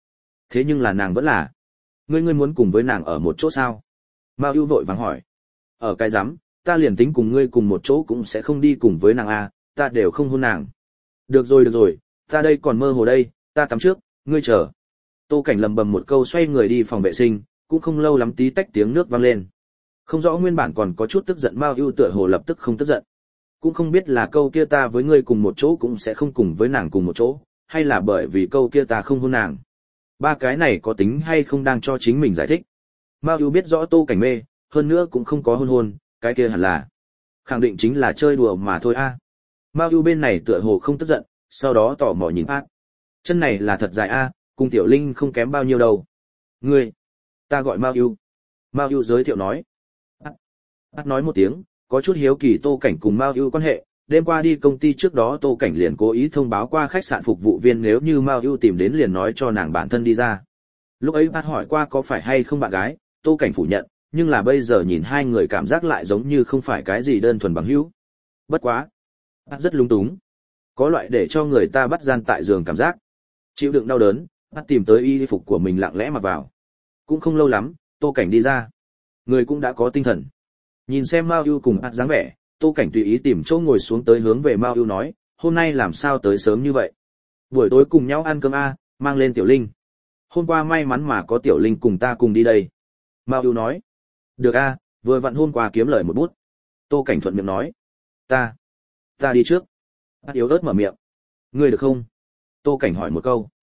nhưng là nàng vẫn là. Ngươi muốn cùng với nàng ở một chỗ sao? Mao Yu vội vàng hỏi. Ở cái rắm, ta liền tính cùng ngươi cùng một chỗ cũng sẽ không đi cùng với nàng a, ta đều không hôn nàng. Được rồi, ta đây còn mơ hồ đây, ta tắm trước, ngươi chờ. Tô Cảnh lầm bầm một câu xoay người đi phòng vệ sinh, cũng không lâu lắm tí tách tiếng nước vang lên. Không rõ nguyên bản còn có chút tức giận Mao Yu tựa hồ lập tức không tức giận. Cũng không biết là câu kia ta với ngươi cùng một chỗ cũng sẽ không cùng với nàng cùng một chỗ, hay là bởi vì câu kia ta không hôn nàng. Ba cái này có tính hay không đang cho chính mình giải thích. Mao Yu biết rõ Tô Cảnh mê, hơn nữa cũng không có hôn, cái kia hẳn là khẳng định chính là chơi đùa mà thôi a. Mao Yu bên này tựa hồ không tức giận, sau đó tò mò nhìn Pat. Chân này là thật dài a, cùng Tiểu Linh không kém bao nhiêu đâu. Ngươi, ta gọi Mao Yu. Mao Yu giới thiệu nói. Pat nói một tiếng, có chút hiếu kỳ Tô Cảnh cùng Mao Yu quan hệ. Đêm qua đi công ty trước đó Tô Cảnh liền cố ý thông báo qua khách sạn phục vụ viên nếu như Mao Yu tìm đến liền nói cho nàng bản thân đi ra. Lúc ấy Pat hỏi qua có phải hay không bạn gái, Tô Cảnh phủ nhận, nhưng là bây giờ nhìn hai người cảm giác lại giống như không phải cái gì đơn thuần bằng hữu. Bất quá, Pat rất lung túng, có loại để cho người ta bắt gian tại giường cảm giác. Chịu đựng đau đớn, Pat tìm tới y phục của mình lặng lẽ mặc vào. Cũng không lâu lắm, Tô Cảnh đi ra, người cũng đã có tinh thần. Nhìn xem Mao Yu cùng Pat dáng vẻ, Tô Cảnh tùy ý tìm chỗ ngồi xuống tới hướng về Mao Ưu nói, hôm nay làm sao tới sớm như vậy? Buổi tối cùng nhau ăn cơm a, mang lên Tiểu Linh. Hôm qua may mắn mà có Tiểu Linh cùng ta cùng đi đây. Mao Ưu nói, được a, vừa vặn hôm qua kiếm lời một bút. Tô Cảnh thuận miệng nói, ta đi trước. Bát yếu ớt mở miệng, ngươi được không? Tô Cảnh hỏi một câu.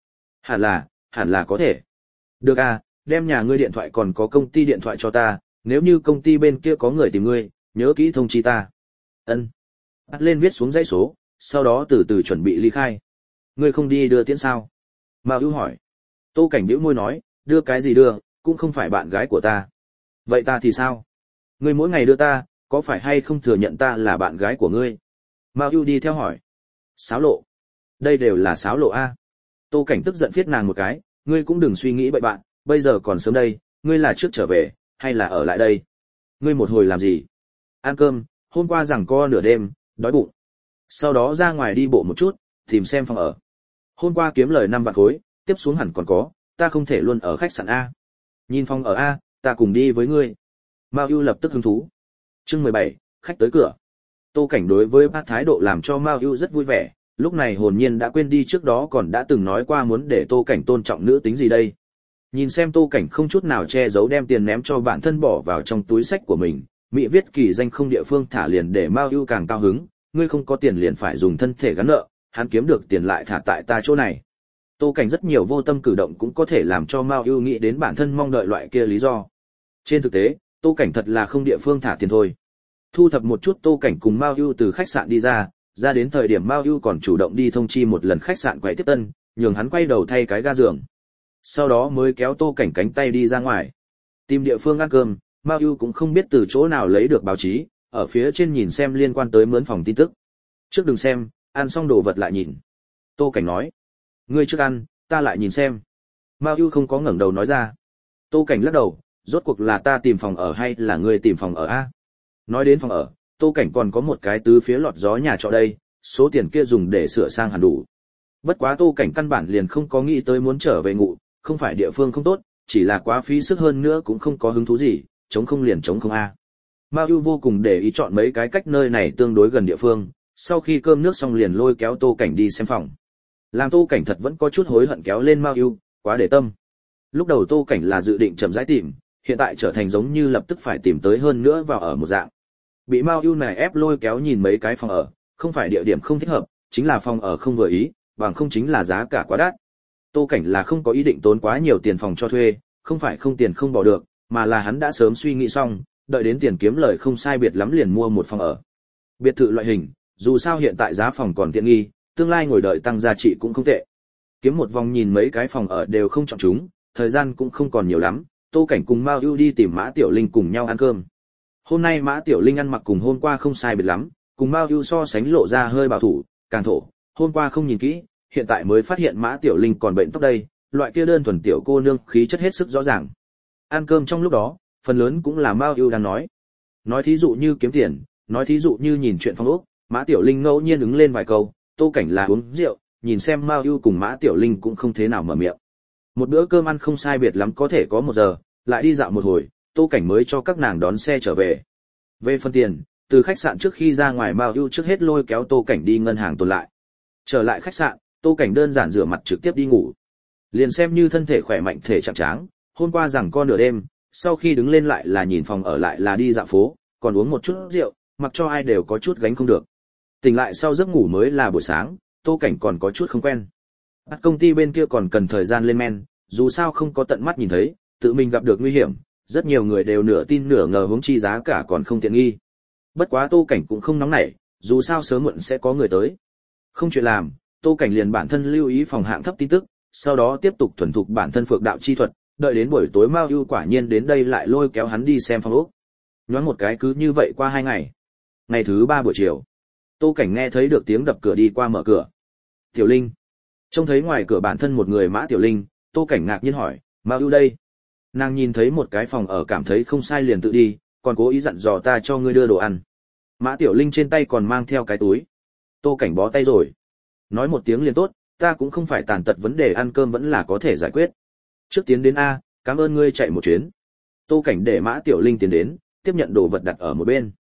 Hẳn là có thể. Được a, đem nhà ngươi điện thoại còn có công ty điện thoại cho ta, nếu như công ty bên kia có người tìm ngươi, nhớ kỹ thông chi ta. Ân. Bắt lên viết xuống dãy số, sau đó từ từ chuẩn bị ly khai. Ngươi không đi đưa tiễn sao? Mao Ưu hỏi. Tô Cảnh bĩu môi nói, đưa cái gì đưa, cũng không phải bạn gái của ta. Vậy ta thì sao? Ngươi mỗi ngày đưa ta, có phải hay không thừa nhận ta là bạn gái của ngươi? Mao Ưu đi theo hỏi. Xáo lộ. Đây đều là xáo lộ a. Tô Cảnh tức giận phiết nàng một cái, ngươi cũng đừng suy nghĩ bậy bạn, bây giờ còn sớm đây, ngươi là trước trở về, hay là ở lại đây? Ngươi một hồi làm gì? Ăn cơm, hôm qua giằng co nửa đêm, đói bụng. Sau đó ra ngoài đi bộ một chút, tìm xem phòng ở. Hôm qua kiếm lời 5 vạn khối, tiếp xuống hẳn còn có, ta không thể luôn ở khách sạn A. Nhìn phòng ở A, ta cùng đi với ngươi. Mao Ưu lập tức hứng thú. Chương 17, khách tới cửa. Tô Cảnh đối với bác thái độ làm cho Mao Ưu rất vui vẻ, lúc này hồn nhiên đã quên đi trước đó còn đã từng nói qua muốn để Tô Cảnh tôn trọng nữ tính gì đây. Nhìn xem Tô Cảnh không chút nào che giấu đem tiền ném cho bản thân bỏ vào trong túi xách của mình, mỹ viết kỳ danh không địa phương thả liền để Mao Ưu càng cao hứng, ngươi không có tiền liền phải dùng thân thể gắn nợ, hắn kiếm được tiền lại thả tại ta chỗ này. Tô Cảnh rất nhiều vô tâm cử động cũng có thể làm cho Mao Ưu nghĩ đến bản thân mong đợi loại kia lý do. Trên thực tế, Tô Cảnh thật là không địa phương thả tiền thôi. Thu thập một chút Tô Cảnh cùng Mao Ưu từ khách sạn đi ra đến thời điểm Mao Ưu còn chủ động đi thông chi một lần khách sạn quầy tiếp tân, nhường hắn quay đầu thay cái ga giường. Sau đó mới kéo Tô Cảnh cánh tay đi ra ngoài. Tìm địa phương ăn cơm, Mao Ưu cũng không biết từ chỗ nào lấy được báo chí, ở phía trên nhìn xem liên quan tới mướn phòng tin tức. Trước đừng xem, ăn xong đồ vật lại nhìn. Tô Cảnh nói. Ngươi trước ăn, ta lại nhìn xem. Mao Ưu không có ngẩng đầu nói ra. Tô Cảnh lắc đầu, rốt cuộc là ta tìm phòng ở hay là ngươi tìm phòng ở a? Nói đến phòng ở, Tô Cảnh còn có một cái tứ phía lọt gió nhà trọ đây, số tiền kia dùng để sửa sang hẳn đủ. Bất quá Tô Cảnh căn bản liền không có nghĩ tới muốn trở về ngụ, không phải địa phương không tốt, chỉ là quá phí sức hơn nữa cũng không có hứng thú gì, chống không liền chống không a. Mao Ưu vô cùng để ý chọn mấy cái cách nơi này tương đối gần địa phương, sau khi cơm nước xong liền lôi kéo Tô Cảnh đi xem phòng. Làm Tô Cảnh thật vẫn có chút hối hận kéo lên Mao Ưu, quá để tâm. Lúc đầu Tô Cảnh là dự định chậm rãi tìm, hiện tại trở thành giống như lập tức phải tìm tới hơn nữa vào ở một dạng. Bị Mao Ưu này ép lôi kéo nhìn mấy cái phòng ở, không phải địa điểm không thích hợp, chính là phòng ở không vừa ý, bằng không chính là giá cả quá đắt. Tô Cảnh là không có ý định tốn quá nhiều tiền phòng cho thuê, không phải không tiền không bỏ được, mà là hắn đã sớm suy nghĩ xong, đợi đến tiền kiếm lời không sai biệt lắm liền mua một phòng ở. Biệt thự loại hình, dù sao hiện tại giá phòng còn tiện nghi, tương lai ngồi đợi tăng giá trị cũng không tệ. Kiếm một vòng nhìn mấy cái phòng ở đều không chọn chúng, thời gian cũng không còn nhiều lắm, Tô Cảnh cùng Mao Ưu đi tìm Mã Tiểu Linh cùng nhau ăn cơm. Hôm nay Mã Tiểu Linh ăn mặc cùng hôm qua không sai biệt lắm, cùng Mao Ưu so sánh lộ ra hơi bảo thủ, càng thổ, hôm qua không nhìn kỹ, hiện tại mới phát hiện Mã Tiểu Linh còn bệnh tóc đây, loại kia đơn thuần tiểu cô nương khí chất hết sức rõ ràng. Ăn cơm trong lúc đó, phần lớn cũng là Mao Ưu đang nói. Nói thí dụ như kiếm tiền, nói thí dụ như nhìn chuyện phong ốc, Mã Tiểu Linh ngẫu nhiên ứng lên vài câu, Tô Cảnh là uống rượu, nhìn xem Mao Ưu cùng Mã Tiểu Linh cũng không thế nào mở miệng. Một bữa cơm ăn không sai biệt lắm có thể có 1 giờ, lại đi dạo một hồi, Tô Cảnh mới cho các nàng đón xe trở về. Về phần tiền, từ khách sạn trước khi ra ngoài Mao Ưu trước hết lôi kéo Tô Cảnh đi ngân hàng tồn lại. Trở lại khách sạn, Tô Cảnh đơn giản rửa mặt trực tiếp đi ngủ. Liền xem như thân thể khỏe mạnh thể trạng tráng, hôm qua rằng co nửa đêm, sau khi đứng lên lại là nhìn phòng ở lại là đi dạo phố, còn uống một chút rượu, mặc cho ai đều có chút gánh không được. Tỉnh lại sau giấc ngủ mới là buổi sáng, Tô Cảnh còn có chút không quen. Bắt công ty bên kia còn cần thời gian lên men, dù sao không có tận mắt nhìn thấy, tự mình gặp được nguy hiểm, rất nhiều người đều nửa tin nửa ngờ huống chi giá cả còn không tiện nghi. Bất quá Tô Cảnh cũng không nóng nảy, dù sao sớm muộn sẽ có người tới. Không chuyện làm, Tô Cảnh liền bản thân lưu ý phòng hạng thấp tin tức, sau đó tiếp tục thuần thục bản thân phược đạo chi thuật, đợi đến buổi tối Mao Ưu quả nhiên đến đây lại lôi kéo hắn đi xem phòng ốc. Nhoáng một cái cứ như vậy qua 2 ngày. Ngày thứ 3 buổi chiều, Tô Cảnh nghe thấy được tiếng đập cửa đi qua mở cửa. Tiểu Linh. Trông thấy ngoài cửa bản thân một người Mã Tiểu Linh, Tô Cảnh ngạc nhiên hỏi, Mao Ưu đây? Nàng nhìn thấy một cái phòng ở cảm thấy không sai liền tự đi, còn cố ý dặn dò ta cho ngươi đưa đồ ăn. Mã Tiểu Linh trên tay còn mang theo cái túi. Tô Cảnh bó tay rồi. Nói một tiếng liền tốt, ta cũng không phải tàn tật vấn đề ăn cơm vẫn là có thể giải quyết. Trước tiến đến A, cảm ơn ngươi chạy một chuyến. Tô Cảnh để Mã Tiểu Linh tiến đến, tiếp nhận đồ vật đặt ở một bên.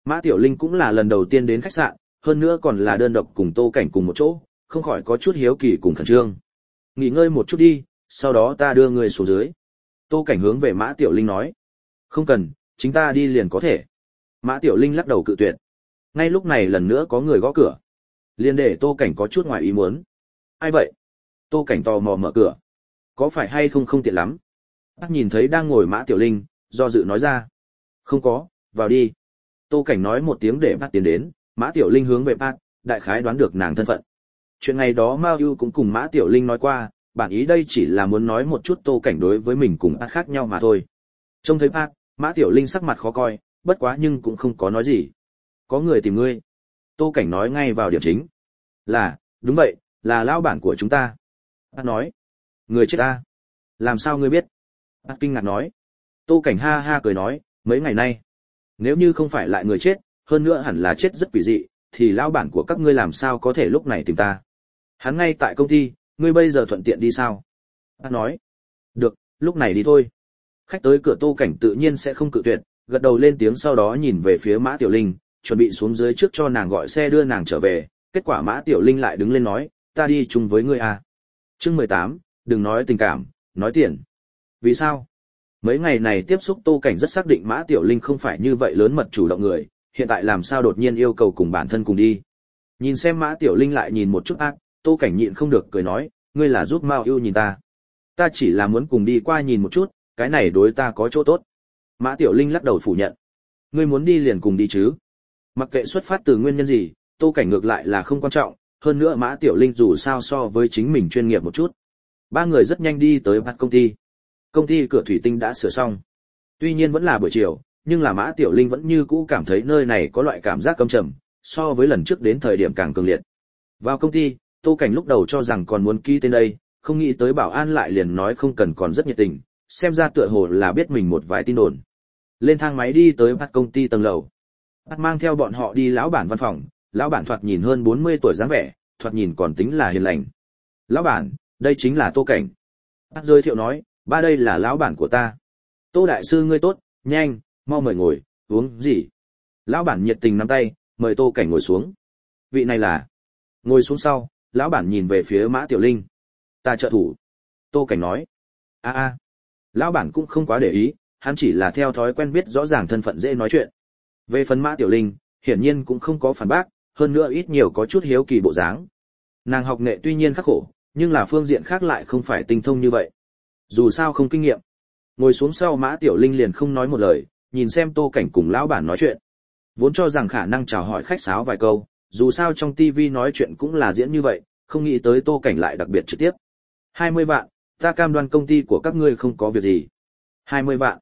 Mã Tiểu Linh cũng là lần đầu tiên đến khách sạn, hơn nữa còn là đơn độc cùng Tô Cảnh cùng một chỗ, không khỏi có chút hiếu kỳ cùng khẩn trương. Nghỉ ngơi một chút đi, sau đó ta đưa người xuống dưới. Tô Cảnh hướng về Mã Tiểu Linh nói. Không cần, chính ta đi liền có thể. Mã Tiểu Linh lắc đầu cự tuyệt. Ngay lúc này lần nữa có người gõ cửa. Liền để Tô Cảnh có chút ngoài ý muốn. Ai vậy? Tô Cảnh tò mò mở cửa. Có phải hay không không tiện lắm? Bác nhìn thấy đang ngồi Mã Tiểu Linh, do dự nói ra. Không có, vào đi. Tô Cảnh nói một tiếng để bác tiến đến, Mã Tiểu Linh hướng về bác, đại khái đoán được nàng thân phận. Chuyện ngày đó Mao Yu cũng cùng Mã Tiểu Linh nói qua, bản ý đây chỉ là muốn nói một chút Tô Cảnh đối với mình cùng bác khác nhau mà thôi. Trông thấy bác, Mã Tiểu Linh sắc mặt khó coi, bất quá nhưng cũng không có nói gì. Có người tìm ngươi. Tô Cảnh nói ngay vào điểm chính. Là, đúng vậy, là lão bản của chúng ta. Bác nói. Người chết ta. Làm sao ngươi biết? Bác kinh ngạc nói. Tô Cảnh ha ha cười nói, mấy ngày nay. Nếu như không phải lại người chết, hơn nữa hẳn là chết rất quỷ dị, thì lão bản của các ngươi làm sao có thể lúc này tìm ta? Hắn ngay tại công ty, ngươi bây giờ thuận tiện đi sao? Bác nói. Được, lúc này đi thôi. Khách tới cửa Tô Cảnh tự nhiên sẽ không cự tuyệt, gật đầu lên tiếng sau đó nhìn về phía Mã Tiểu Linh, chuẩn bị xuống dưới trước cho nàng gọi xe đưa nàng trở về, kết quả Mã Tiểu Linh lại đứng lên nói, ta đi chung với ngươi à. Chương 18, đừng nói tình cảm, nói tiền. Vì sao? Mấy ngày này tiếp xúc Tô Cảnh rất xác định Mã Tiểu Linh không phải như vậy lớn mật chủ động người, hiện tại làm sao đột nhiên yêu cầu cùng bản thân cùng đi. Nhìn xem Mã Tiểu Linh lại nhìn một chút ác, Tô Cảnh nhịn không được cười nói, ngươi là giúp Mao yêu nhìn ta. Ta chỉ là muốn cùng đi qua nhìn một chút, cái này đối ta có chỗ tốt. Mã Tiểu Linh lắc đầu phủ nhận. Ngươi muốn đi liền cùng đi chứ. Mặc kệ xuất phát từ nguyên nhân gì, Tô Cảnh ngược lại là không quan trọng, hơn nữa Mã Tiểu Linh dù sao so với chính mình chuyên nghiệp một chút. Ba người rất nhanh đi tới bắt công ty. Công ty cửa thủy tinh đã sửa xong. Tuy nhiên vẫn là buổi chiều, nhưng là Mã Tiểu Linh vẫn như cũ cảm thấy nơi này có loại cảm giác câm trầm, so với lần trước đến thời điểm càng cường liệt. Vào công ty, Tô Cảnh lúc đầu cho rằng còn muốn ký tên đây, không nghĩ tới bảo an lại liền nói không cần, còn rất nhiệt tình, xem ra tựa hồ là biết mình một vài tin đồn. Lên thang máy đi tới bắt công ty tầng lầu. Bắt mang theo bọn họ đi lão bản văn phòng, lão bản thoạt nhìn hơn 40 tuổi dáng vẻ, thoạt nhìn còn tính là hiền lành. Lão bản, đây chính là Tô Cảnh. Bắt giới thiệu nói, ba đây là lão bản của ta. Tô đại sư ngươi tốt, nhanh, mau mời ngồi, uống gì? Lão bản nhiệt tình nắm tay, mời Tô Cảnh ngồi xuống. Vị này là. Ngồi xuống sau, lão bản nhìn về phía Mã Tiểu Linh. Ta trợ thủ. Tô Cảnh nói. A. Lão bản cũng không quá để ý, hắn chỉ là theo thói quen biết rõ ràng thân phận dễ nói chuyện. Về phần Mã Tiểu Linh, hiển nhiên cũng không có phản bác, hơn nữa ít nhiều có chút hiếu kỳ bộ dáng. Nàng học nghệ tuy nhiên khắc khổ, nhưng là phương diện khác lại không phải tinh thông như vậy. Dù sao không kinh nghiệm. Ngồi xuống sau Mã Tiểu Linh liền không nói một lời, nhìn xem Tô Cảnh cùng lão bản nói chuyện. Vốn cho rằng khả năng chào hỏi khách sáo vài câu, dù sao trong TV nói chuyện cũng là diễn như vậy, không nghĩ tới Tô Cảnh lại đặc biệt trực tiếp. 20 vạn, ta cam đoan công ty của các ngươi không có việc gì. 20 vạn?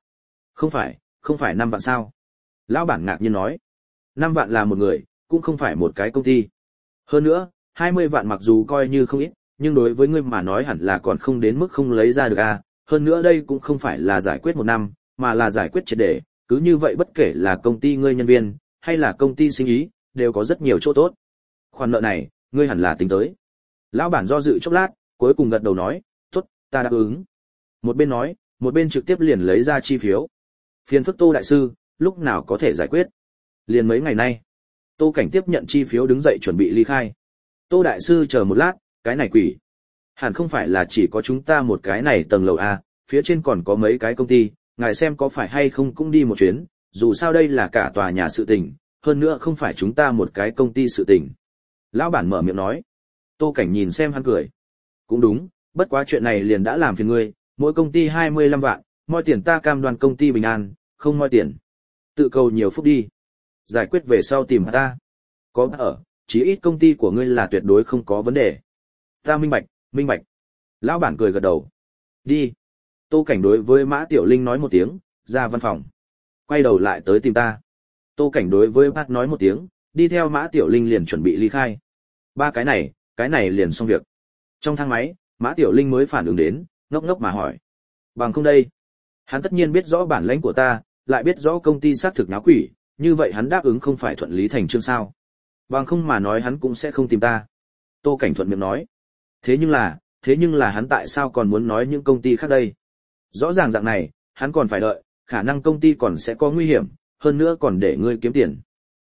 Không phải 5 vạn sao? Lão bản ngạc nhiên nói. 5 vạn là một người, cũng không phải một cái công ty. Hơn nữa, 20 vạn mặc dù coi như không ít, nhưng đối với ngươi mà nói hẳn là còn không đến mức không lấy ra được à. Hơn nữa đây cũng không phải là giải quyết một năm, mà là giải quyết triệt để, cứ như vậy bất kể là công ty ngươi nhân viên, hay là công ty sinh ý, đều có rất nhiều chỗ tốt. Khoản nợ này, ngươi hẳn là tính tới. Lão bản do dự chốc lát, cuối cùng gật đầu nói, tốt, ta đáp ứng. Một bên nói, một bên trực tiếp liền lấy ra chi phiếu. Phiền phức Tô đại sư, lúc nào có thể giải quyết? Liền mấy ngày nay. Tô Cảnh tiếp nhận chi phiếu đứng dậy chuẩn bị ly khai. Tô đại sư chờ một lát, cái này quỷ. Hẳn không phải là chỉ có chúng ta một cái này tầng lầu A, phía trên còn có mấy cái công ty, ngài xem có phải hay không cũng đi một chuyến, dù sao đây là cả tòa nhà sự tình, hơn nữa không phải chúng ta một cái công ty sự tình. Lão bản mở miệng nói. Tô Cảnh nhìn xem hắn cười. Cũng đúng, bất quá chuyện này liền đã làm phiền ngươi, mỗi công ty 25 vạn, moi tiền ta cam đoan công ty bình an, không moi tiền. Tự cầu nhiều phúc đi. Giải quyết về sau tìm ta. Có ở, chí ít công ty của ngươi là tuyệt đối không có vấn đề. Ta minh bạch. Lão bản cười gật đầu. Đi. Tô Cảnh đối với Mã Tiểu Linh nói một tiếng, ra văn phòng. Quay đầu lại tới tìm ta. Tô Cảnh đối với bác nói một tiếng, đi theo Mã Tiểu Linh liền chuẩn bị ly khai. Ba cái này liền xong việc. Trong thang máy, Mã Tiểu Linh mới phản ứng đến, ngốc ngốc mà hỏi. Bằng không đây. Hắn tất nhiên biết rõ bản lãnh của ta, lại biết rõ công ty xác thực náo quỷ, như vậy hắn đáp ứng không phải thuận lý thành chương sao. Bằng không mà nói hắn cũng sẽ không tìm ta. Tô Cảnh thuận miệng nói. Thế nhưng là hắn tại sao còn muốn nói những công ty khác đây? Rõ ràng dạng này, hắn còn phải đợi, khả năng công ty còn sẽ có nguy hiểm, hơn nữa còn để ngươi kiếm tiền.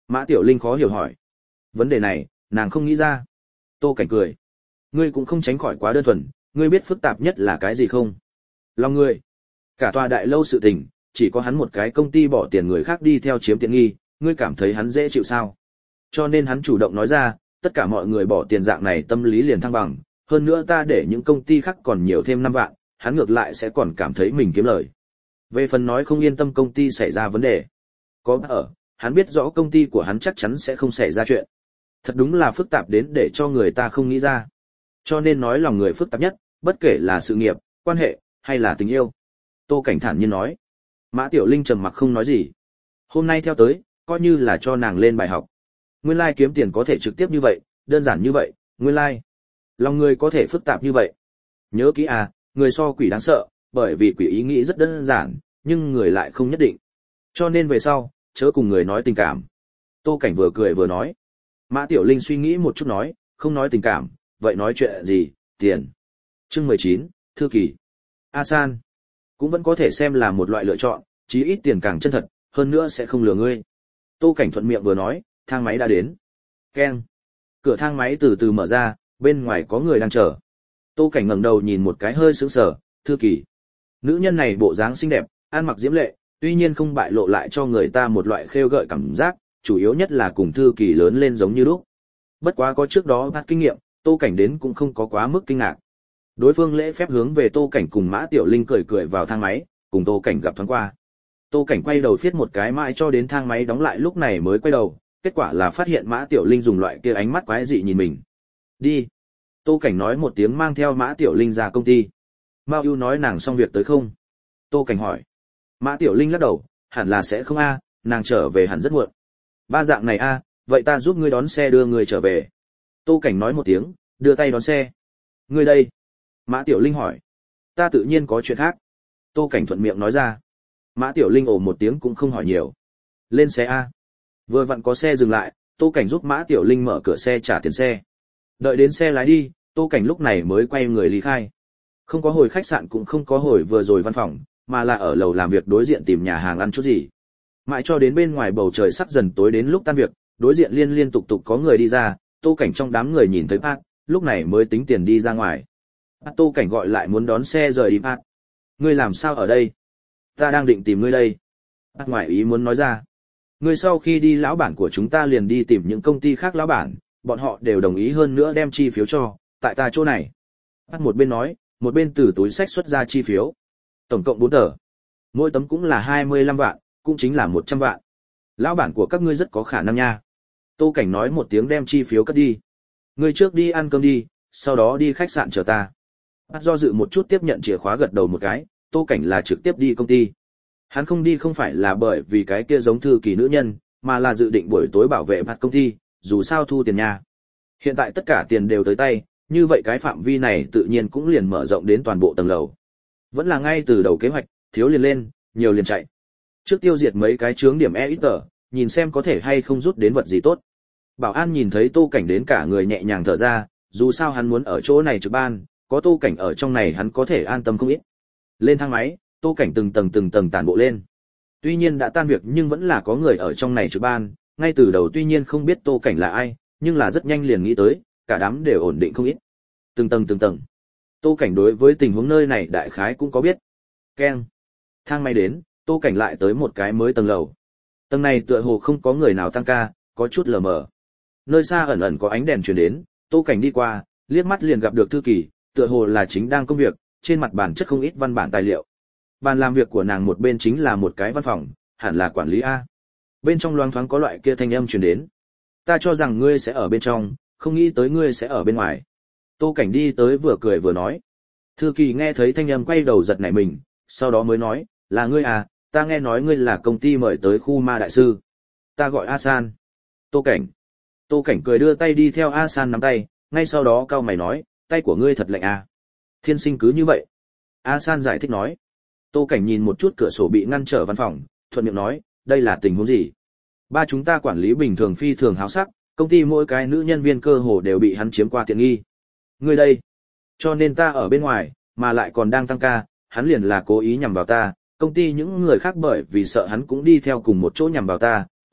Mã Tiểu Linh khó hiểu hỏi. Vấn đề này, nàng không nghĩ ra. Tô Cảnh cười. Ngươi cũng không tránh khỏi quá đơn thuần, ngươi biết phức tạp nhất là cái gì không? Lòng ngươi. Cả tòa đại lâu sự tình, chỉ có hắn một cái công ty bỏ tiền người khác đi theo chiếm tiện nghi, ngươi cảm thấy hắn dễ chịu sao? Cho nên hắn chủ động nói ra, tất cả mọi người bỏ tiền dạng này tâm lý liền thăng bằng, hơn nữa ta để những công ty khác còn nhiều thêm 5 vạn, hắn ngược lại sẽ còn cảm thấy mình kiếm lời. Về phần nói không yên tâm công ty xảy ra vấn đề, có ở, hắn biết rõ công ty của hắn chắc chắn sẽ không xảy ra chuyện. Thật đúng là phức tạp đến để cho người ta không nghĩ ra. Cho nên nói lòng người phức tạp nhất, bất kể là sự nghiệp, quan hệ, hay là tình yêu. Tô Cảnh thản nhiên nói. Mã Tiểu Linh trầm mặc không nói gì. Hôm nay theo tới, coi như là cho nàng lên bài học. Nguyên lai kiếm tiền có thể trực tiếp như vậy, đơn giản như vậy, nguyên lai. Lòng người có thể phức tạp như vậy. Nhớ kỹ à, người so quỷ đáng sợ, bởi vì quỷ ý nghĩ rất đơn giản, nhưng người lại không nhất định. Cho nên về sau, chớ cùng người nói tình cảm. Tô Cảnh vừa cười vừa nói. Mã Tiểu Linh suy nghĩ một chút nói, không nói tình cảm, vậy nói chuyện gì, tiền. Chương 19, thư kỳ. A San. Cũng vẫn có thể xem là một loại lựa chọn, chí ít tiền càng chân thật, hơn nữa sẽ không lừa ngươi. Tô Cảnh thuận miệng vừa nói, thang máy đã đến. Keng. Cửa thang máy từ từ mở ra, bên ngoài có người đang chờ. Tô Cảnh ngẩng đầu nhìn một cái hơi sững sờ, thư kỳ. Nữ nhân này bộ dáng xinh đẹp, ăn mặc diễm lệ, tuy nhiên không bại lộ lại cho người ta một loại khêu gợi cảm giác, chủ yếu nhất là cùng thư kỳ lớn lên giống như lúc. Bất quá có trước đó bắt kinh nghiệm, Tô Cảnh đến cũng không có quá mức kinh ngạc. Đối phương lễ phép hướng về Tô Cảnh cùng Mã Tiểu Linh cười cười vào thang máy, cùng Tô Cảnh gặp thoáng qua. Tô Cảnh quay đầu phiết một cái mãi cho đến thang máy đóng lại lúc này mới quay đầu, kết quả là phát hiện Mã Tiểu Linh dùng loại kia ánh mắt quái dị nhìn mình. Đi. Tô Cảnh nói một tiếng mang theo Mã Tiểu Linh ra công ty. Mao Ưu nói nàng xong việc tới không? Tô Cảnh hỏi. Mã Tiểu Linh lắc đầu, hẳn là sẽ không a, nàng trở về hẳn rất muộn. Ba dạng này a, vậy ta giúp ngươi đón xe đưa người trở về. Tô Cảnh nói một tiếng, đưa tay đón xe. Ngươi đây? Mã Tiểu Linh hỏi. Ta tự nhiên có chuyện khác. Tô Cảnh thuận miệng nói ra. Mã Tiểu Linh ồ một tiếng cũng không hỏi nhiều. Lên xe a. Vừa vặn có xe dừng lại, Tô Cảnh giúp Mã Tiểu Linh mở cửa xe trả tiền xe. Đợi đến xe lái đi, Tô Cảnh lúc này mới quay người ly khai. Không có hồi khách sạn cũng không có hồi vừa rồi văn phòng, mà là ở lầu làm việc đối diện tìm nhà hàng ăn chút gì. Mãi cho đến bên ngoài bầu trời sắp dần tối đến lúc tan việc, đối diện liên liên tục tục có người đi ra, Tô Cảnh trong đám người nhìn thấy Pat, lúc này mới tính tiền đi ra ngoài. Tô Cảnh gọi lại muốn đón xe rời đi Pat. Ngươi làm sao ở đây? Ta đang định tìm ngươi đây. Pat ngoại ý muốn nói ra. Ngươi sau khi đi lão bản của chúng ta liền đi tìm những công ty khác lão bản, bọn họ đều đồng ý hơn nữa đem chi phiếu cho, tại ta chỗ này. Pat một bên nói, một bên từ túi xách xuất ra chi phiếu. Tổng cộng 4 tờ. Mỗi tấm cũng là 25 vạn, cũng chính là 100 vạn. Lão bản của các ngươi rất có khả năng nha. Tô Cảnh nói một tiếng đem chi phiếu cất đi. Ngươi trước đi ăn cơm đi, sau đó đi khách sạn chờ ta. Pat do dự một chút tiếp nhận chìa khóa gật đầu một cái, Tô Cảnh là trực tiếp đi công ty. Hắn không đi không phải là bởi vì cái kia giống thư kỳ nữ nhân, mà là dự định buổi tối bảo vệ Pat công ty, dù sao thu tiền nha. Hiện tại tất cả tiền đều tới tay, như vậy cái phạm vi này tự nhiên cũng liền mở rộng đến toàn bộ tầng lầu. Vẫn là ngay từ đầu kế hoạch, thiếu liền lên, nhiều liền chạy. Trước tiêu diệt mấy cái chướng điểm EXP, nhìn xem có thể hay không rút đến vật gì tốt. Bảo an nhìn thấy Tô Cảnh đến cả người nhẹ nhàng thở ra, dù sao hắn muốn ở chỗ này trực ban, có Tô Cảnh ở trong này hắn có thể an tâm không ít. Lên thang máy, Tô Cảnh từng tầng tản bộ lên. Tuy nhiên đã tan việc nhưng vẫn là có người ở trong này trực ban, ngay từ đầu tuy nhiên không biết Tô Cảnh là ai, nhưng là rất nhanh liền nghĩ tới, cả đám đều ổn định không ít. Từng tầng. Tô Cảnh đối với tình huống nơi này đại khái cũng có biết. Keng. Thang máy đến, Tô Cảnh lại tới một cái mới tầng lầu. Tầng này tựa hồ không có người nào tăng ca, có chút lờ mờ. Nơi xa ẩn ẩn có ánh đèn truyền đến, Tô Cảnh đi qua, liếc mắt liền gặp được thư kỳ, tựa hồ là chính đang công việc, trên mặt bàn chất không ít văn bản tài liệu. Bàn làm việc của nàng một bên chính là một cái văn phòng, hẳn là quản lý A. Bên trong loáng thoáng có loại kia thanh âm truyền đến. Ta cho rằng ngươi sẽ ở bên trong, không nghĩ tới ngươi sẽ ở bên ngoài. Tô Cảnh đi tới vừa cười vừa nói. Thư kỳ nghe thấy thanh âm quay đầu giật nảy mình, sau đó mới nói, là ngươi à, ta nghe nói ngươi là công ty mời tới khu ma đại sư. Ta gọi A San. Tô Cảnh. Tô Cảnh cười đưa tay đi theo A San nắm tay, ngay sau đó cau mày nói, tay của ngươi thật lạnh à. Thiên sinh cứ như vậy. A San giải thích nói. Tô Cảnh nhìn một chút cửa sổ bị ngăn trở văn phòng, thuận miệng nói, đây là tình huống gì? Ba chúng ta quản lý bình thường phi thường háo sắc, công ty mỗi cái nữ nhân viên cơ hồ đều bị hắn chiếm qua tiện nghi. Ngươi đây. Cho nên ta ở bên ngoài, mà lại còn đang tăng ca, hắn liền là cố ý nhằm vào ta, công ty những người khác bởi vì sợ hắn cũng đi theo cùng một chỗ nhằm vào ta,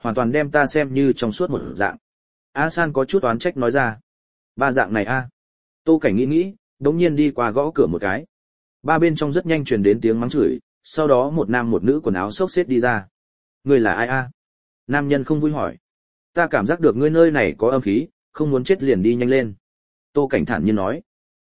hoàn toàn đem ta xem như trong suốt một dạng. A San có chút oán trách nói ra. Ba dạng này a? Tô Cảnh nghĩ, đống nhiên đi qua gõ cửa một cái. Ba bên trong rất nhanh truyền đến tiếng mắng chửi, sau đó một nam một nữ quần áo xốc xếch đi ra. Ngươi là ai a? Nam nhân không vui hỏi. Ta cảm giác được ngươi nơi này có âm khí, không muốn chết liền đi nhanh lên. Tô Cảnh thản nhiên nói.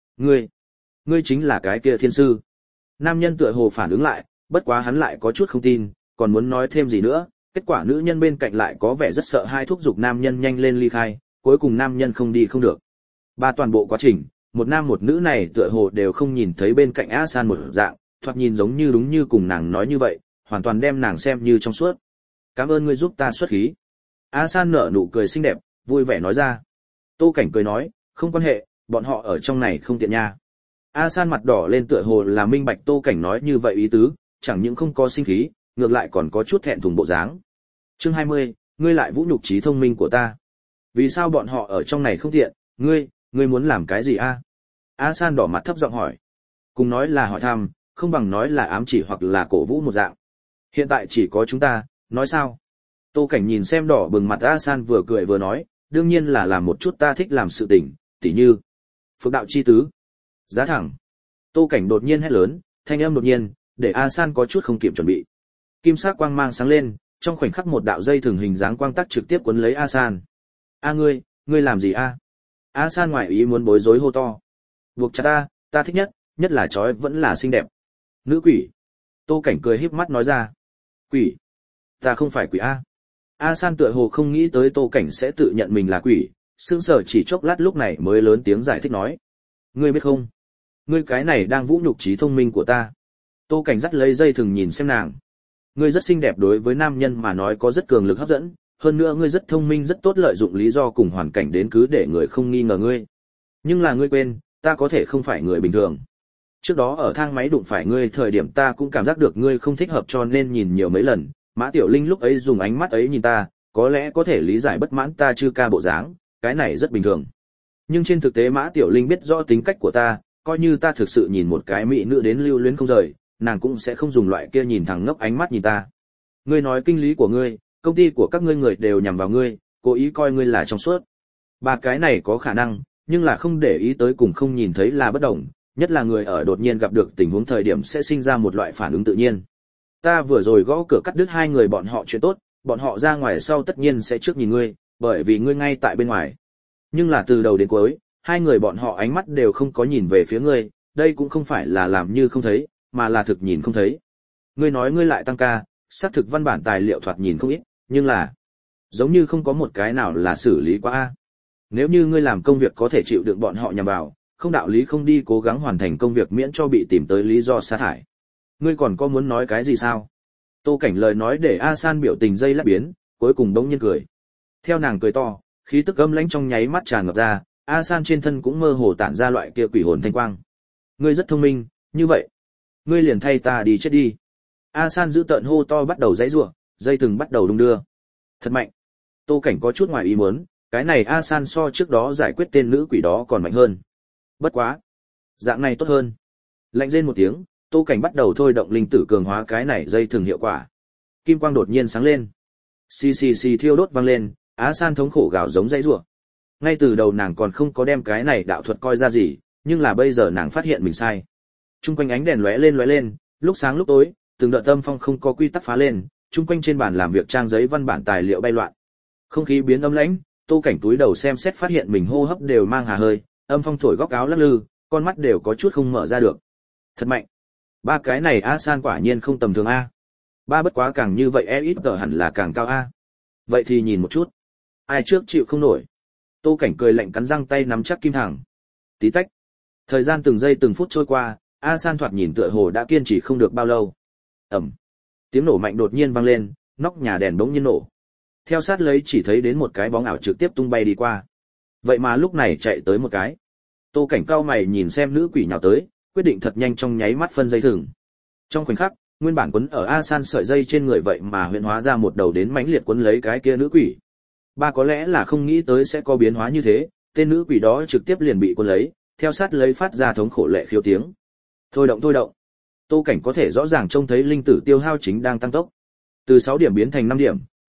Ngươi chính là cái kia thiên sư. Nam nhân tựa hồ phản ứng lại, bất quá hắn lại có chút không tin, còn muốn nói thêm gì nữa, kết quả nữ nhân bên cạnh lại có vẻ rất sợ hai, thúc giục nam nhân nhanh lên ly khai, cuối cùng nam nhân không đi không được. Ba toàn bộ quá trình, một nam một nữ này tựa hồ đều không nhìn thấy bên cạnh A San một dạng, thoạt nhìn giống như đúng như cùng nàng nói như vậy, hoàn toàn đem nàng xem như trong suốt. Cảm ơn ngươi giúp ta xuất khí. A San nở nụ cười xinh đẹp, vui vẻ nói ra. Tô Cảnh cười nói, không quan hệ, bọn họ ở trong này không tiện nha. A San mặt đỏ lên tựa hồ là minh bạch Tô Cảnh nói như vậy ý tứ, chẳng những không có sinh khí, ngược lại còn có chút thẹn thùng bộ dáng. Chương 20, ngươi lại vũ nhục trí thông minh của ta. Vì sao bọn họ ở trong này không tiện, ngươi muốn làm cái gì a? A San đỏ mặt thấp giọng hỏi. Cùng nói là hỏi thăm, không bằng nói là ám chỉ hoặc là cổ vũ một dạng. Hiện tại chỉ có chúng ta, nói sao? Tô Cảnh nhìn xem đỏ bừng mặt A San vừa cười vừa nói, đương nhiên là làm một chút ta thích làm sự tình, tỉ như phước đạo chi tứ. Giá thẳng. Tô Cảnh đột nhiên hét lớn, thanh âm đột nhiên, để A San có chút không kịp chuẩn bị. Kim sắc quang mang sáng lên, trong khoảnh khắc một đạo dây thường hình dáng quang tắc trực tiếp cuốn lấy A San. A ngươi làm gì a? A San ngoại ý muốn bối rối hô to. Buộc chặt ta thích nhất là chói vẫn là xinh đẹp. Nữ quỷ. Tô Cảnh cười híp mắt nói ra. Quỷ? Ta không phải quỷ a. A San tựa hồ không nghĩ tới Tô Cảnh sẽ tự nhận mình là quỷ, sững sờ chỉ chốc lát lúc này mới lớn tiếng giải thích nói. Ngươi biết không? Ngươi cái này đang vũ nhục trí thông minh của ta. Tô Cảnh dắt lấy dây thừng nhìn xem nàng. Ngươi rất xinh đẹp, đối với nam nhân mà nói có rất cường lực hấp dẫn, hơn nữa ngươi rất thông minh, rất tốt lợi dụng lý do cùng hoàn cảnh đến cứ để người không nghi ngờ ngươi. Nhưng là ngươi quên, ta có thể không phải người bình thường. Trước đó ở thang máy đụng phải ngươi thời điểm ta cũng cảm giác được ngươi không thích hợp cho nên nhìn nhiều mấy lần, Mã Tiểu Linh lúc ấy dùng ánh mắt ấy nhìn ta, có lẽ có thể lý giải bất mãn ta chư ca bộ dáng, cái này rất bình thường. Nhưng trên thực tế Mã Tiểu Linh biết rõ tính cách của ta, coi như ta thực sự nhìn một cái mỹ nữ đến lưu luyến không rời, nàng cũng sẽ không dùng loại kia nhìn thẳng ngốc ánh mắt nhìn ta. Ngươi nói kinh lý của ngươi, công ty của các ngươi người đều nhằm vào ngươi, cố ý coi ngươi là trong suốt. Ba cái này có khả năng, nhưng là không để ý tới cùng không nhìn thấy là bất đồng, nhất là người ở đột nhiên gặp được tình huống thời điểm sẽ sinh ra một loại phản ứng tự nhiên. Ta vừa rồi gõ cửa cắt đứt hai người bọn họ chuyện tốt, bọn họ ra ngoài sau tất nhiên sẽ trước nhìn ngươi, bởi vì ngươi ngay tại bên ngoài. Nhưng là từ đầu đến cuối, hai người bọn họ ánh mắt đều không có nhìn về phía ngươi, đây cũng không phải là làm như không thấy, mà là thực nhìn không thấy. Ngươi nói ngươi lại tăng ca, xác thực văn bản tài liệu thoạt nhìn không ít, nhưng là giống như không có một cái nào là xử lý qua a. Nếu như ngươi làm công việc có thể chịu đựng bọn họ nhằm vào, không đạo lý không đi cố gắng hoàn thành công việc miễn cho bị tìm tới lý do sa thải. Ngươi còn có muốn nói cái gì sao? Tô Cảnh lời nói để A San biểu tình dây lát biến, cuối cùng đống nhiên cười. Theo nàng cười to, khí tức âm lãnh trong nháy mắt tràn ngập ra, A San trên thân cũng mơ hồ tản ra loại kia quỷ hồn thanh quang. Ngươi rất thông minh, như vậy, ngươi liền thay ta đi chết đi. A San giữ tợn hô to bắt đầu giãy giụa, dây thừng bắt đầu đung đưa. Thật mạnh. Tô Cảnh có chút ngoài ý muốn, cái này A San so trước đó giải quyết tên nữ quỷ đó còn mạnh hơn. Bất quá, dạng này tốt hơn. Lạnh rên một tiếng, Tô Cảnh bắt đầu thôi động linh tử cường hóa cái này dây thừng hiệu quả. Kim quang đột nhiên sáng lên. Xì xì xì thiêu đốt vang lên, A San thống khổ gào giống giãy giụa. Ngay từ đầu nàng còn không có đem cái này đạo thuật coi ra gì, nhưng là bây giờ nàng phát hiện mình sai. Trung quanh ánh đèn lóe lên, lúc sáng lúc tối, từng đợt âm phong không có quy tắc phá lên, trung quanh trên bàn làm việc trang giấy văn bản tài liệu bay loạn. Không khí biến âm lãnh, Tô Cảnh túi đầu xem xét phát hiện mình hô hấp đều mang hà hơi, âm phong thổi góc áo lắc lư, con mắt đều có chút không mở ra được. Thật mạnh. Ba cái này A San quả nhiên không tầm thường a. Ba bất quá càng như vậy ít tờ hẳn là càng cao a. Vậy thì nhìn một chút. Ai trước chịu không nổi. Tô Cảnh cười lạnh cắn răng tay nắm chắc kim thẳng. Tí tách. Thời gian từng giây từng phút trôi qua, A San thoạt nhìn tựa hồ đã kiên trì không được bao lâu. Ầm. Tiếng nổ mạnh đột nhiên vang lên, nóc nhà đèn bỗng nhiên nổ. Theo sát lấy chỉ thấy đến một cái bóng ảo trực tiếp tung bay đi qua. Vậy mà lúc này chạy tới một cái. Tô Cảnh cao mày nhìn xem nữ quỷ nhào tới, quyết định thật nhanh trong nháy mắt phân dây thừng. Trong khoảnh khắc, nguyên bản quấn ở A San sợi dây trên người vậy mà huyễn hóa ra một đầu đến mãnh liệt quấn lấy cái kia nữ quỷ. Ba có lẽ là không nghĩ tới sẽ có biến hóa như thế, tên nữ quỷ đó trực tiếp liền bị quấn lấy, theo sát lấy phát ra thống khổ lệ khiếu tiếng. Thôi động. Tô Cảnh có thể rõ ràng trông thấy linh tử tiêu hao chính đang tăng tốc. Từ 6 điểm biến thành 5 điểm,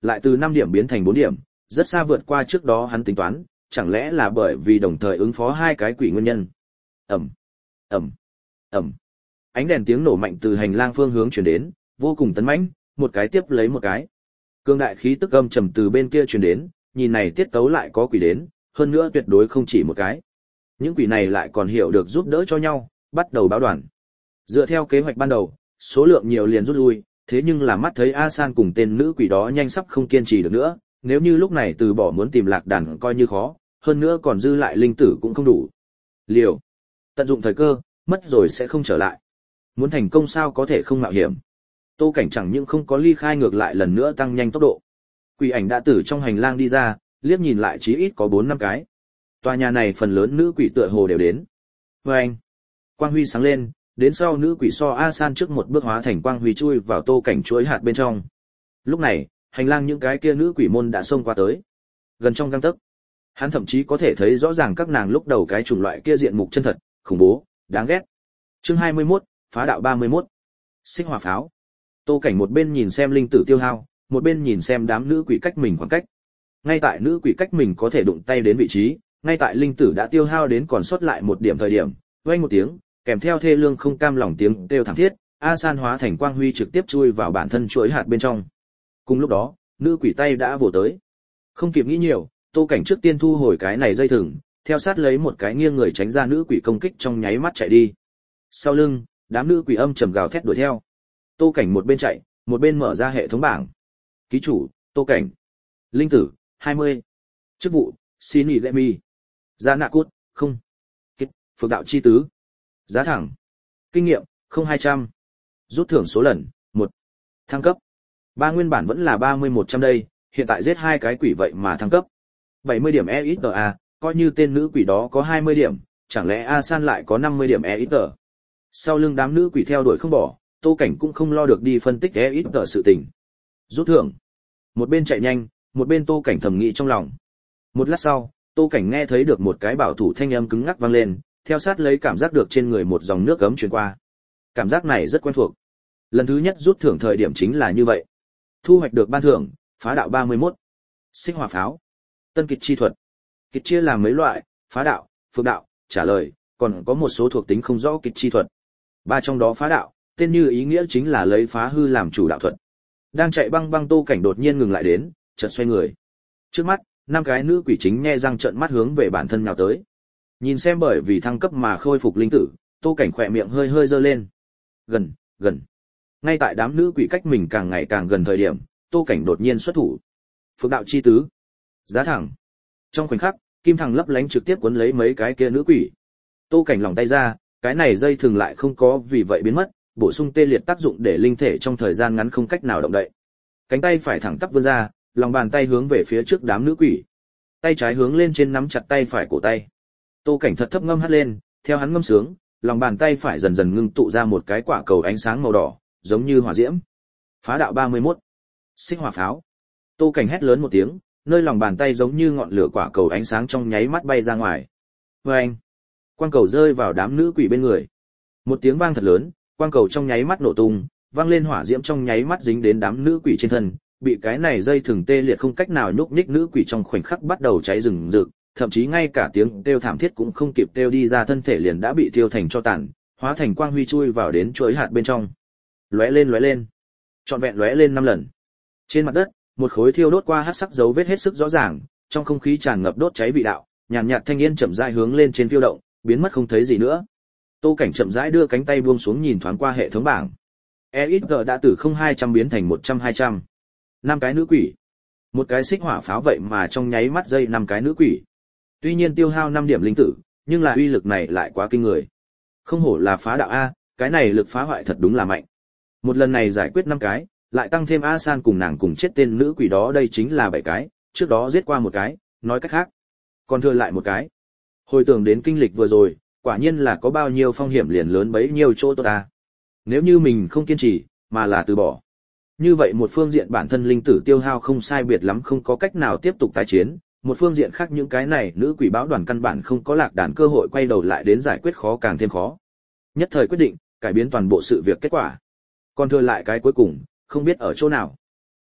lại từ 5 điểm biến thành 4 điểm, rất xa vượt qua trước đó hắn tính toán, chẳng lẽ là bởi vì đồng thời ứng phó 2 cái quỷ nguyên nhân. Ầm, ầm, ầm. Ánh đèn tiếng nổ mạnh từ hành lang phương hướng truyền đến, vô cùng tấn mãnh, một cái tiếp lấy một cái. Cương đại khí tức âm trầm từ bên kia truyền đến, nhìn này tiết tấu lại có quỷ đến, hơn nữa tuyệt đối không chỉ một cái. Những quỷ này lại còn hiểu được giúp đỡ cho nhau, bắt đầu báo đoàn. Dựa theo kế hoạch ban đầu, số lượng nhiều liền rút lui, thế nhưng là mắt thấy A San cùng tên nữ quỷ đó nhanh sắp không kiên trì được nữa, nếu như lúc này từ bỏ muốn tìm lạc đàn coi như khó, hơn nữa còn dư lại linh tử cũng không đủ. Liều, tận dụng thời cơ, mất rồi sẽ không trở lại. Muốn thành công sao có thể không mạo hiểm. Tô Cảnh chẳng những không có ly khai ngược lại lần nữa tăng nhanh tốc độ. Quỷ ảnh đã từ trong hành lang đi ra, liếc nhìn lại chí ít có 4-5 cái. Tòa nhà này phần lớn nữ quỷ tựa hồ đều đến. Oeng, quang huy sáng lên, đến sau nữ quỷ so A San trước một bước hóa thành quang huy chui vào Tô Cảnh chuỗi hạt bên trong. Lúc này, hành lang những cái kia nữ quỷ môn đã xông qua tới. Gần trong gang tấc, hắn thậm chí có thể thấy rõ ràng các nàng lúc đầu cái chủng loại kia diện mục chân thật, khủng bố, đáng ghét. Chương 21, phá đạo 31. Xích hỏa pháo. Tô Cảnh một bên nhìn xem linh tử tiêu hao, một bên nhìn xem đám nữ quỷ cách mình khoảng cách. Ngay tại nữ quỷ cách mình có thể đụng tay đến vị trí, ngay tại linh tử đã tiêu hao đến còn sót lại một điểm thời điểm, oanh một tiếng, kèm theo thê lương không cam lòng tiếng kêu thảm thiết, A San hóa thành quang huy trực tiếp chui vào bản thân chuỗi hạt bên trong. Cùng lúc đó, nữ quỷ tay đã vồ tới. Không kịp nghĩ nhiều, Tô Cảnh trước tiên thu hồi cái này dây thừng, theo sát lấy một cái nghiêng người tránh ra nữ quỷ công kích trong nháy mắt chạy đi. Sau lưng, đám nữ quỷ âm trầm gào thét đuổi theo. Tô Cảnh một bên chạy, một bên mở ra hệ thống bảng. Ký chủ, Tô Cảnh. Linh tử, 20. Chức vụ, xin nghỉ lệ mi. Giá nạ cút, không. Kích, phược đạo chi tứ. Giá thẳng. Kinh nghiệm, 0200. Rút thưởng số lần, 1. Thăng cấp. 3 nguyên bản vẫn là 30-100 đây, hiện tại giết 2 cái quỷ vậy mà thăng cấp. 70 điểm EXA, coi như tên nữ quỷ đó có 20 điểm, chẳng lẽ A San lại có 50 điểm EXA. Sau lưng đám nữ quỷ theo đuổi không bỏ, Tô Cảnh cũng không lo được đi phân tích EXA sự tình. Rút thưởng. Một bên chạy nhanh, một bên Tô Cảnh thầm nghĩ trong lòng. Một lát sau, Tô Cảnh nghe thấy được một cái bảo thủ thanh âm cứng ngắc vang lên, theo sát lấy cảm giác được trên người một dòng nước gấm truyền qua. Cảm giác này rất quen thuộc. Lần thứ nhất rút thưởng thời điểm chính là như vậy. Thu hoạch được ban thưởng, phá đạo 31. Xích hỏa pháo. Tân kịch chi thuật. Kịch chia làm mấy loại, phá đạo, phược đạo, trả lời, còn có một số thuộc tính không rõ kịch chi thuật. 3 trong đó phá đạo, tên như ý nghĩa chính là lấy phá hư làm chủ đạo thuật. Đang chạy băng băng Tô Cảnh đột nhiên ngừng lại đến, chợt xoay người. Trước mắt, 5 cái nữ quỷ chính nhe răng trợn mắt hướng về bản thân nhào tới. Nhìn xem bởi vì thăng cấp mà khôi phục linh tử, Tô Cảnh khỏe miệng hơi hơi giơ lên. Gần, gần. Ngay tại đám nữ quỷ cách mình càng ngày càng gần thời điểm, Tô Cảnh đột nhiên xuất thủ. Phược đạo chi tứ. Giá thẳng. Trong khoảnh khắc, kim thẳng lấp lánh trực tiếp cuốn lấy mấy cái kia nữ quỷ. Tô Cảnh lòng tay ra, cái này dây thường lại không có vì vậy biến mất, bổ sung tê liệt tác dụng để linh thể trong thời gian ngắn không cách nào động đậy. Cánh tay phải thẳng tắp vươn ra, lòng bàn tay hướng về phía trước đám nữ quỷ. Tay trái hướng lên trên nắm chặt tay phải cổ tay. Tô Cảnh thật thấp ngâm hắt lên, theo hắn ngâm sướng, lòng bàn tay phải dần dần ngưng tụ ra một cái quả cầu ánh sáng màu đỏ, giống như hỏa diễm. Phá đạo 31. Xích hỏa pháo. Tô Cảnh hét lớn một tiếng, nơi lòng bàn tay giống như ngọn lửa quả cầu ánh sáng trong nháy mắt bay ra ngoài. Oeng! Quang cầu rơi vào đám nữ quỷ bên người. Một tiếng vang thật lớn, quang cầu trong nháy mắt nổ tung, vang lên hỏa diễm trong nháy mắt dính đến đám nữ quỷ trên thân, bị cái này dây thừng tê liệt không cách nào nhúc nhích nữ quỷ trong khoảnh khắc bắt đầu cháy rừng rực, thậm chí ngay cả tiếng kêu thảm thiết cũng không kịp kêu đi ra, thân thể liền đã bị thiêu thành tro tàn, hóa thành quang huy chui vào đến chuỗi hạt bên trong. Lóe lên, trọn vẹn lóe lên 5 lần. Trên mặt đất, một khối thiêu đốt qua hắc sắc dấu vết hết sức rõ ràng, trong không khí tràn ngập đốt cháy vị đạo, nhàn nhạt thanh yên chậm rãi hướng lên trên phiêu động, biến mất không thấy gì nữa. Tô Cảnh chậm rãi đưa cánh tay buông xuống nhìn thoáng qua hệ thống bảng. EXG đã từ 0200 biến thành 100-200. 5 cái nữ quỷ. Một cái xích hỏa pháo vậy mà trong nháy mắt dây 5 cái nữ quỷ. Tuy nhiên tiêu hao 5 điểm linh tử, nhưng là uy lực này lại quá kinh người. Không hổ là phá đạo A, cái này lực phá hoại thật đúng là mạnh. Một lần này giải quyết 5 cái, lại tăng thêm A San cùng nàng cùng chết tên nữ quỷ đó, đây chính là 7 cái, trước đó giết qua một cái, nói cách khác, còn thừa lại một cái. Hồi tưởng đến kinh lịch vừa rồi, quả nhiên là có bao nhiêu phong hiểm liền lớn bấy nhiêu chỗ tốt ta. Nếu như mình không kiên trì, mà là từ bỏ. Như vậy một phương diện bản thân linh tử tiêu hao không sai biệt lắm, không có cách nào tiếp tục tái chiến, một phương diện khác những cái này nữ quỷ báo đoàn căn bản không có lạc đàn cơ hội quay đầu lại đến giải quyết khó càng thêm khó. Nhất thời quyết định, cải biến toàn bộ sự việc kết quả. Còn thừa lại cái cuối cùng, không biết ở chỗ nào.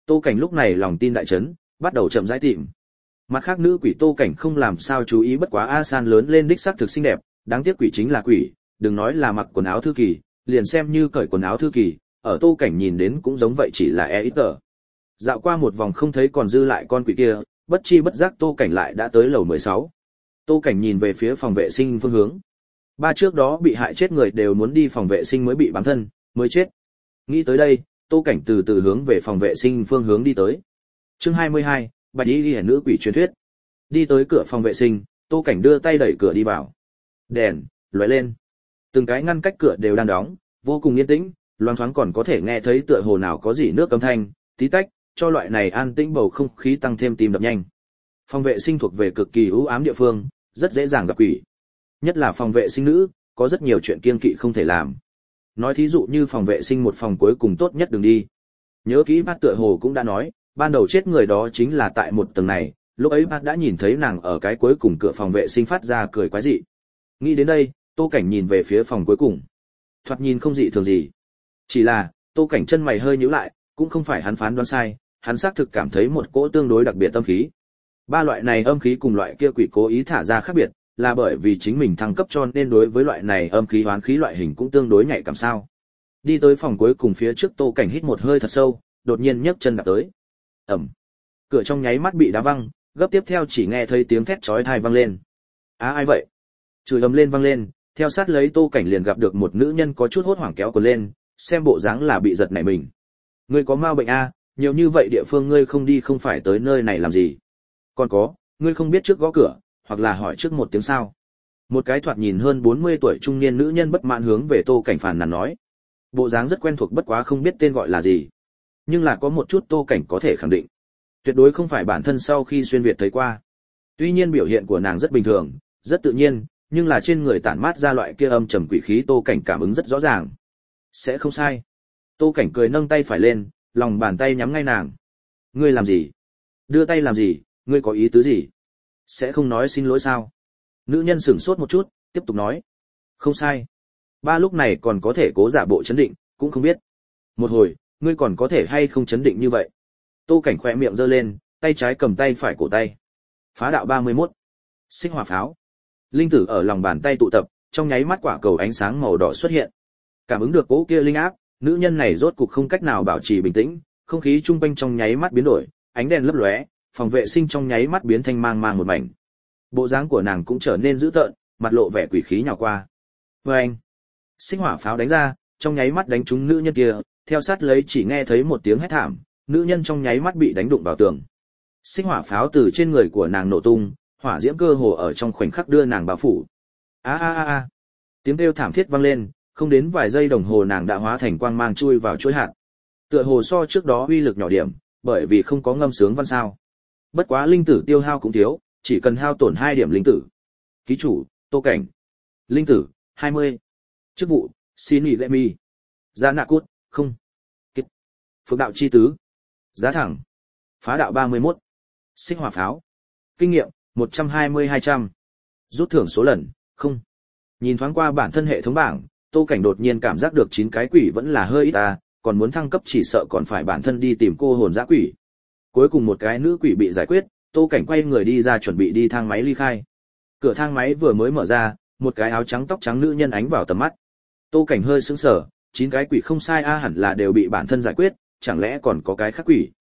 Tô Cảnh lúc này lòng tin đại chấn, bắt đầu chậm rãi tìm. Mặt khác nữ quỷ Tô Cảnh không làm sao chú ý, bất quá A San lớn lên đích xác thực xinh đẹp, đáng tiếc quỷ chính là quỷ, đừng nói là mặc quần áo thư kỳ, liền xem như cởi quần áo thư kỳ, ở Tô Cảnh nhìn đến cũng giống vậy, chỉ là ít tờ. Dạo qua một vòng không thấy còn dư lại con quỷ kia, bất chi bất giác Tô Cảnh lại đã tới lầu 16. Tô Cảnh nhìn về phía phòng vệ sinh phương hướng. Ba trước đó bị hại chết người đều muốn đi phòng vệ sinh mới bị bám thân, mới chết. Nghĩ tới đây, Tô Cảnh từ từ hướng về phòng vệ sinh phương hướng đi tới. Chương 22, Bạch Y Liễu nữ quỷ truyền thuyết. Đi tới cửa phòng vệ sinh, Tô Cảnh đưa tay đẩy cửa đi vào. Đèn lóe lên. Từng cái ngăn cách cửa đều đang đóng, vô cùng yên tĩnh, loáng thoáng còn có thể nghe thấy tựa hồ nào có gì nước âm thanh, tí tách, cho loại này an tĩnh bầu không khí tăng thêm tim đập nhanh. Phòng vệ sinh thuộc về cực kỳ u ám địa phương, rất dễ dàng gặp quỷ. Nhất là phòng vệ sinh nữ, có rất nhiều chuyện kiêng kỵ không thể làm. Nói thí dụ như phòng vệ sinh một phòng cuối cùng tốt nhất đừng đi. Nhớ kỹ bác tựa hồ cũng đã nói, ban đầu chết người đó chính là tại một tầng này, lúc ấy bác đã nhìn thấy nàng ở cái cuối cùng cửa phòng vệ sinh phát ra cười quái dị. Nghĩ đến đây, Tô Cảnh nhìn về phía phòng cuối cùng. Thoạt nhìn không dị thường gì. Chỉ là, Tô Cảnh chân mày hơi nhíu lại, cũng không phải hắn phán đoán sai, hắn xác thực cảm thấy một cỗ tương đối đặc biệt âm khí. Ba loại này âm khí cùng loại kia quỷ cố ý thả ra khác biệt, là bởi vì chính mình thăng cấp cho nên đối với loại này âm khí hoán khí loại hình cũng tương đối nhạy cảm sao. Đi tới phòng cuối cùng phía trước, Tô Cảnh hít một hơi thật sâu, đột nhiên nhấc chân đạp tới. Ầm. Cửa trong nháy mắt bị đá văng, gấp tiếp theo chỉ nghe thấy tiếng thét chói tai vang lên. Ai vậy? Chửi ầm lên vang lên, theo sát lấy Tô Cảnh liền gặp được một nữ nhân có chút hốt hoảng kéo quần lên, xem bộ dáng là bị giật nảy mình. Ngươi có ma bệnh a, nhiều như vậy địa phương ngươi không đi không phải tới nơi này làm gì? Còn có, ngươi không biết trước gõ cửa, hoặc là hỏi trước một tiếng sao? Một cái thoạt nhìn hơn 40 tuổi trung niên nữ nhân bất mãn hướng về Tô Cảnh phàn nàn nói. Bộ dáng rất quen thuộc, bất quá không biết tên gọi là gì. Nhưng là có một chút Tô Cảnh có thể khẳng định. Tuyệt đối không phải bản thân sau khi xuyên việt thấy qua. Tuy nhiên biểu hiện của nàng rất bình thường, rất tự nhiên, nhưng là trên người tản mát ra loại kia âm trầm quỷ khí Tô Cảnh cảm ứng rất rõ ràng. Sẽ không sai. Tô Cảnh cười nâng tay phải lên, lòng bàn tay nhắm ngay nàng. Ngươi làm gì? Đưa tay làm gì? Ngươi có ý tứ gì? Sẽ không nói xin lỗi sao? Nữ nhân sửng sốt một chút, tiếp tục nói. Không sai. Ba lúc này còn có thể cố giả bộ chấn định, cũng không biết. Một hồi, ngươi còn có thể hay không chấn định như vậy? Tô Cảnh khỏe miệng giơ lên, tay trái cầm tay phải cổ tay. Phá đạo 31. Xích hỏa pháo. Linh tử ở lòng bàn tay tụ tập, trong nháy mắt quả cầu ánh sáng màu đỏ xuất hiện. Cảm ứng được cỗ kia linh áp, nữ nhân này rốt cục không cách nào bảo trì bình tĩnh, không khí trung quanh trong nháy mắt biến đổi, ánh đèn lấp lóe, phòng vệ sinh trong nháy mắt biến thành mang mang một mảnh. Bộ dáng của nàng cũng trở nên dữ tợn, mặt lộ vẻ quỷ khí nhào qua. Oeng! Xích hỏa pháo đánh ra, trong nháy mắt đánh trúng nữ nhân kia, theo sát lấy chỉ nghe thấy một tiếng hét thảm, nữ nhân trong nháy mắt bị đánh đụng vào tường. Xích hỏa pháo từ trên người của nàng nổ tung, hỏa diễm cơ hồ ở trong khoảnh khắc đưa nàng bao phủ. A a a a! Tiếng kêu thảm thiết vang lên, không đến vài giây đồng hồ nàng đã hóa thành quang mang chui vào chuỗi hạt. Tựa hồ so trước đó uy lực nhỏ điểm, bởi vì không có ngâm sướng văn sao. Bất quá linh tử tiêu hao cũng thiếu, chỉ cần hao tổn 2 điểm linh tử. Ký chủ, Tô Cảnh. Linh tử, 20. Chức vụ, xin nghỉ lệ mi. Giá nạ cút, không. Kích. Phước đạo chi tứ. Giá thẳng. Phá đạo 31. Xích hỏa pháo. Kinh nghiệm, 120-200. Rút thưởng số lần, không. Nhìn thoáng qua bản thân hệ thống bảng, Tô Cảnh đột nhiên cảm giác được 9 cái quỷ vẫn là hơi ít ta, còn muốn thăng cấp chỉ sợ còn phải bản thân đi tìm cô hồn dã quỷ. Cuối cùng một cái nữ quỷ bị giải quyết, Tô Cảnh quay người đi ra chuẩn bị đi thang máy ly khai. Cửa thang máy vừa mới mở ra, một cái áo trắng tóc trắng nữ nhân ánh vào tầm mắt. Tô Cảnh hơi sững sờ, 9 cái quỷ không sai a, hẳn là đều bị bản thân giải quyết, chẳng lẽ còn có cái khác quỷ?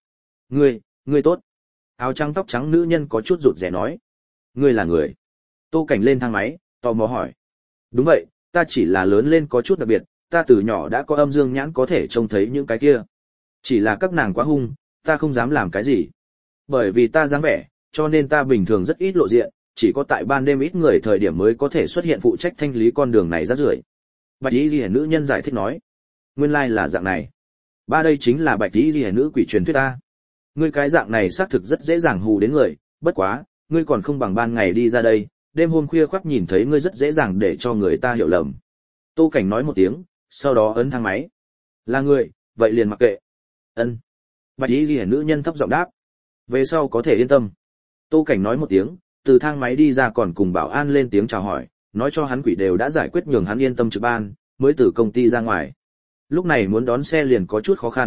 Ngươi tốt. Áo trắng tóc trắng nữ nhân có chút rụt rè nói. Ngươi là người? Tô Cảnh lên thang máy, tò mò hỏi. Đúng vậy, ta chỉ là lớn lên có chút đặc biệt, ta từ nhỏ đã có âm dương nhãn có thể trông thấy những cái kia. Chỉ là các nàng quá hung, ta không dám làm cái gì. Bởi vì ta dáng vẻ, cho nên ta bình thường rất ít lộ diện, chỉ có tại ban đêm ít người thời điểm mới có thể xuất hiện phụ trách thanh lý con đường này rác rưởi. Bạch Y Liễu nữ nhân giải thích nói. Nguyên lai là dạng này. Ba đây chính là Bạch Y Liễu nữ quỷ truyền thuyết ta. Ngươi cái dạng này xác thực rất dễ dàng hù đến người, bất quá, ngươi còn không bằng ban ngày đi ra đây, đêm hôm khuya khoắt nhìn thấy ngươi rất dễ dàng để cho người ta hiểu lầm. Tô Cảnh nói một tiếng, sau đó ấn thang máy. Là người, vậy liền mặc kệ. Ân. Bạch Y Liễu nữ nhân thấp giọng đáp. Về sau có thể yên tâm. Tô Cảnh nói một tiếng, từ thang máy đi ra còn cùng bảo an lên tiếng chào hỏi, nói cho hắn quỷ đều đã giải quyết nhường hắn yên tâm trực ban, mới từ công ty ra ngoài. Lúc này muốn đón xe liền có chút khó khăn,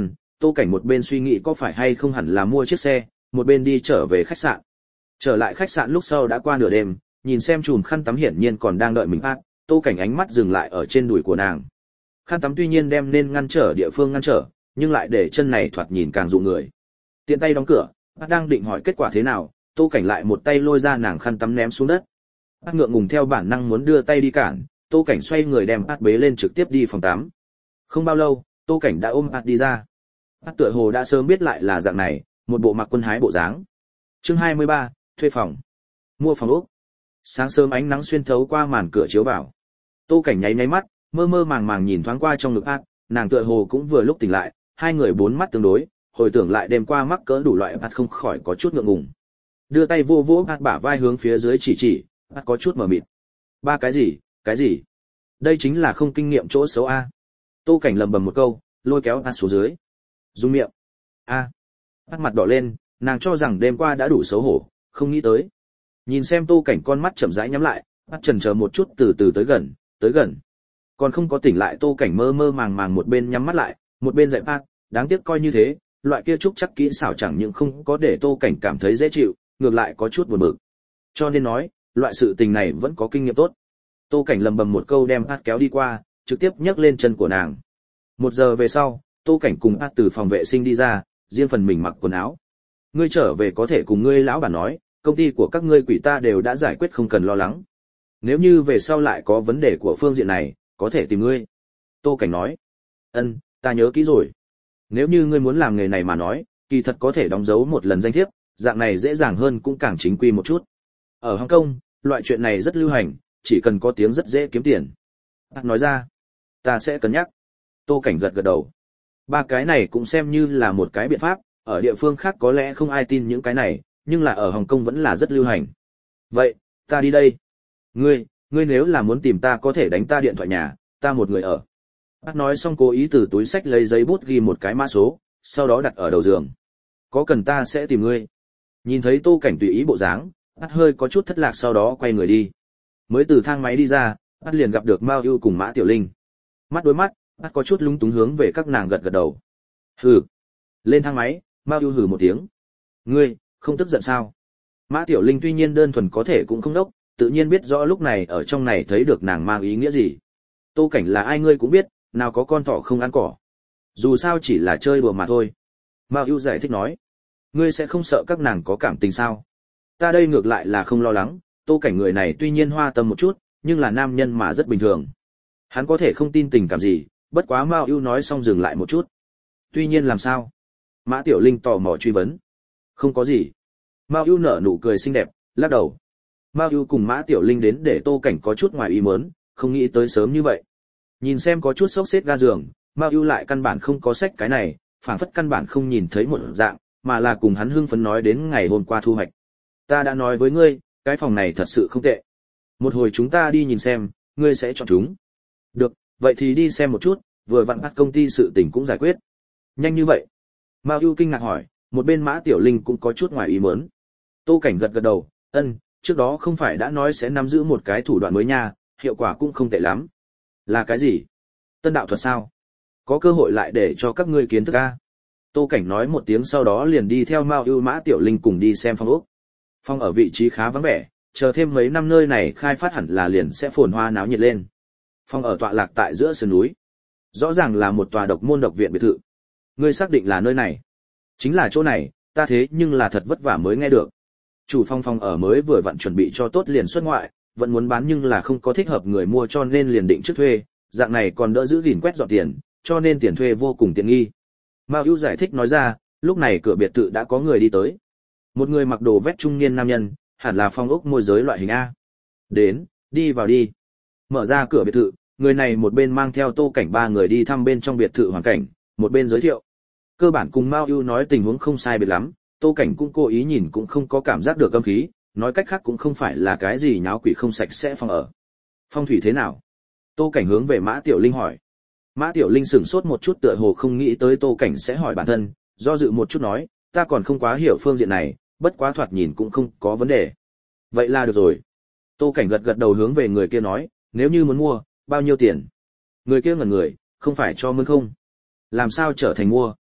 Tô Cảnh một bên suy nghĩ có phải hay không hẳn là mua chiếc xe, một bên đi trở về khách sạn. Trở lại khách sạn lúc sau đã qua nửa đêm, nhìn xem chùm khăn tắm hiển nhiên còn đang đợi mình phát, Tô Cảnh ánh mắt dừng lại ở trên đùi của nàng. Khăn tắm tuy nhiên đem nên ngăn trở địa phương ngăn trở, nhưng lại để chân này thoạt nhìn càng dụ người. Tiện tay đóng cửa, bác đang định hỏi kết quả thế nào, Tô Cảnh lại một tay lôi ra nàng khăn tắm ném xuống đất. Bác ngượng ngùng theo bản năng muốn đưa tay đi cản, Tô Cảnh xoay người đem bác bế lên trực tiếp đi phòng tắm. Không bao lâu, Tô Cảnh đã ôm bác đi ra. Bác tựa hồ đã sớm biết lại là dạng này, một bộ mặc quân hái bộ dáng. Chương 23, thuê phòng. Mua phòng ốc. Sáng sớm ánh nắng xuyên thấu qua màn cửa chiếu vào. Tô Cảnh nháy nháy mắt, mơ mơ màng màng nhìn thoáng qua trong ngực bác, nàng tựa hồ cũng vừa lúc tỉnh lại, hai người bốn mắt tương đối, hồi tưởng lại đêm qua mắc cỡ đủ loại bác không khỏi có chút ngượng ngùng. Đưa tay vô vỗ bác bả vai hướng phía dưới chỉ, bác có chút mờ mịt. Ba cái gì? Đây chính là không kinh nghiệm chỗ xấu a. Tô Cảnh lầm bầm một câu, lôi kéo bác xuống dưới. Dung miệng. A. Bác mặt đỏ lên, nàng cho rằng đêm qua đã đủ xấu hổ, không nghĩ tới. Nhìn xem Tô Cảnh con mắt chậm rãi nhắm lại, bác chần chờ một chút từ từ tới gần. Còn không có tỉnh lại Tô Cảnh mơ mơ màng màng một bên nhắm mắt lại, một bên dạy bác, đáng tiếc coi như thế, loại kia trúc chắc kỹ xảo chẳng những không có để Tô Cảnh cảm thấy dễ chịu, ngược lại có chút buồn bực. Cho nên nói, loại sự tình này vẫn có kinh nghiệm tốt. Tô Cảnh lầm bầm một câu đem bác kéo đi qua, trực tiếp nhấc lên chân của nàng. 1 giờ về sau, Tô Cảnh cùng bác từ phòng vệ sinh đi ra, riêng phần mình mặc quần áo. Ngươi trở về có thể cùng ngươi lão bản nói, công ty của các ngươi quỷ ta đều đã giải quyết không cần lo lắng. Nếu như về sau lại có vấn đề của phương diện này, có thể tìm ngươi. Tô Cảnh nói. Ân, ta nhớ kỹ rồi. Nếu như ngươi muốn làm nghề này mà nói, kỳ thật có thể đóng dấu một lần danh thiếp, dạng này dễ dàng hơn cũng càng chính quy một chút. Ở Hồng Kông, loại chuyện này rất lưu hành, chỉ cần có tiếng rất dễ kiếm tiền. Bác nói ra. Ta sẽ cân nhắc. Tô Cảnh gật gật đầu. Ba cái này cũng xem như là một cái biện pháp, ở địa phương khác có lẽ không ai tin những cái này, nhưng là ở Hồng Kông vẫn là rất lưu hành. Vậy, ta đi đây. Ngươi nếu là muốn tìm ta có thể đánh ta điện thoại nhà, ta một người ở. Bác nói xong cố ý từ túi xách lấy giấy bút ghi một cái mã số, sau đó đặt ở đầu giường. Có cần ta sẽ tìm ngươi. Nhìn thấy Tô Cảnh tùy ý bộ dáng, bác hơi có chút thất lạc sau đó quay người đi. Mới từ thang máy đi ra, bác liền gặp được Mao Ưu cùng Mã Tiểu Linh. Mắt đối mắt, bác có chút lúng túng hướng về các nàng gật gật đầu. Hừ. Lên thang máy, Mao Ưu hừ một tiếng. Ngươi, không tức giận sao? Mã Tiểu Linh tuy nhiên đơn thuần có thể cũng không đốc, tự nhiên biết rõ lúc này ở trong này thấy được nàng mang ý nghĩa gì. Tô Cảnh là ai ngươi cũng biết, nào có con thỏ không ăn cỏ. Dù sao chỉ là chơi đùa mà thôi. Mao Ưu giải thích nói. Ngươi sẽ không sợ các nàng có cảm tình sao? Ta đây ngược lại là không lo lắng, Tô Cảnh người này tuy nhiên hoa tâm một chút, nhưng là nam nhân mà rất bình thường. Hắn có thể không tin tình cảm gì, bất quá Mao Ưu nói xong dừng lại một chút. Tuy nhiên làm sao? Mã Tiểu Linh tò mò truy vấn. Không có gì. Mao Ưu nở nụ cười xinh đẹp, lắc đầu. Mao Ưu cùng Mã Tiểu Linh đến để Tô Cảnh có chút ngoài ý muốn, không nghĩ tới sớm như vậy. Nhìn xem có chút xốc xếp ga giường, Mao Ưu lại căn bản không có sách cái này, phảng phất căn bản không nhìn thấy một dạng, mà là cùng hắn hưng phấn nói đến ngày hôm qua thu hoạch. Ta đã nói với ngươi, cái phòng này thật sự không tệ. Một hồi chúng ta đi nhìn xem, ngươi sẽ chọn chúng. Được, vậy thì đi xem một chút, vừa vặn bắt công ty sự tình cũng giải quyết. Nhanh như vậy? Mao Ưu kinh ngạc hỏi, một bên Mã Tiểu Linh cũng có chút ngoài ý muốn. Tô Cảnh gật gật đầu, ân, trước đó không phải đã nói sẽ nắm giữ một cái thủ đoạn mới nha, hiệu quả cũng không tệ lắm. Là cái gì? Tân đạo thuật sao? Có cơ hội lại để cho các ngươi kiến thức a. Tô Cảnh nói một tiếng sau đó liền đi theo Mao Ưu Mã Tiểu Linh cùng đi xem phòng ốc. Phòng ở vị trí khá vắng vẻ, chờ thêm mấy năm nơi này khai phát hẳn là liền sẽ phồn hoa náo nhiệt lên. Phòng ở tọa lạc tại giữa sườn núi. Rõ ràng là một tòa độc môn độc viện biệt thự. Ngươi xác định là nơi này? Chính là chỗ này, ta thế nhưng là thật vất vả mới nghe được. Chủ phòng ở mới vừa vặn chuẩn bị cho tốt liền xuất ngoại, vẫn muốn bán nhưng là không có thích hợp người mua cho nên liền định trước thuê, dạng này còn đỡ giữ gìn quét dọn tiền, cho nên tiền thuê vô cùng tiện nghi. Mao Ưu giải thích nói ra, lúc này cửa biệt thự đã có người đi tới. Một người mặc đồ vest trung niên nam nhân, hẳn là phong ốc môi giới loại hình A. Đến, đi vào đi. Mở ra cửa biệt thự, người này một bên mang theo Tô Cảnh ba người đi thăm bên trong biệt thự hoàn cảnh, một bên giới thiệu. Cơ bản cùng Mao Ưu nói tình huống không sai biệt lắm, Tô Cảnh cũng cố ý nhìn cũng không có cảm giác được âm khí, nói cách khác cũng không phải là cái gì nháo quỷ không sạch sẽ phòng ở. Phong thủy thế nào? Tô Cảnh hướng về Mã Tiểu Linh hỏi. Mã Tiểu Linh sửng sốt một chút tựa hồ không nghĩ tới Tô Cảnh sẽ hỏi bản thân, do dự một chút nói, ta còn không quá hiểu phương diện này, bất quá thoạt nhìn cũng không có vấn đề. Vậy là được rồi. Tô Cảnh gật gật đầu hướng về người kia nói, nếu như muốn mua, bao nhiêu tiền? Người kia ngẩn người, không phải cho mướn không? Làm sao trở thành mua?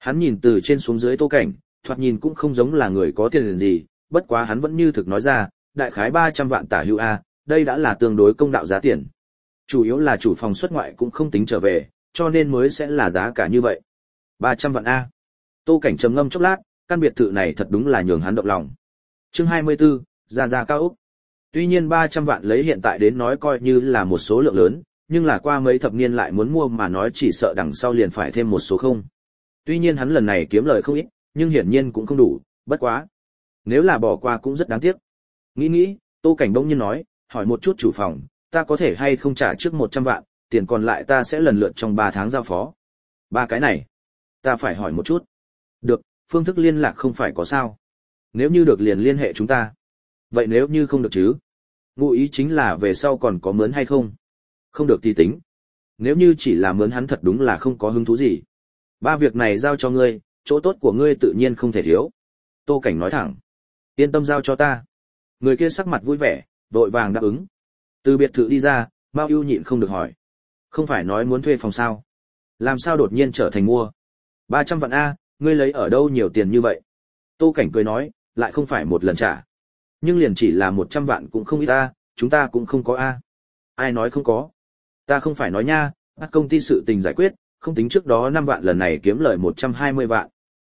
Hắn nhìn từ trên xuống dưới Tô Cảnh, thoạt nhìn cũng không giống là người có tiền gì, bất quá hắn vẫn như thực nói ra, đại khái 300 vạn tả hữu a, đây đã là tương đối công đạo giá tiền. Chủ yếu là chủ phòng xuất ngoại cũng không tính trở về, cho nên mới sẽ là giá cả như vậy. 300 vạn a. Tô Cảnh trầm ngâm chốc lát, căn biệt thự này thật đúng là nhường hắn động lòng. Chương 24, Gia cao ốc. Tuy nhiên 300 vạn lấy hiện tại đến nói coi như là một số lượng lớn, nhưng là qua mấy thập niên lại muốn mua mà nói chỉ sợ đằng sau liền phải thêm một số không. Tuy nhiên hắn lần này kiếm lời không ít, nhưng hiển nhiên cũng không đủ, bất quá. Nếu là bỏ qua cũng rất đáng tiếc. Nghĩ, Tô Cảnh bỗng nhiên nói, hỏi một chút chủ phòng, ta có thể hay không trả trước 100 vạn, tiền còn lại ta sẽ lần lượt trong 3 tháng giao phó. Ba cái này, ta phải hỏi một chút. Được, phương thức liên lạc không phải có sao. Nếu như được liền liên hệ chúng ta. Vậy nếu như không được chứ? Ngụ ý chính là về sau còn có mướn hay không? Không được thì tính. Nếu như chỉ là mướn hắn thật đúng là không có hứng thú gì. Ba việc này giao cho ngươi, chỗ tốt của ngươi tự nhiên không thể thiếu. Tô Cảnh nói thẳng. Yên tâm giao cho ta. Người kia sắc mặt vui vẻ, vội vàng đáp ứng. Từ biệt thự đi ra, Mao Ưu nhịn không được hỏi. Không phải nói muốn thuê phòng sao? Làm sao đột nhiên trở thành mua? 300 vạn A, ngươi lấy ở đâu nhiều tiền như vậy? Tô Cảnh cười nói, lại không phải một lần trả. Nhưng liền chỉ là 100 vạn cũng không ít A, chúng ta cũng không có A. Ai nói không có? Ta không phải nói nha, bắt công ty sự tình giải quyết, không tính trước đó 5 vạn lần này kiếm lời 120 vạn.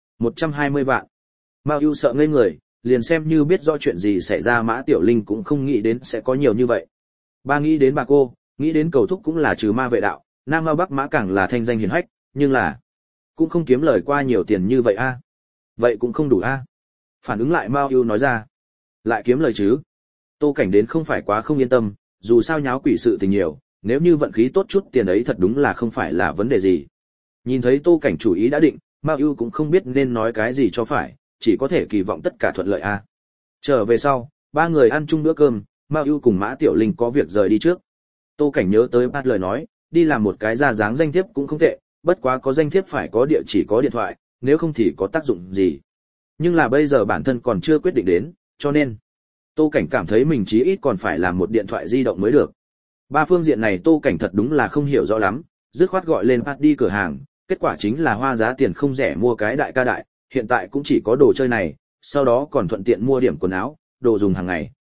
120 vạn. Mao Ưu sợ ngây người, liền xem như biết rõ chuyện gì xảy ra Mã Tiểu Linh cũng không nghĩ đến sẽ có nhiều như vậy. Ba nghĩ đến bà cô, nghĩ đến cầu thúc cũng là trừ ma vệ đạo, Nam Mao Bắc Mã càng là thanh danh hiển hách, nhưng là cũng không kiếm lời qua nhiều tiền như vậy a. Vậy cũng không đủ a. Phản ứng lại Mao Ưu nói ra. Lại kiếm lời chứ? Tô Cảnh đến không phải quá không yên tâm, dù sao nháo quỷ sự tình nhiều, nếu như vận khí tốt chút tiền ấy thật đúng là không phải là vấn đề gì. Nhìn thấy Tô Cảnh chủ ý đã định, Mao Ưu cũng không biết nên nói cái gì cho phải, chỉ có thể kỳ vọng tất cả thuận lợi a. Trở về sau, ba người ăn chung bữa cơm, Mao Ưu cùng Mã Tiểu Linh có việc rời đi trước. Tô Cảnh nhớ tới bát lời nói, đi làm một cái ra dáng danh thiếp cũng không tệ, bất quá có danh thiếp phải có địa chỉ có điện thoại, nếu không thì có tác dụng gì. Nhưng là bây giờ bản thân còn chưa quyết định đến, cho nên Tô Cảnh cảm thấy mình chí ít còn phải làm một điện thoại di động mới được. Ba phương diện này Tô Cảnh thật đúng là không hiểu rõ lắm, dứt khoát gọi lên Pat đi cửa hàng, kết quả chính là hoa giá tiền không rẻ mua cái đại ca đại, hiện tại cũng chỉ có đồ chơi này, sau đó còn thuận tiện mua điểm quần áo, đồ dùng hàng ngày,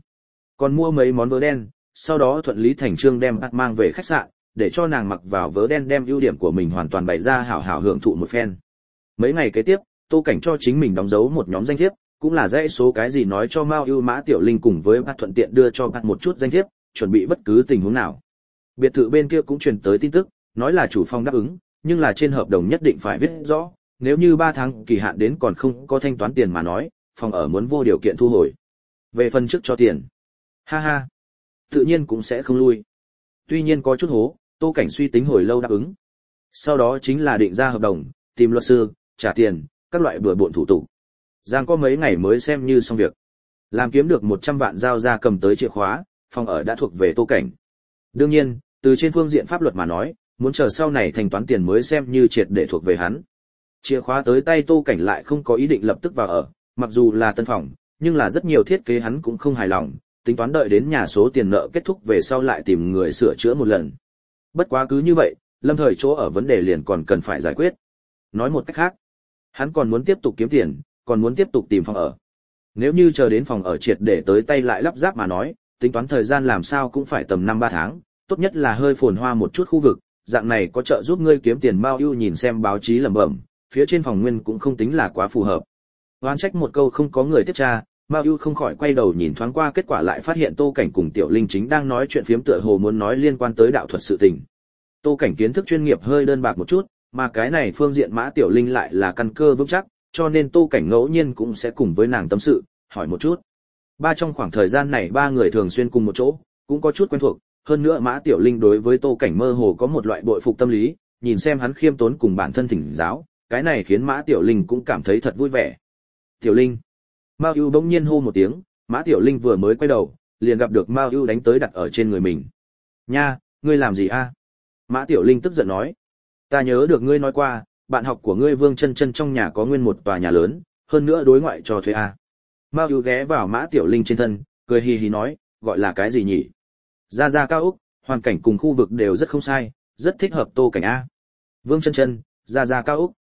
còn mua mấy món vớ đen, sau đó thuận lý thành trương đem Pat mang về khách sạn, để cho nàng mặc vào vớ đen đem ưu điểm của mình hoàn toàn bày ra hảo hảo hưởng thụ một phen. Mấy ngày kế tiếp, Tô Cảnh cho chính mình đóng dấu một nhóm danh thiếp, cũng là dãy số cái gì nói cho Mao Ưu Mã Tiểu Linh cùng với Pat thuận tiện đưa cho Pat một chút danh thiếp, chuẩn bị bất cứ tình huống nào. Biệt thự bên kia cũng truyền tới tin tức, nói là chủ phòng đáp ứng, nhưng là trên hợp đồng nhất định phải viết rõ, nếu như 3 tháng kỳ hạn đến còn không có thanh toán tiền mà nói, phòng ở muốn vô điều kiện thu hồi. Về phần trước cho tiền, ha ha, tự nhiên cũng sẽ không lui. Tuy nhiên có chút hố, Tô Cảnh suy tính hồi lâu đáp ứng. Sau đó chính là định ra hợp đồng, tìm luật sư, trả tiền, các loại bừa bộn thủ tục. Giang có mấy ngày mới xem như xong việc. Làm kiếm được 100 vạn giao ra cầm tới chìa khóa, phòng ở đã thuộc về Tô Cảnh. Đương nhiên, từ trên phương diện pháp luật mà nói, muốn chờ sau này thanh toán tiền mới xem như triệt để thuộc về hắn. Chìa khóa tới tay Tô Cảnh lại không có ý định lập tức vào ở, mặc dù là tân phòng, nhưng là rất nhiều thiết kế hắn cũng không hài lòng, tính toán đợi đến nhà số tiền nợ kết thúc về sau lại tìm người sửa chữa một lần. Bất quá cứ như vậy, lâm thời chỗ ở vấn đề liền còn cần phải giải quyết. Nói một cách khác, hắn còn muốn tiếp tục kiếm tiền, còn muốn tiếp tục tìm phòng ở. Nếu như chờ đến phòng ở triệt để tới tay lại lắp ráp mà nói, tính toán thời gian làm sao cũng phải tầm 5-3 tháng, tốt nhất là hơi phồn hoa một chút khu vực, dạng này có trợ giúp ngươi kiếm tiền. Mao Ưu nhìn xem báo chí lẩm bẩm, phía trên phòng nguyên cũng không tính là quá phù hợp. Oán trách một câu không có người tiếp tra, Mao Ưu không khỏi quay đầu nhìn thoáng qua, kết quả lại phát hiện Tô Cảnh cùng Tiểu Linh chính đang nói chuyện phiếm, tựa hồ muốn nói liên quan tới đạo thuật sự tình. Tô Cảnh kiến thức chuyên nghiệp hơi đơn bạc một chút, mà cái này phương diện Mã Tiểu Linh lại là căn cơ vững chắc, cho nên Tô Cảnh ngẫu nhiên cũng sẽ cùng với nàng tâm sự, hỏi một chút. Trong khoảng thời gian này ba người thường xuyên cùng một chỗ, cũng có chút quen thuộc, hơn nữa Mã Tiểu Linh đối với Tô Cảnh mơ hồ có một loại bội phục tâm lý, nhìn xem hắn khiêm tốn cùng bản thân thỉnh giáo, cái này khiến Mã Tiểu Linh cũng cảm thấy thật vui vẻ. Tiểu Linh. Mao Ưu bỗng nhiên hô một tiếng, Mã Tiểu Linh vừa mới quay đầu, liền gặp được Mao Ưu đánh tới đặt ở trên người mình. Nha, ngươi làm gì a? Mã Tiểu Linh tức giận nói. Ta nhớ được ngươi nói qua, bạn học của ngươi Vương Chân Chân trong nhà có nguyên một tòa nhà lớn, hơn nữa đối ngoại cho thuê a. Mao Ưu ghé vào Mã Tiểu Linh trên thân, cười hì hì nói, gọi là cái gì nhỉ? Gia cao ốc, hoàn cảnh cùng khu vực đều rất không sai, rất thích hợp Tô Cảnh a. Vương Chân Chân, Gia cao ốc.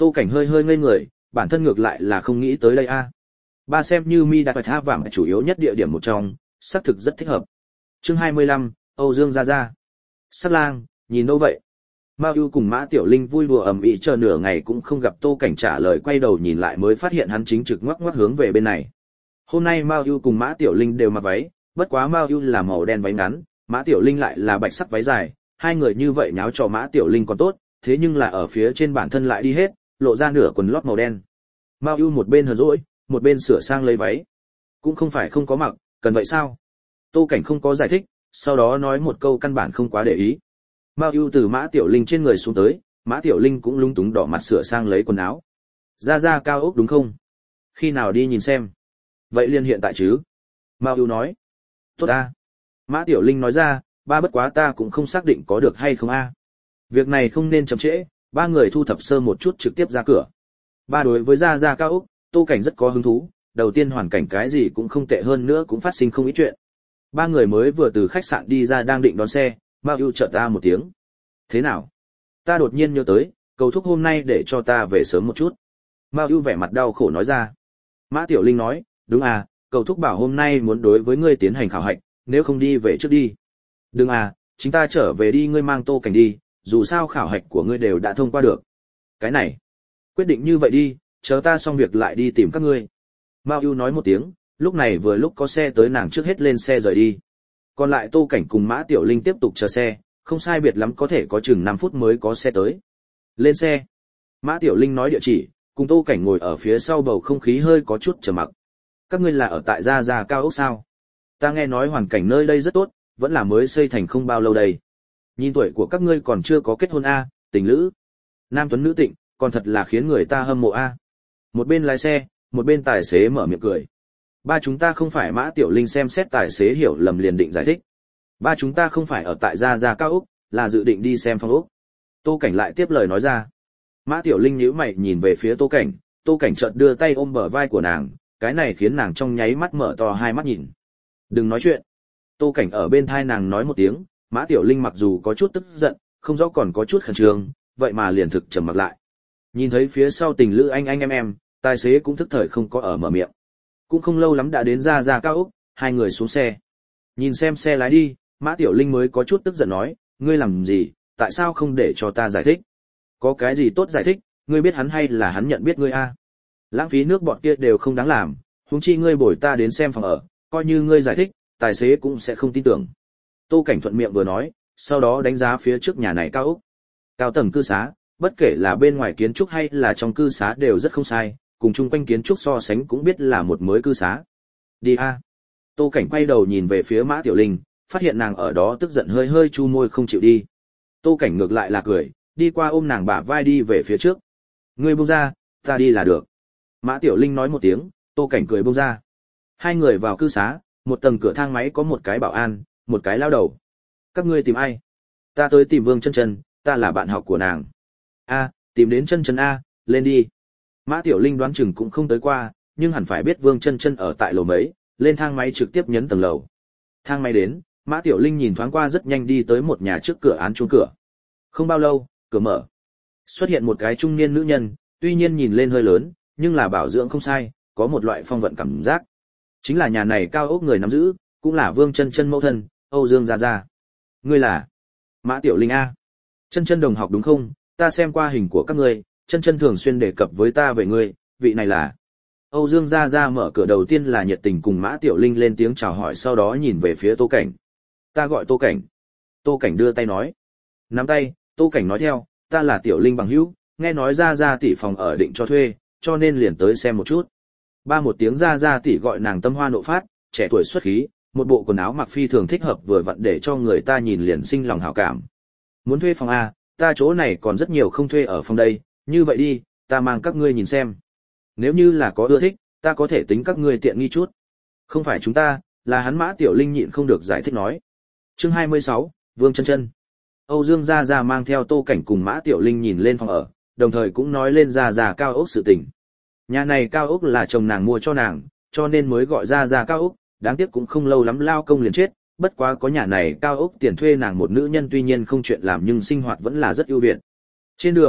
Tô Cảnh hơi hơi ngây người, bản thân ngược lại là không nghĩ tới đây a. Ba xem như mi đặt tha vàng chủ yếu nhất địa điểm một trong, xác thực rất thích hợp. Chương 25, Âu Dương Gia Gia. Sát lang, nhìn đâu vậy? Mao Yu cùng Mã Tiểu Linh vui đùa ầm ĩ chờ nửa ngày cũng không gặp Tô Cảnh trả lời, quay đầu nhìn lại mới phát hiện hắn chính trực ngoắc ngoắc hướng về bên này. Hôm nay Mao Yu cùng Mã Tiểu Linh đều mặc váy, bất quá Mao Yu là màu đen váy ngắn, Mã Tiểu Linh lại là bạch sắc váy dài, hai người như vậy nháo cho Mã Tiểu Linh còn tốt, thế nhưng là ở phía trên bản thân lại đi hết, lộ ra nửa quần lót màu đen. Mao Yu một bên hờn dỗi, một bên sửa sang lấy váy. Cũng không phải không có mặc, cần vậy sao? Tô Cảnh không có giải thích, sau đó nói một câu căn bản không quá để ý. Mao Yu từ Mã Tiểu Linh trên người xuống tới, Mã Tiểu Linh cũng lúng túng đỏ mặt sửa sang lấy quần áo. Ra ra cao ốc đúng không? Khi nào đi nhìn xem? Vậy liên hiện tại chứ? Mao Yu nói. Tốt a. Mã Tiểu Linh nói ra, ba bất quá ta cũng không xác định có được hay không a. Việc này không nên chậm trễ, ba người thu thập sơ một chút trực tiếp ra cửa. Ba đối với ra ra cao ốc, Tô Cảnh rất có hứng thú, đầu tiên hoàn cảnh cái gì cũng không tệ, hơn nữa cũng phát sinh không ít chuyện. Ba người mới vừa từ khách sạn đi ra đang định đón xe, Mao Yu chợt ta một tiếng. Thế nào? Ta đột nhiên nhớ tới, cầu thúc hôm nay để cho ta về sớm một chút. Mao Yu vẻ mặt đau khổ nói ra. Mã Tiểu Linh nói, đúng à, cầu thúc bảo hôm nay muốn đối với ngươi tiến hành khảo hạch, nếu không đi về trước đi. Đừng à, chúng ta trở về đi, ngươi mang Tô Cảnh đi, dù sao khảo hạch của ngươi đều đã thông qua được. Cái này, quyết định như vậy đi, chờ ta xong việc lại đi tìm các ngươi. Mao Yu nói một tiếng, lúc này vừa lúc có xe tới, nàng trước hết lên xe rời đi. Còn lại Tô Cảnh cùng Mã Tiểu Linh tiếp tục chờ xe, không sai biệt lắm có thể có chừng 5 phút mới có xe tới. Lên xe. Mã Tiểu Linh nói địa chỉ, cùng Tô Cảnh ngồi ở phía sau, bầu không khí hơi có chút trầm mặc. Các ngươi là ở tại Gia Gia cao ốc sao? Ta nghe nói hoàn cảnh nơi đây rất tốt, vẫn là mới xây thành không bao lâu đây. Nhìn tuổi của các ngươi còn chưa có kết hôn a, tình lữ. Nam tuấn nữ tịnh, còn thật là khiến người ta hâm mộ a. Một bên lái xe, một bên tài xế mở miệng cười. Ba chúng ta không phải. Mã Tiểu Linh xem xét tài xế hiểu lầm liền định giải thích. Ba chúng ta không phải ở tại Gia Gia cao ốc, là dự định đi xem phong ốc. Tô Cảnh lại tiếp lời nói ra. Mã Tiểu Linh nhíu mày nhìn về phía Tô Cảnh, Tô Cảnh chợt đưa tay ôm bờ vai của nàng, cái này khiến nàng trong nháy mắt mở to hai mắt nhìn. Đừng nói chuyện. Tô Cảnh ở bên thai nàng nói một tiếng, Mã Tiểu Linh mặc dù có chút tức giận, không rõ còn có chút khẩn trương, vậy mà liền thực trầm mặc lại. Nhìn thấy phía sau tình lữ anh em, tài xế cũng thức thời không có ở mở miệng. Cũng không lâu lắm đã đến Gia Gia cao ốc, hai người xuống xe. Nhìn xem xe lái đi, Mã Tiểu Linh mới có chút tức giận nói, ngươi làm gì, tại sao không để cho ta giải thích? Có cái gì tốt giải thích, ngươi biết hắn hay là hắn nhận biết ngươi a? Lãng phí nước bọt kia đều không đáng làm, huống chi ngươi bồi ta đến xem phòng ở, coi như ngươi giải thích, tài xế cũng sẽ không tin tưởng. Tô Cảnh thuận miệng vừa nói, sau đó đánh giá phía trước nhà này cao ốc. Cao tầng cư xá, bất kể là bên ngoài kiến trúc hay là trong cư xá đều rất không sai, cùng chung quanh kiến trúc so sánh cũng biết là một mới cư xá. Đi a. Tô Cảnh quay đầu nhìn về phía Mã Tiểu Linh, phát hiện nàng ở đó tức giận hơi hơi chu môi không chịu đi. Tô Cảnh ngược lại là cười, đi qua ôm nàng bả vai đi về phía trước. Ngươi buông ra, ta đi là được. Mã Tiểu Linh nói một tiếng, Tô Cảnh cười buông ra. Hai người vào cư xá, một tầng cửa thang máy có một cái bảo an, một cái lao đầu. Các ngươi tìm ai? Ta tới tìm Vương Chân Chân, ta là bạn học của nàng. A, tìm đến Chân Chân a, lên đi. Mã Tiểu Linh đoán chừng cũng không tới qua, nhưng hẳn phải biết Vương Chân Chân ở tại lầu mấy, lên thang máy trực tiếp nhấn tầng lầu. Thang máy đến, Mã Tiểu Linh nhìn thoáng qua rất nhanh đi tới một nhà trước cửa án chuông cửa. Không bao lâu, cửa mở. Xuất hiện một cái trung niên nữ nhân, tuy nhiên nhìn lên hơi lớn, nhưng là bảo dưỡng không sai, có một loại phong vận cảm giác. Chính là nhà này cao ốc người nắm giữ, cũng là Vương Chân Chân mẫu thân, Âu Dương Gia Gia. Ngươi là? Mã Tiểu Linh a. Chân Chân đồng học đúng không? Ta xem qua hình của các ngươi, Chân Chân thường xuyên đề cập với ta về ngươi, vị này là? Âu Dương Gia Gia mở cửa đầu tiên là nhiệt tình cùng Mã Tiểu Linh lên tiếng chào hỏi, sau đó nhìn về phía Tô Cảnh. Ta gọi Tô Cảnh. Tô Cảnh đưa tay nói. Nắm tay, Tô Cảnh nói theo, ta là Tiểu Linh bằng hữu, nghe nói Gia Gia tỷ phòng ở định cho thuê, cho nên liền tới xem một chút. Ba một tiếng Gia Gia tỷ gọi nàng tâm hoa nộ phát, trẻ tuổi xuất khí, một bộ quần áo mặc phi thường thích hợp vừa vặn để cho người ta nhìn liền sinh lòng hảo cảm. Muốn thuê phòng a, ta chỗ này còn rất nhiều không thuê ở phòng đây, như vậy đi, ta mang các ngươi nhìn xem. Nếu như là có ưa thích, ta có thể tính các ngươi tiện nghi chút. Không phải chúng ta, là hắn. Mã Tiểu Linh nhịn không được giải thích nói. Chương 26, Vương Chân Chân. Âu Dương Gia Gia mang theo Tô Cảnh cùng Mã Tiểu Linh nhìn lên phòng ở, đồng thời cũng nói lên Gia Gia cao ốc sự tình. Nhà này cao ốc là chồng nàng mua cho nàng, cho nên mới gọi Gia Gia cao ốc, đáng tiếc cũng không lâu lắm lao công liền chết, bất quá có nhà này cao ốc tiền thuê nàng một nữ nhân tuy nhiên không chuyện làm nhưng sinh hoạt vẫn là rất ưu việt. Trên đường,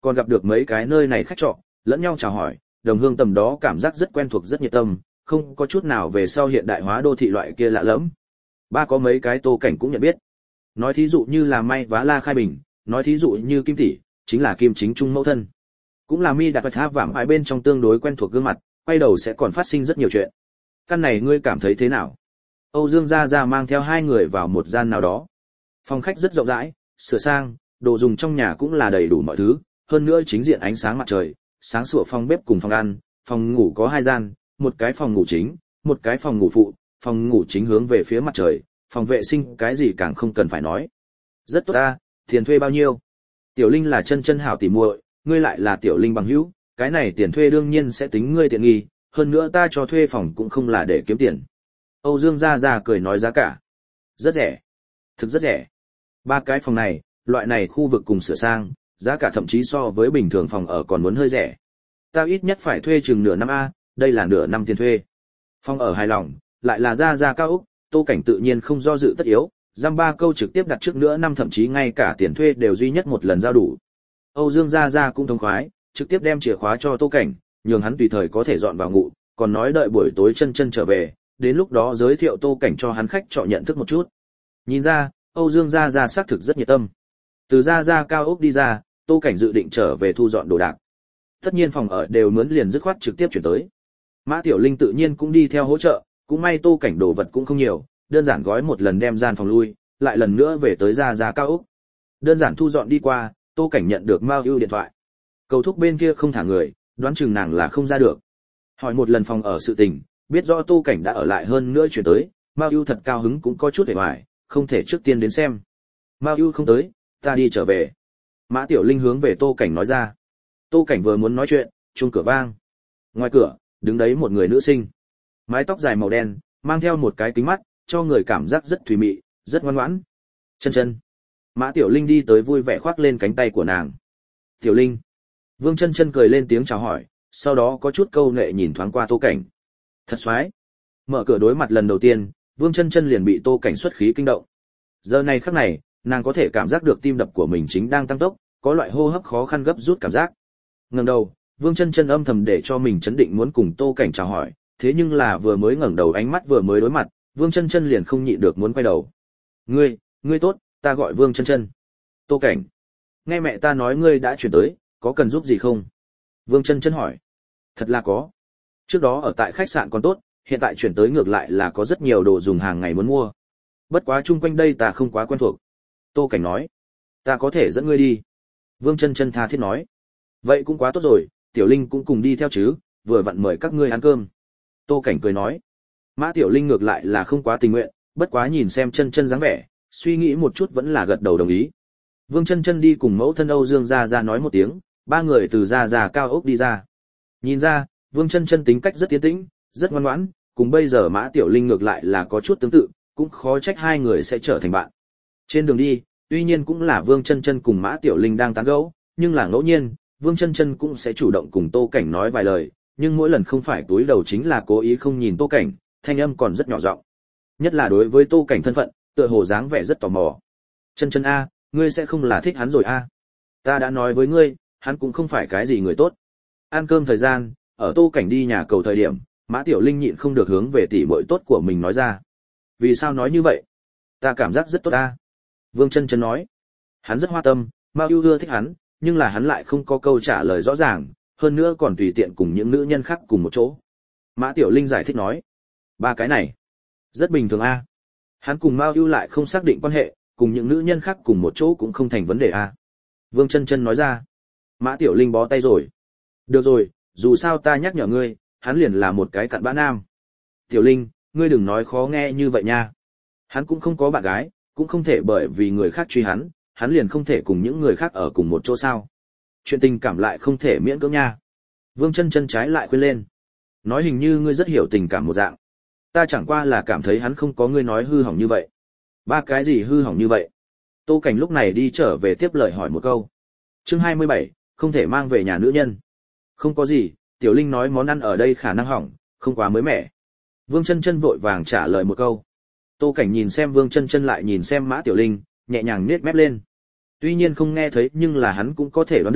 còn gặp được mấy cái nơi này khách trọ, lẫn nhau chào hỏi, đồng hương tầm đó cảm giác rất quen thuộc rất nhiệt tâm, không có chút nào về sau hiện đại hóa đô thị loại kia lạ lẫm. Ba có mấy cái Tô Cảnh cũng nhận biết. Nói thí dụ như là May Vá La Khai Bình, nói thí dụ như Kim tỷ, chính là Kim Chính Trung mẫu thân. Cũng là Mi Đạt Bạch Tháp vạm ai bên trong tương đối quen thuộc gương mặt, quay đầu sẽ còn phát sinh rất nhiều chuyện. Căn này ngươi cảm thấy thế nào? Âu Dương Gia Gia mang theo hai người vào một gian nào đó. Phòng khách rất rộng rãi, sửa sang, đồ dùng trong nhà cũng là đầy đủ mọi thứ, hơn nữa chính diện ánh sáng mặt trời, sáng sủa phòng bếp cùng phòng ăn, phòng ngủ có hai gian, một cái phòng ngủ chính, một cái phòng ngủ phụ, phòng ngủ chính hướng về phía mặt trời, phòng vệ sinh cái gì càng không cần phải nói. Rất tốt ta, tiền thuê bao nhiêu? Tiểu Linh là chân chân hảo tỉ muội, ngươi lại là Tiểu Linh bằng hữu, cái này tiền thuê đương nhiên sẽ tính ngươi tiện nghi, hơn nữa ta cho thuê phòng cũng không là để kiếm tiền. Âu Dương Gia Gia cười nói giá cả. Rất rẻ. Thực rất rẻ. Ba cái phòng này, loại này khu vực cùng sửa sang, giá cả thậm chí so với bình thường phòng ở còn muốn hơi rẻ. Ta ít nhất phải thuê chừng nửa năm A, đây là nửa năm tiền thuê. Phòng ở hài lòng, lại là Gia Gia cao ốc, Tô Cảnh tự nhiên không do dự tất yếu, giam ba câu trực tiếp đặt trước nửa năm thậm chí ngay cả tiền thuê đều duy nhất một lần giao đủ. Âu Dương Gia Gia cũng thông khoái, trực tiếp đem chìa khóa cho Tô Cảnh, nhường hắn tùy thời có thể dọn vào ngủ, còn nói đợi buổi tối chân chân trở về, đến lúc đó giới thiệu Tô Cảnh cho hắn khách trọ nhận thức một chút. Nhìn ra, Âu Dương Gia Gia xác thực rất nhiệt tâm. Từ Gia Gia cao ốc đi ra, Tô Cảnh dự định trở về thu dọn đồ đạc. Tất nhiên phòng ở đều mướn liền dứt khoát trực tiếp chuyển tới. Mã Tiểu Linh tự nhiên cũng đi theo hỗ trợ, cũng may Tô Cảnh đồ vật cũng không nhiều, đơn giản gói một lần đem gian phòng lui, lại lần nữa về tới Gia Gia cao ốc. Đơn giản thu dọn đi qua, Tô Cảnh nhận được Mao Ưu điện thoại. Cầu thúc bên kia không thả người, đoán chừng nàng là không ra được. Hỏi một lần phòng ở sự tình, biết rõ Tô Cảnh đã ở lại hơn nữa chuyển tới, Mao Ưu thật cao hứng cũng có chút hề hoài, không thể trước tiên đến xem. Mao Ưu không tới, ta đi trở về. Mã Tiểu Linh hướng về Tô Cảnh nói ra. Tô Cảnh vừa muốn nói chuyện, chuông cửa vang. Ngoài cửa, đứng đấy một người nữ sinh. Mái tóc dài màu đen, mang theo một cái kính mắt, cho người cảm giác rất thùy mị, rất ngoan ngoãn. Chân chân. Mã Tiểu Linh đi tới vui vẻ khoác lên cánh tay của nàng. Tiểu Linh. Vương Chân Chân cười lên tiếng chào hỏi, sau đó có chút câu nệ nhìn thoáng qua Tô Cảnh. Thật xoái. Mở cửa đối mặt lần đầu tiên, Vương Chân Chân liền bị Tô Cảnh xuất khí kinh động. Giờ này khắc này, nàng có thể cảm giác được tim đập của mình chính đang tăng tốc, có loại hô hấp khó khăn gấp rút cảm giác. Ngẩng đầu, Vương Chân Chân âm thầm để cho mình chấn định muốn cùng Tô Cảnh chào hỏi, thế nhưng là vừa mới ngẩng đầu ánh mắt vừa mới đối mặt, Vương Chân Chân liền không nhịn được muốn quay đầu. Ngươi tốt, ta gọi Vương Chân Chân. Tô Cảnh. Nghe mẹ ta nói ngươi đã chuyển tới, có cần giúp gì không? Vương Chân Chân hỏi. Thật là có. Trước đó ở tại khách sạn còn tốt, hiện tại chuyển tới ngược lại là có rất nhiều đồ dùng hàng ngày muốn mua. Bất quá chung quanh đây ta không quá quen thuộc. Tô Cảnh nói. Ta có thể dẫn ngươi đi. Vương Chân Chân tha thiết nói. Vậy cũng quá tốt rồi, Tiểu Linh cũng cùng đi theo chứ, vừa vặn mời các ngươi ăn cơm. Tô Cảnh cười nói. Mã Tiểu Linh ngược lại là không quá tình nguyện, bất quá nhìn xem Chân Chân dáng vẻ, suy nghĩ một chút vẫn là gật đầu đồng ý. Vương Chân Chân đi cùng mẫu thân Âu Dương Gia Gia nói một tiếng, ba người từ Gia Gia cao ốc đi ra. Nhìn ra, Vương Chân Chân tính cách rất tiến tĩnh, rất ngoan ngoãn, cùng bây giờ Mã Tiểu Linh ngược lại là có chút tương tự, cũng khó trách hai người sẽ trở thành bạn. Trên đường đi, tuy nhiên cũng là Vương Chân Chân cùng Mã Tiểu Linh đang tán gẫu, nhưng là ngẫu nhiên, Vương Chân Chân cũng sẽ chủ động cùng Tô Cảnh nói vài lời, nhưng mỗi lần không phải túi đầu chính là cố ý không nhìn Tô Cảnh, thanh âm còn rất nhỏ giọng. Nhất là đối với Tô Cảnh thân phận, tựa hồ dáng vẻ rất tò mò. Chân Chân a, ngươi sẽ không là thích hắn rồi a? Ta đã nói với ngươi, hắn cũng không phải cái gì người tốt. Ăn cơm thời gian, ở Tô Cảnh đi nhà cầu thời điểm, Mã Tiểu Linh nhịn không được hướng về tỷ muội tốt của mình nói ra. Vì sao nói như vậy? Ta cảm giác rất tốt ta. Vương Chân Chân nói. Hắn rất hoa tâm, Mao Ưu ưa thích hắn, nhưng là hắn lại không có câu trả lời rõ ràng, hơn nữa còn tùy tiện cùng những nữ nhân khác cùng một chỗ. Mã Tiểu Linh giải thích nói. Ba cái này, rất bình thường a. Hắn cùng Mao Ưu lại không xác định quan hệ, cùng những nữ nhân khác cùng một chỗ cũng không thành vấn đề a. Vương Chân Chân nói ra. Mã Tiểu Linh bó tay rồi. Được rồi, dù sao ta nhắc nhở ngươi, hắn liền là một cái cặn bã nam. Tiểu Linh, ngươi đừng nói khó nghe như vậy nha. Hắn cũng không có bạn gái, cũng không thể bởi vì người khác truy hắn liền không thể cùng những người khác ở cùng một chỗ sao. Chuyện tình cảm lại không thể miễn cưỡng nha. Vương Chân Chân trái lại khuyên lên. Nói hình như ngươi rất hiểu tình cảm một dạng. Ta chẳng qua là cảm thấy hắn không có ngươi nói hư hỏng như vậy. Ba cái gì hư hỏng như vậy? Tô Cảnh lúc này đi trở về tiếp lời hỏi một câu. Chương 27, không thể mang về nhà nữ nhân. Không có gì, Tiểu Linh nói món ăn ở đây khả năng hỏng, không quá mới mẻ. Vương Chân Chân vội vàng trả lời một câu. Tô Cảnh nhìn xem Vương Chân Chân lại nhìn xem Mã Tiểu Linh, nhẹ nhàng nhếch mép lên. Tuy nhiên không nghe thấy nhưng là hắn cũng có thể đoán được,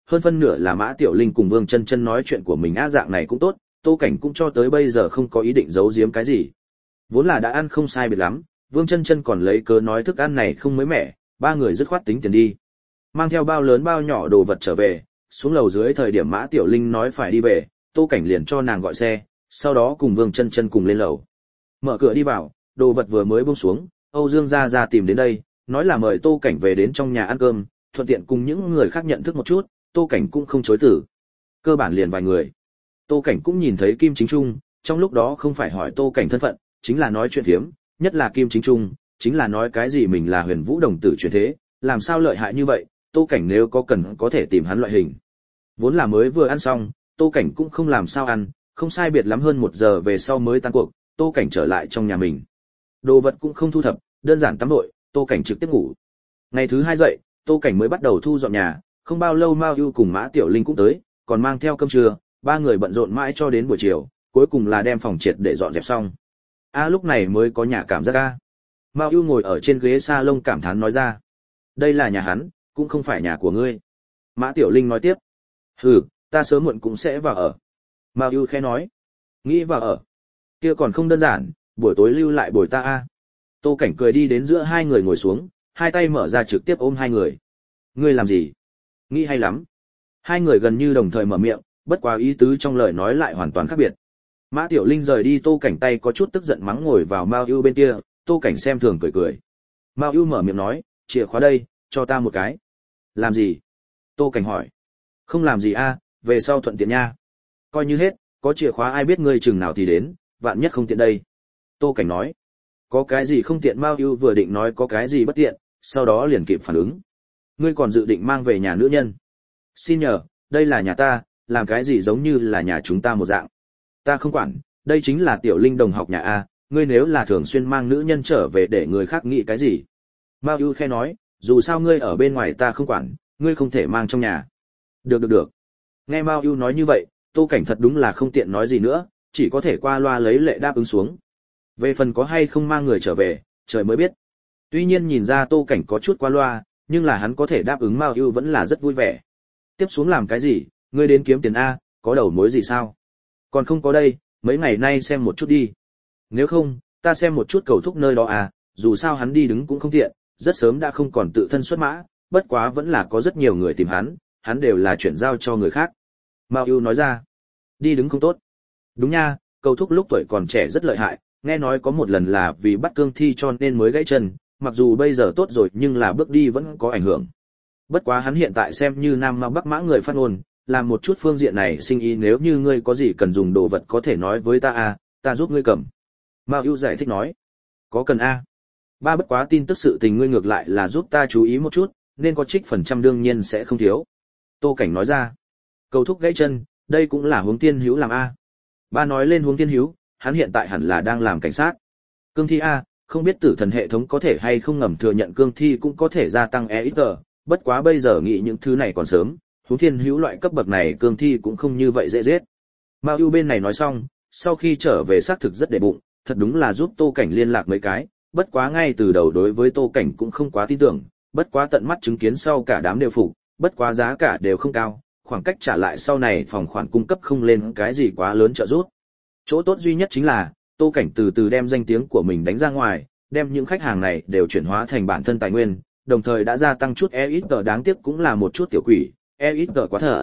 hơn phân nửa là Mã Tiểu Linh cùng Vương Chân Chân nói chuyện của mình dạng này cũng tốt, Tô Cảnh cũng cho tới bây giờ không có ý định giấu giếm cái gì. Vốn là đã ăn không sai biệt lắm, Vương Chân Chân còn lấy cớ nói thức ăn này không mới mẻ, ba người dứt khoát tính tiền đi. Mang theo bao lớn bao nhỏ đồ vật trở về, xuống lầu dưới thời điểm Mã Tiểu Linh nói phải đi về, Tô Cảnh liền cho nàng gọi xe, sau đó cùng Vương Chân Chân cùng lên lầu. Mở cửa đi vào, đồ vật vừa mới buông xuống, Âu Dương gia gia tìm đến đây, nói là mời Tô Cảnh về đến trong nhà ăn cơm, thuận tiện cùng những người khác nhận thức một chút, Tô Cảnh cũng không chối từ. Cơ bản liền vài người. Tô Cảnh cũng nhìn thấy Kim Chính Trung, trong lúc đó không phải hỏi Tô Cảnh thân phận, chính là nói chuyện phiếm, nhất là Kim Chính Trung, chính là nói cái gì mình là Huyền Vũ đồng tử chuyển thế, làm sao lợi hại như vậy, Tô Cảnh nếu có cần có thể tìm hắn loại hình. Vốn là mới vừa ăn xong, Tô Cảnh cũng không làm sao ăn, không sai biệt lắm hơn 1 giờ về sau mới tan cuộc, Tô Cảnh trở lại trong nhà mình. Đồ vật cũng không thu thập, đơn giản tắm gội, Tô Cảnh trực tiếp ngủ. Ngày thứ 2 dậy, Tô Cảnh mới bắt đầu thu dọn nhà, không bao lâu Mao Ưu cùng Mã Tiểu Linh cũng tới, còn mang theo cơm trưa, ba người bận rộn mãi cho đến buổi chiều, cuối cùng là đem phòng triệt để dọn dẹp xong. Lúc này mới có nhà cảm giác Mao Ưu ngồi ở trên ghế salon cảm thán nói ra. Đây là nhà hắn, cũng không phải nhà của ngươi. Mã Tiểu Linh nói tiếp. Hừ, ta sớm muộn cũng sẽ vào ở. Mao Ưu khẽ nói. Nghĩ vào ở. Kia còn không đơn giản, buổi tối lưu lại bồi ta Tô Cảnh cười đi đến giữa hai người ngồi xuống, hai tay mở ra trực tiếp ôm hai người. Ngươi làm gì? Nghĩ hay lắm. Hai người gần như đồng thời mở miệng, bất quá ý tứ trong lời nói lại hoàn toàn khác biệt. Mã Tiểu Linh rời đi, Tô Cảnh tay có chút tức giận mắng ngồi vào Mao Ưu bên kia, Tô Cảnh xem thường cười cười. Mao Ưu mở miệng nói, chìa khóa đây, cho ta một cái. Làm gì? Tô Cảnh hỏi. Không làm gì về sau thuận tiện nha. Coi như hết, có chìa khóa ai biết ngươi chừng nào thì đến, vạn nhất không tiện đây. Tô Cảnh nói. Có cái gì không tiện? Mao Ưu vừa định nói có cái gì bất tiện, sau đó liền kịp phản ứng. Ngươi còn dự định mang về nhà nữ nhân? Xin nhờ, đây là nhà ta, làm cái gì giống như là nhà chúng ta một dạng. Ta không quản, đây chính là Tiểu Linh đồng học nhà ngươi nếu là thường xuyên mang nữ nhân trở về để người khác nghĩ cái gì? Mao Ưu khẽ nói, dù sao ngươi ở bên ngoài ta không quản, ngươi không thể mang trong nhà. Được. Nghe Mao Ưu nói như vậy, Tô Cảnh thật đúng là không tiện nói gì nữa, chỉ có thể qua loa lấy lệ đáp ứng xuống. Về phần có hay không mang người trở về, trời mới biết. Tuy nhiên nhìn ra Tô Cảnh có chút qua loa, nhưng là hắn có thể đáp ứng Mao Ưu vẫn là rất vui vẻ. Tiếp xuống làm cái gì? Ngươi đến kiếm tiền có đầu mối gì sao? Còn không có đây, mấy ngày nay xem một chút đi. Nếu không, ta xem một chút Cầu Thúc nơi đó dù sao hắn đi đứng cũng không tiện, rất sớm đã không còn tự thân xuất mã, bất quá vẫn là có rất nhiều người tìm hắn đều là chuyển giao cho người khác. Mao Ưu nói ra. Đi đứng không tốt. Đúng nha, Cầu Thúc lúc tuổi còn trẻ rất lợi hại, nghe nói có một lần là vì bắt cương thi cho nên mới gãy chân, mặc dù bây giờ tốt rồi nhưng là bước đi vẫn có ảnh hưởng. Bất quá hắn hiện tại xem như Nam Mao Bắc Mã người phát ngôn, làm một chút phương diện này sinh ý, nếu như ngươi có gì cần dùng đồ vật có thể nói với ta ta giúp ngươi cầm. Mao Ưu giải thích nói. Có cần ba bất quá tin tức sự tình ngươi ngược lại là giúp ta chú ý một chút, nên có trích phần trăm đương nhiên sẽ không thiếu. Tô Cảnh nói ra. Cầu Thúc gãy chân, đây cũng là Huống Tiên Hữu làm Ba nói lên Huống Tiên Hữu, hắn hiện tại hẳn là đang làm cảnh sát. Cương thi không biết tử thần hệ thống có thể hay không ngầm thừa nhận cương thi cũng có thể gia tăng EXP, bất quá bây giờ nghĩ những thứ này còn sớm, Huống Thiên Hữu loại cấp bậc này cương thi cũng không như vậy dễ giết. Mao Ưu bên này nói xong, sau khi trở về xác thực rất để bụng, thật đúng là giúp Tô Cảnh liên lạc mấy cái, bất quá ngay từ đầu đối với Tô Cảnh cũng không quá tin tưởng, bất quá tận mắt chứng kiến sau cả đám đều phục, bất quá giá cả đều không cao, khoảng cách trả lại sau này phòng khoản cung cấp không lên cái gì quá lớn trợ giúp. Chỗ tốt duy nhất chính là Tô Cảnh từ từ đem danh tiếng của mình đánh ra ngoài, đem những khách hàng này đều chuyển hóa thành bản thân tài nguyên, đồng thời đã gia tăng chút EXP, đáng tiếc cũng là một chút tiểu quỷ, EXP quá thở.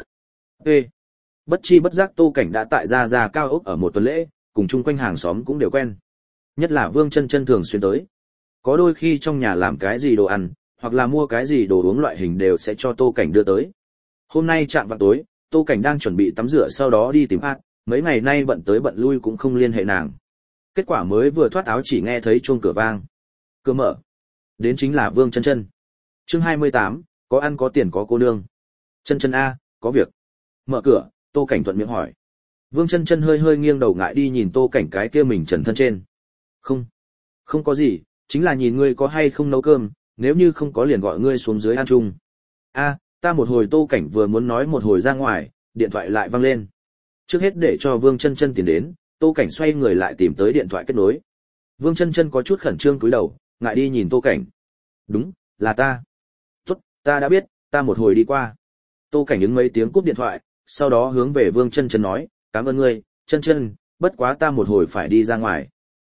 Bất chi bất giác Tô Cảnh đã tại gia cao ốc ở một tuần lễ, cùng chung quanh hàng xóm cũng đều quen. Nhất là Vương Chân Chân thường xuyên tới. Có đôi khi trong nhà làm cái gì đồ ăn, hoặc là mua cái gì đồ uống loại hình đều sẽ cho Tô Cảnh đưa tới. Hôm nay chạm vào tối, Tô Cảnh đang chuẩn bị tắm rửa sau đó đi tìm mấy ngày nay bận tới bận lui cũng không liên hệ nàng. Kết quả mới vừa thoát áo chỉ nghe thấy chuông cửa vang. Cửa mở. Đến chính là Vương Chân Chân. Chương 28, có ăn có tiền có cô nương. Chân Chân có việc. Mở cửa, Tô Cảnh thuận miệng hỏi. Vương Chân Chân hơi hơi nghiêng đầu ngại đi nhìn Tô Cảnh cái kia mình trần thân trên. Không có gì, chính là nhìn ngươi có hay không nấu cơm, nếu như không có liền gọi ngươi xuống dưới ăn chung. Ta một hồi. Tô Cảnh vừa muốn nói một hồi ra ngoài, điện thoại lại vang lên. Trước hết để cho Vương Chân Chân tiến đến, Tô Cảnh xoay người lại tìm tới điện thoại kết nối. Vương Chân Chân có chút khẩn trương cúi đầu, ngại đi nhìn Tô Cảnh. Đúng, là ta. Tốt, ta đã biết, ta một hồi đi qua. Tô Cảnh ứng mấy tiếng cúp điện thoại, sau đó hướng về Vương Chân Chân nói, cảm ơn ngươi, Chân Chân, bất quá ta một hồi phải đi ra ngoài.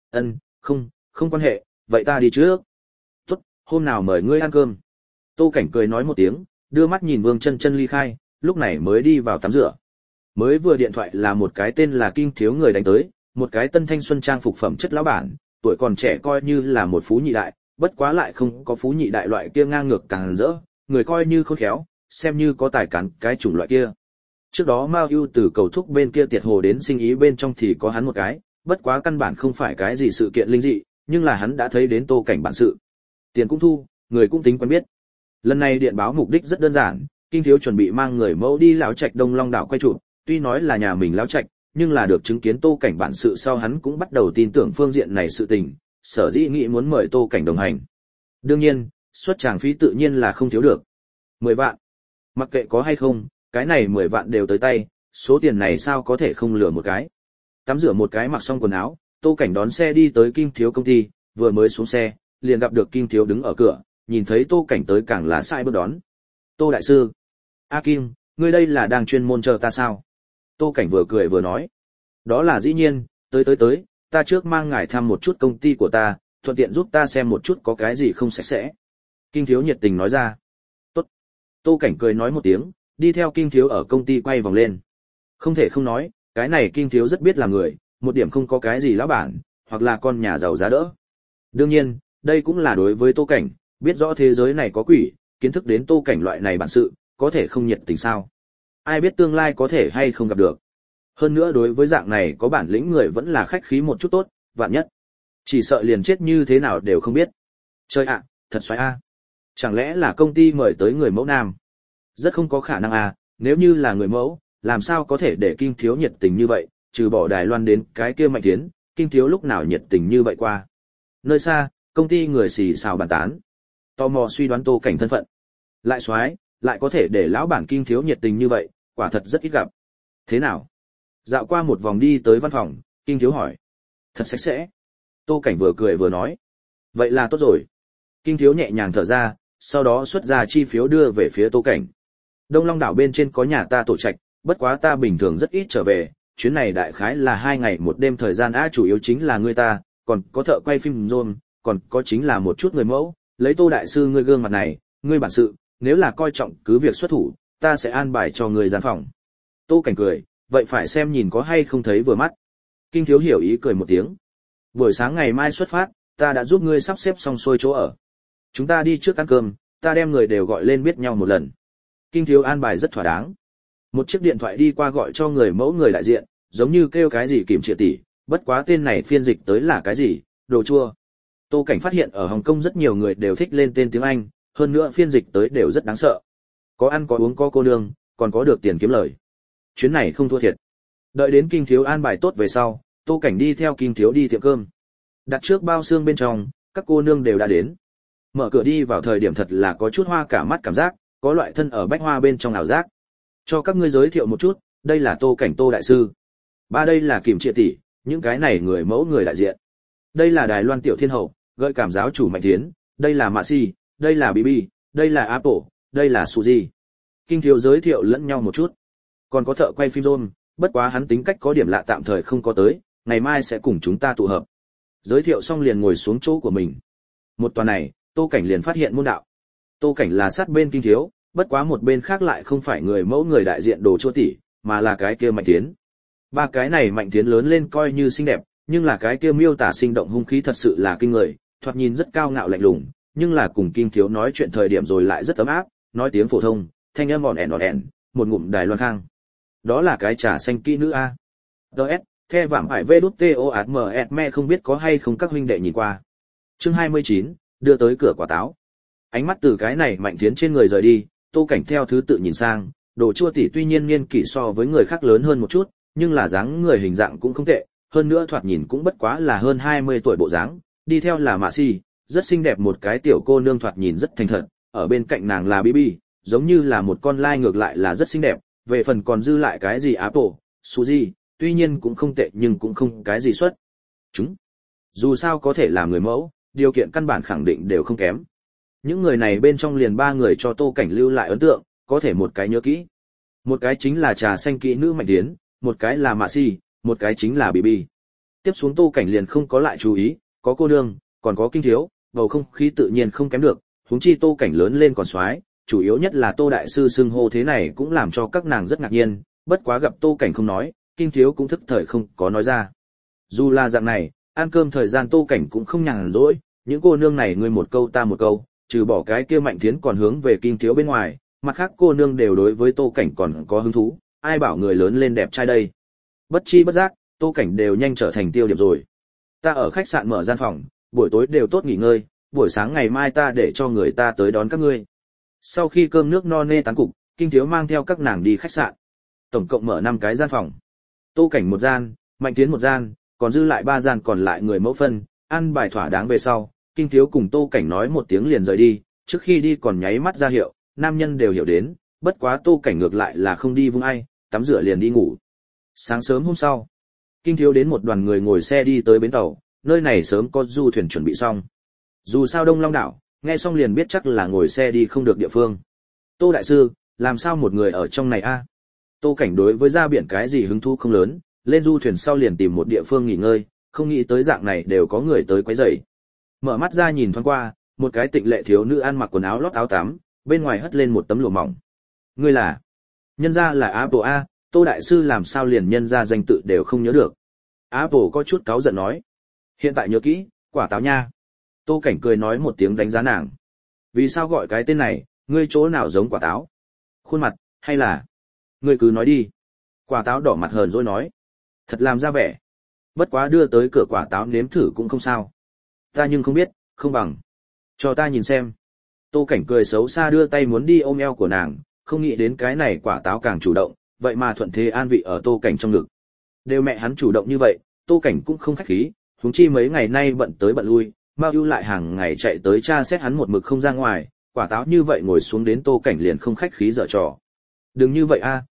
Không quan hệ, vậy ta đi trước. Tốt, hôm nào mời ngươi ăn cơm. Tô Cảnh cười nói một tiếng, đưa mắt nhìn Vương Chân Chân ly khai, lúc này mới đi vào tắm rửa. Mới vừa điện thoại là một cái tên là Kinh Thiếu người đánh tới, một cái tân thanh xuân trang phục phẩm chất lão bản, tuổi còn trẻ coi như là một phú nhị đại, bất quá lại không có phú nhị đại loại kia ngang ngược càng rỡ, người coi như khôn khéo, xem như có tài cán cái chủng loại kia. Trước đó Mao Yu từ cầu thúc bên kia tiệt hồ đến sinh ý bên trong thì có hắn một cái, bất quá căn bản không phải cái gì sự kiện linh dị, nhưng là hắn đã thấy đến Tô Cảnh bản sự. Tiền cũng thu, người cũng tính quen biết. Lần này điện báo mục đích rất đơn giản, Kinh Thiếu chuẩn bị mang người mẫu đi lão trạch Đông Long đảo quay chụp, tuy nói là nhà mình lão trạch, nhưng là được chứng kiến Tô Cảnh bản sự sau hắn cũng bắt đầu tin tưởng phương diện này sự tình, sở dĩ nghĩ muốn mời Tô Cảnh đồng hành. Đương nhiên, suất tràng phí tự nhiên là không thiếu được. 10 vạn. Mặc kệ có hay không, cái này 10 vạn đều tới tay, số tiền này sao có thể không lừa một cái. Tắm rửa một cái mặc xong quần áo, Tô Cảnh đón xe đi tới Kim Thiếu công ty, vừa mới xuống xe, liền gặp được Kim Thiếu đứng ở cửa, nhìn thấy Tô Cảnh tới càng là sai bước đón. Tô đại sư. A Kim, ngươi đây là đang chuyên môn chờ ta sao? Tô Cảnh vừa cười vừa nói. Đó là dĩ nhiên, tới, ta trước mang ngài thăm một chút công ty của ta, thuận tiện giúp ta xem một chút có cái gì không sạch sẽ. Kim Thiếu nhiệt tình nói ra. Tốt. Tô Cảnh cười nói một tiếng, đi theo Kim Thiếu ở công ty quay vòng lên. Không thể không nói, cái này Kim Thiếu rất biết làm người, một điểm không có cái gì lão bản, hoặc là con nhà giàu giá đỡ. Đương nhiên, đây cũng là đối với Tô Cảnh, biết rõ thế giới này có quỷ, kiến thức đến Tô Cảnh loại này bản sự, có thể không nhiệt tình sao. Ai biết tương lai có thể hay không gặp được. Hơn nữa đối với dạng này có bản lĩnh người vẫn là khách khí một chút tốt, vạn nhất. Chỉ sợ liền chết như thế nào đều không biết. Chơi ạ, thật xoái a. Chẳng lẽ là công ty mời tới người mẫu nam? Rất không có khả năng à, nếu như là người mẫu, làm sao có thể để Kinh Thiếu nhiệt tình như vậy, trừ bỏ Đài Loan đến cái kia Mạnh Tiến, Kinh Thiếu lúc nào nhiệt tình như vậy qua. Nơi xa, công ty người xì xào bàn tán. Tò mò suy đoán Tô Cảnh thân phận. Lại xoái, lại có thể để lão bản Kinh Thiếu nhiệt tình như vậy, quả thật rất ít gặp. Thế nào? Dạo qua một vòng đi tới văn phòng, Kinh Thiếu hỏi. Thật sạch sẽ. Tô Cảnh vừa cười vừa nói. Vậy là tốt rồi. Kinh Thiếu nhẹ nhàng thở ra, sau đó xuất ra chi phiếu đưa về phía Tô Cảnh. Đông Long đảo bên trên có nhà ta tổ trạch, bất quá ta bình thường rất ít trở về, chuyến này đại khái là 2 ngày 1 đêm thời gian chủ yếu chính là người ta, còn có thợ quay phim drone, còn có chính là một chút người mẫu, lấy Tô đại sư ngươi gương mặt này, ngươi bản sự, nếu là coi trọng cứ việc xuất thủ, ta sẽ an bài cho ngươi gian phòng. Tô Cảnh cười, vậy phải xem nhìn có hay không thấy vừa mắt. Kinh Thiếu hiểu ý cười một tiếng. Buổi sáng ngày mai xuất phát, ta đã giúp ngươi sắp xếp xong xuôi chỗ ở. Chúng ta đi trước ăn cơm, ta đem người đều gọi lên biết nhau một lần. Kinh Thiếu an bài rất thỏa đáng. Một chiếc điện thoại đi qua gọi cho người mẫu người đại diện, giống như kêu cái gì Kìm Triệu tỷ, bất quá tên này phiên dịch tới là cái gì, đồ chua. Tô Cảnh phát hiện ở Hồng Kông rất nhiều người đều thích lên tên tiếng Anh, hơn nữa phiên dịch tới đều rất đáng sợ. Có ăn có uống có cô nương, còn có được tiền kiếm lời. Chuyến này không thua thiệt. Đợi đến Kinh Thiếu an bài tốt về sau, Tô Cảnh đi theo Kinh Thiếu đi tiệm cơm. Đặt trước bao xương bên trong, các cô nương đều đã đến. Mở cửa đi vào thời điểm thật là có chút hoa cả mắt cảm giác, có loại thân ở bách hoa bên trong ảo giác. Cho các ngươi giới thiệu một chút, đây là Tô Cảnh Tô đại sư. Ba đây là Kìm Triệu tỷ, những cái này người mẫu người đại diện. Đây là Đài Loan tiểu thiên hậu, gợi cảm giáo chủ Mạnh Tiến, đây là Mạ Si, đây là Bibi, đây là Apple, đây là Suzy. Kinh Thiếu giới thiệu lẫn nhau một chút. Còn có thợ quay phim drone, bất quá hắn tính cách có điểm lạ tạm thời không có tới, ngày mai sẽ cùng chúng ta tụ hợp. Giới thiệu xong liền ngồi xuống chỗ của mình. Một tuần này, Tô Cảnh liền phát hiện môn đạo. Tô Cảnh là sát bên Kinh Thiếu, bất quá một bên khác lại không phải người mẫu người đại diện đồ chua tỷ, mà là cái kia Mạnh Tiến. Ba cái này Mạnh Tiến lớn lên coi như xinh đẹp, nhưng là cái kia miêu tả sinh động hung khí thật sự là kinh người, thoạt nhìn rất cao ngạo lạnh lùng, nhưng là cùng Kinh Thiếu nói chuyện thời điểm rồi lại rất ấm áp, nói tiếng phổ thông, thanh âm ỏn ẻn, một ngụm Đài Loan khang. Đó là cái trà xanh kỹ nữ a. DS, the vạm phải VĐTOATME không biết có hay không các huynh đệ nhìn qua. Chương 29, đưa tới cửa quả táo. Ánh mắt từ cái này Mạnh Tiến trên người rời đi, Tô Cảnh theo thứ tự nhìn sang, đồ chua tỷ tuy nhiên niên kỷ so với người khác lớn hơn một chút, nhưng là dáng người hình dạng cũng không tệ, hơn nữa thoạt nhìn cũng bất quá là hơn 20 tuổi bộ dáng, đi theo là Mạ Si, rất xinh đẹp một cái tiểu cô nương thoạt nhìn rất thành thật, ở bên cạnh nàng là Bibi, giống như là một con lai ngược lại là rất xinh đẹp, về phần còn dư lại cái gì Apple, Suzy, tuy nhiên cũng không tệ nhưng cũng không cái gì xuất. Chúng, dù sao có thể làm người mẫu, điều kiện căn bản khẳng định đều không kém. Những người này bên trong liền 3 người cho Tô Cảnh lưu lại ấn tượng, có thể một cái nhớ kỹ. Một cái chính là trà xanh kỹ nữ Mạnh Tiến, một cái là Mạ Si, một cái chính là Bì Bì. Tiếp xuống Tô Cảnh liền không có lại chú ý, có cô nương, còn có Kinh Thiếu, bầu không khí tự nhiên không kém được, huống chi Tô Cảnh lớn lên còn soái, chủ yếu nhất là Tô đại sư xưng hô thế này cũng làm cho các nàng rất ngạc nhiên, bất quá gặp Tô Cảnh không nói, Kinh Thiếu cũng thức thời không có nói ra. Dù là dạng này, ăn cơm thời gian Tô Cảnh cũng không nhàn rỗi, những cô nương này ngươi một câu ta một câu, trừ bỏ cái kia Mạnh Thiến còn hướng về Kinh Thiếu bên ngoài, mặt khác cô nương đều đối với Tô Cảnh còn có hứng thú, ai bảo người lớn lên đẹp trai đây. Bất chi bất giác, Tô Cảnh đều nhanh trở thành tiêu điểm rồi. Ta ở khách sạn mở gian phòng, buổi tối đều tốt nghỉ ngơi, buổi sáng ngày mai ta để cho người ta tới đón các ngươi. Sau khi cơm nước no nê tán cục, Kinh Thiếu mang theo các nàng đi khách sạn. Tổng cộng mở 5 cái gian phòng. Tô Cảnh một gian, Mạnh Tiến một gian, còn dư lại 3 gian còn lại người mẫu phân, ăn bài thỏa đáng về sau, Kinh Thiếu cùng Tô Cảnh nói một tiếng liền rời đi, trước khi đi còn nháy mắt ra hiệu, nam nhân đều hiểu đến, bất quá Tô Cảnh ngược lại là không đi vung ai, tắm rửa liền đi ngủ. Sáng sớm hôm sau, Kinh Thiếu đến một đoàn người ngồi xe đi tới bến tàu, nơi này sớm có du thuyền chuẩn bị xong. Dù sao Đông Long đảo, nghe xong liền biết chắc là ngồi xe đi không được địa phương. Tô đại sư, làm sao một người ở trong này a? Tô Cảnh đối với ra biển cái gì hứng thú không lớn, lên du thuyền sau liền tìm một địa phương nghỉ ngơi, không nghĩ tới dạng này đều có người tới quấy rầy. Mở mắt ra nhìn thoáng qua, một cái tịnh lệ thiếu nữ ăn mặc quần áo lót áo tắm, bên ngoài hất lên một tấm lụa mỏng. Ngươi là? Nhân gia là Apple a, Tô đại sư làm sao liền nhân gia danh tự đều không nhớ được. Apple có chút cáu giận nói. Hiện tại nhớ kỹ, quả táo nha. Tô Cảnh cười nói một tiếng đánh giá nàng. Vì sao gọi cái tên này, ngươi chỗ nào giống quả táo? Khuôn mặt, hay là? Ngươi cứ nói đi. Quả táo đỏ mặt hờn dỗi nói. Thật làm ra vẻ. Bất quá đưa tới cửa quả táo nếm thử cũng không sao. Ta nhưng không biết, không bằng. Cho ta nhìn xem. Tô Cảnh cười xấu xa đưa tay muốn đi ôm eo của nàng, không nghĩ đến cái này quả táo càng chủ động, vậy mà thuận thế an vị ở Tô Cảnh trong ngực. Đều mẹ hắn chủ động như vậy, Tô Cảnh cũng không khách khí, huống chi mấy ngày nay bận tới bận lui, Mao Ưu lại hàng ngày chạy tới tra xét hắn một mực không ra ngoài, quả táo như vậy ngồi xuống đến Tô Cảnh liền không khách khí giở trò. Đừng như vậy a,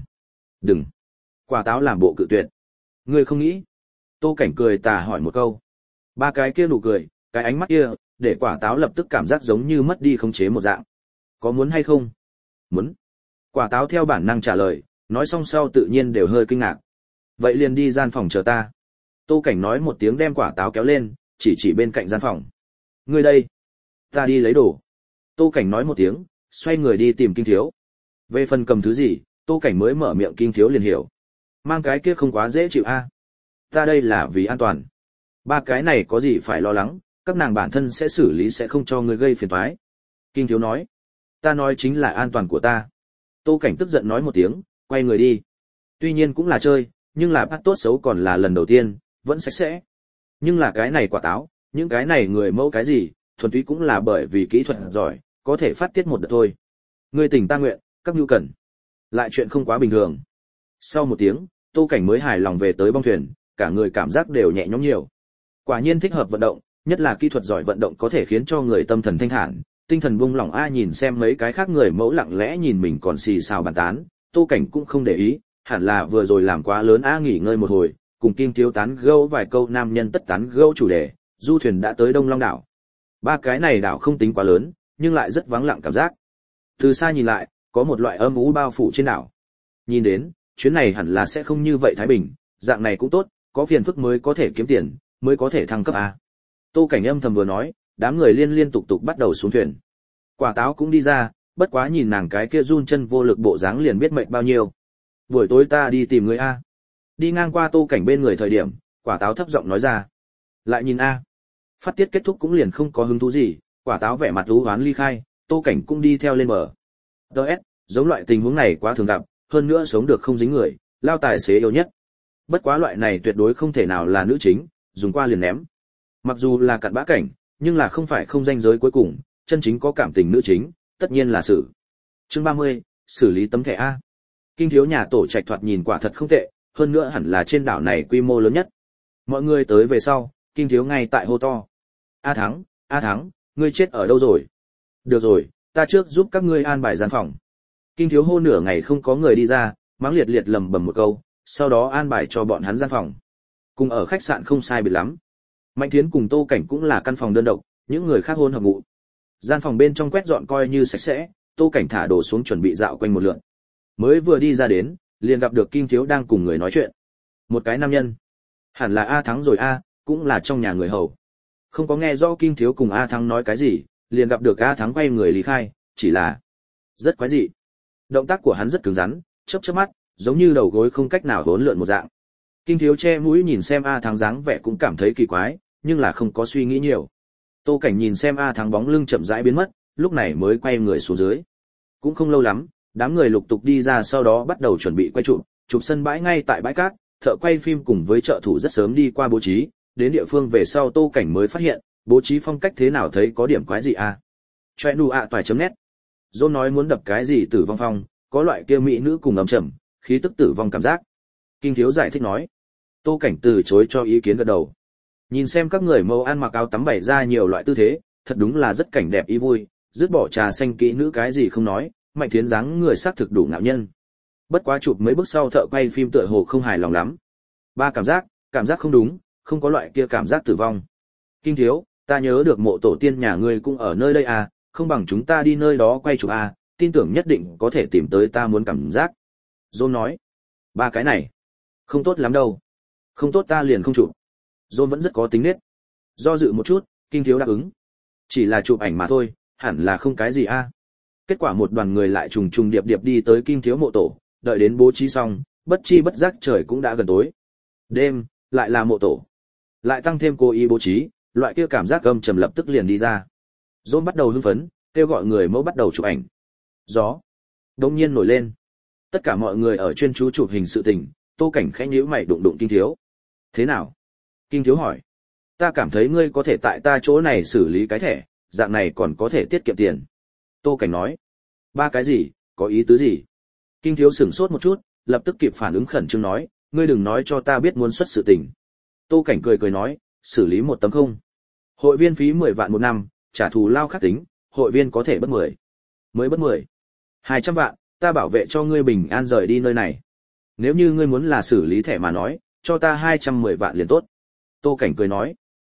đừng. Quả táo làm bộ cự tuyệt. Ngươi không nghĩ? Tô Cảnh cười tà hỏi một câu. Ba cái kia nụ cười, cái ánh mắt kia, để quả táo lập tức cảm giác giống như mất đi khống chế một dạng. Có muốn hay không? Muốn. Quả táo theo bản năng trả lời, nói xong sau tự nhiên đều hơi kinh ngạc. Vậy liền đi gian phòng chờ ta. Tô Cảnh nói một tiếng đem quả táo kéo lên, chỉ bên cạnh gian phòng. Ngươi đây. Ta đi lấy đồ. Tô Cảnh nói một tiếng, xoay người đi tìm Kinh Thiếu. Về phần cầm thứ gì, Tô Cảnh mới mở miệng Kinh Thiếu liền hiểu. Mang cái kia không quá dễ chịu a. Ta đây là vì an toàn. Ba cái này có gì phải lo lắng, các nàng bản thân sẽ xử lý sẽ không cho ngươi gây phiền toái. Kinh Thiếu nói. Ta nói chính là an toàn của ta. Tô Cảnh tức giận nói một tiếng, quay người đi. Tuy nhiên cũng là chơi, nhưng là bắt tốt xấu còn là lần đầu tiên, vẫn sạch sẽ. Nhưng là cái này quả táo, những cái này người mẫu cái gì, thuần túy cũng là bởi vì kỹ thuật giỏi, có thể phát tiết một đợt thôi. Ngươi tình ta nguyện, các nhu cần. Lại chuyện không quá bình thường. Sau một tiếng, Tô Cảnh mới hài lòng về tới bong thuyền, cả người cảm giác đều nhẹ nhõm nhiều. Quả nhiên thích hợp vận động, nhất là kỹ thuật giỏi vận động có thể khiến cho người tâm thần thanh thản, tinh thần buông lỏng. Nhìn xem mấy cái khác người mẫu lặng lẽ nhìn mình còn xì xào bàn tán, Tô Cảnh cũng không để ý, hẳn là vừa rồi làm quá lớn nghỉ ngơi một hồi, cùng Kinh Thiếu tán gẫu vài câu nam nhân tất tán gẫu chủ đề, du thuyền đã tới Đông Long đảo. Ba cái này đảo không tính quá lớn, nhưng lại rất vắng lặng cảm giác. Từ xa nhìn lại, có một loại âm u bao phủ trên đảo. Nhìn đến, chuyến này hẳn là sẽ không như vậy thái bình, dạng này cũng tốt, có phiền phức mới có thể kiếm tiền, mới có thể thăng cấp a. Tô Cảnh âm thầm vừa nói, đám người liên tục bắt đầu xuống thuyền. Quả táo cũng đi ra, bất quá nhìn nàng cái kia run chân vô lực bộ dáng liền biết mệt bao nhiêu. Buổi tối ta đi tìm người a. Đi ngang qua Tô Cảnh bên người thời điểm, quả táo thấp giọng nói ra. Lại nhìn a. Phát tiết kết thúc cũng liền không có hứng thú gì, quả táo vẻ mặt u uất ly khai, Tô Cảnh cũng đi theo lên bờ. DS, giống loại tình huống này quá thường gặp, hơn nữa sống được không dính người, lao tài xế yêu nhất. Bất quá loại này tuyệt đối không thể nào là nữ chính, dùng qua liền ném. Mặc dù là cặn bã cảnh, nhưng là không phải không ranh giới cuối cùng, chân chính có cảm tình nữ chính, tất nhiên là xử. Chương 30, xử lý tấm thẻ A. Kinh Thiếu nhà tổ trạch thoạt nhìn quả thật không tệ, hơn nữa hẳn là trên đảo này quy mô lớn nhất. Mọi người tới về sau, Kinh Thiếu ngay tại hô to. A Thắng, ngươi chết ở đâu rồi? Được rồi, ta trước giúp các ngươi an bài gian phòng. Kinh Thiếu hô nửa ngày không có người đi ra, mắng liệt liệt lầm bầm một câu, sau đó an bài cho bọn hắn gian phòng. Cùng ở khách sạn không sai biệt lắm. Mạnh Thiến cùng Tô Cảnh cũng là căn phòng đơn độc, những người khác hôn hợp ngụ. Gian phòng bên trong quét dọn coi như sạch sẽ, Tô Cảnh thả đồ xuống chuẩn bị dạo quanh một lượt. Mới vừa đi ra đến, liền gặp được Kim Thiếu đang cùng người nói chuyện. Một cái nam nhân. Hẳn là A Thắng rồi a, cũng là trong nhà người hầu. Không có nghe rõ Kim Thiếu cùng A Thắng nói cái gì, liền gặp được A Thắng quay người lý khai, chỉ là rất quái dị. Động tác của hắn rất cứng rắn, chớp chớp mắt, giống như đầu gối không cách nào hỗn lượn một dạng. Kim Thiếu che mũi nhìn xem A Thắng dáng vẻ cũng cảm thấy kỳ quái, nhưng là không có suy nghĩ nhiều. Tô Cảnh nhìn xem A Thắng bóng lưng chậm rãi biến mất, lúc này mới quay người xuống dưới. Cũng không lâu lắm, đám người lục tục đi ra, sau đó bắt đầu chuẩn bị quay chụp sân bãi ngay tại bãi cát, thợ quay phim cùng với trợ thủ rất sớm đi qua bố trí, đến địa phương về sau Tô Cảnh mới phát hiện, bố trí phong cách thế nào thấy có điểm quái gì a. Choe nu ạ toài.net. John nói muốn đập cái gì tử vong phong, có loại kia mỹ nữ cùng ấm trầm, khí tức tử vong cảm giác. Kinh Thiếu giải thích nói. Tô Cảnh từ chối cho ý kiến gật đầu. Nhìn xem các người mẫu ăn mặc áo tắm bày ra nhiều loại tư thế, thật đúng là rất cảnh đẹp ý vui, dứt bỏ trà xanh kỹ nữ cái gì không nói, Mạnh Thiến dáng người sắc thực đủ ngạo nhân. Bất quá chụp mấy bước sau thợ quay phim tựa hồ không hài lòng lắm. Ba cảm giác không đúng, không có loại kia cảm giác tử vong. Kinh Thiếu, ta nhớ được mộ tổ tiên nhà ngươi cũng ở nơi đây à, không bằng chúng ta đi nơi đó quay chụp à, tin tưởng nhất định có thể tìm tới ta muốn cảm giác. John nói, ba cái này, không tốt lắm đâu. Không tốt ta liền không chụp. John vẫn rất có tính nết. Do dự một chút, Kinh Thiếu đáp ứng. Chỉ là chụp ảnh mà thôi, hẳn là không cái gì a. Kết quả một đoàn người lại trùng trùng điệp điệp đi tới Kinh Thiếu mộ tổ, đợi đến bố trí xong, bất chi bất giác trời cũng đã gần tối. Đêm, lại là mộ tổ. Lại tăng thêm cố ý bố trí, loại kia cảm giác âm trầm lập tức liền đi ra. John bắt đầu hưng phấn, kêu gọi người mẫu bắt đầu chụp ảnh. Gió đột nhiên nổi lên. Tất cả mọi người ở chuyên chú chụp hình sự tình, Tô Cảnh khẽ nhíu mày đụng Kinh Thiếu. Thế nào? Kinh Thiếu hỏi. Ta cảm thấy ngươi có thể tại ta chỗ này xử lý cái thẻ, dạng này còn có thể tiết kiệm tiền. Tô Cảnh nói. Ba cái gì, có ý tứ gì? Kinh Thiếu sửng sốt một chút, lập tức kịp phản ứng khẩn trương nói, ngươi đừng nói cho ta biết muốn xuất sự tình. Tô Cảnh cười nói, xử lý 1 tấm không. Hội viên phí 10 vạn một năm, trả thù lao khác tính, hội viên có thể bất 10. Mới bất 10. 200 vạn, ta bảo vệ cho ngươi bình an rời đi nơi này. Nếu như ngươi muốn là xử lý thẻ mà nói, cho ta 210 vạn liền tốt. Tô Cảnh cười nói.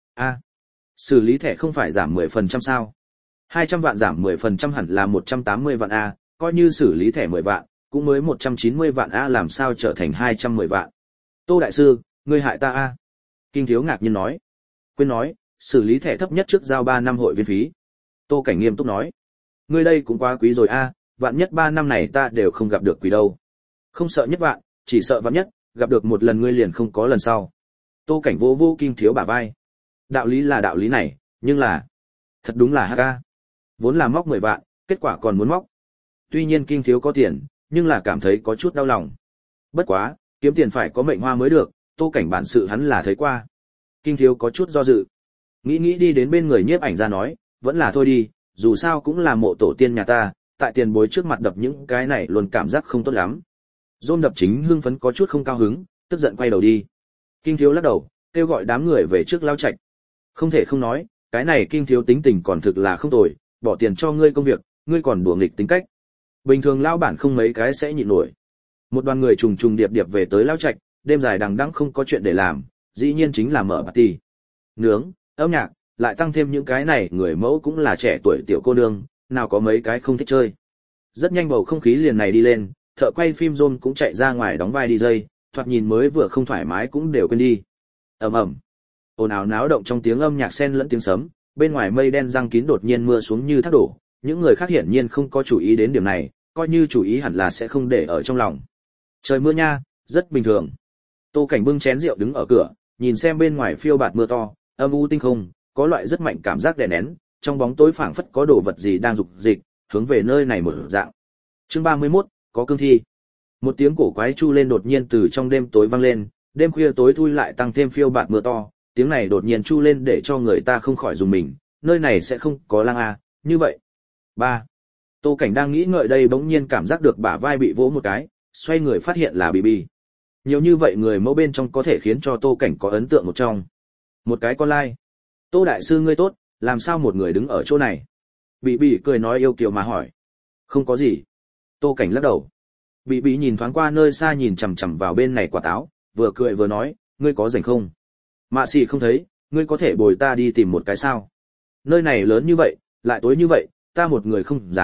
Xử lý thẻ không phải giảm 10% sao? 200 vạn giảm 10% hẳn là 180 vạn a, coi như xử lý thẻ 10 vạn, cũng mới 190 vạn a, làm sao trở thành 210 vạn. Tô đại sư, ngươi hại ta a. Kinh Thiếu ngạc nhiên nói. Quên nói, xử lý thẻ thấp nhất trước giao 3 năm hội viên phí. Tô Cảnh nghiêm túc nói. Ngươi đây cũng quá quý rồi a, vạn nhất 3 năm này ta đều không gặp được quý đâu. Không sợ nhất vạn, chỉ sợ vạn nhất, gặp được một lần ngươi liền không có lần sau. Tô Cảnh vô Kinh Thiếu bả vai. Đạo lý là đạo lý này, nhưng là thật đúng là ha. Vốn là móc 10 vạn, kết quả còn muốn móc. Tuy nhiên Kinh Thiếu có tiền, nhưng là cảm thấy có chút đau lòng. Bất quá, kiếm tiền phải có mệnh hoa mới được, Tô Cảnh bản sự hắn là thấy qua. Kinh Thiếu có chút do dự. Nghĩ đi đến bên người nhiếp ảnh ra nói, vẫn là thôi đi, dù sao cũng là mộ tổ tiên nhà ta, tại tiền bối trước mặt đập những cái này luôn cảm giác không tốt lắm. Dôn đập chính hưng phấn có chút không cao hứng, tức giận quay đầu đi. Kinh Thiếu lắc đầu, kêu gọi đám người về trước lao trạch. Không thể không nói, cái này Kinh Thiếu tính tình còn thực là không tồi, bỏ tiền cho ngươi công việc, ngươi còn đùa nghịch tính cách. Bình thường lao bản không mấy cái sẽ nhịn nổi. Một đoàn người trùng trùng điệp điệp về tới lao trạch, đêm dài đằng đẵng không có chuyện để làm, dĩ nhiên chính là mở party. Nướng, âm nhạc, lại tăng thêm những cái này người mẫu cũng là trẻ tuổi tiểu cô nương, nào có mấy cái không thích chơi. Rất nhanh bầu không khí liền này đi lên, thợ quay phim John cũng chạy ra ngoài đóng vai DJ, thoạt nhìn mới vừa không thoải mái cũng đều quên đi. Ầm ầm. Ồn ào náo động trong tiếng âm nhạc xen lẫn tiếng sấm, bên ngoài mây đen giăng kín đột nhiên mưa xuống như thác đổ, những người khác hiển nhiên không có chú ý đến điểm này, coi như chú ý hẳn là sẽ không để ở trong lòng. Trời mưa nha, rất bình thường. Tô Cảnh bưng chén rượu đứng ở cửa, nhìn xem bên ngoài phiêu bạt mưa to, âm u tinh không, có loại rất mạnh cảm giác đè nén, trong bóng tối phảng phất có đồ vật gì đang dục dịch, hướng về nơi này một dạng. Chương 31, có cương thi. Một tiếng cổ quái chu lên đột nhiên từ trong đêm tối vang lên, đêm khuya tối thui lại tăng thêm phiêu bạt mưa to, tiếng này đột nhiên chu lên để cho người ta không khỏi dùng mình, nơi này sẽ không có lang a, như vậy. 3. Tô Cảnh đang nghĩ ngợi đây bỗng nhiên cảm giác được bả vai bị vỗ một cái, xoay người phát hiện là Bibi. Nhiều như vậy người mẫu bên trong có thể khiến cho Tô Cảnh có ấn tượng một trong. Một cái con lai. Tô đại sư ngươi tốt, làm sao một người đứng ở chỗ này? Bibi cười nói yêu kiều mà hỏi. Không có gì. Tô Cảnh lắc đầu. Bibi nhìn thoáng qua nơi xa nhìn chằm chằm vào bên này quả táo, vừa cười vừa nói, ngươi có rảnh không? Mạ xì không thấy, ngươi có thể bồi ta đi tìm một cái sao? Nơi này lớn như vậy, lại tối như vậy, ta một người không dám,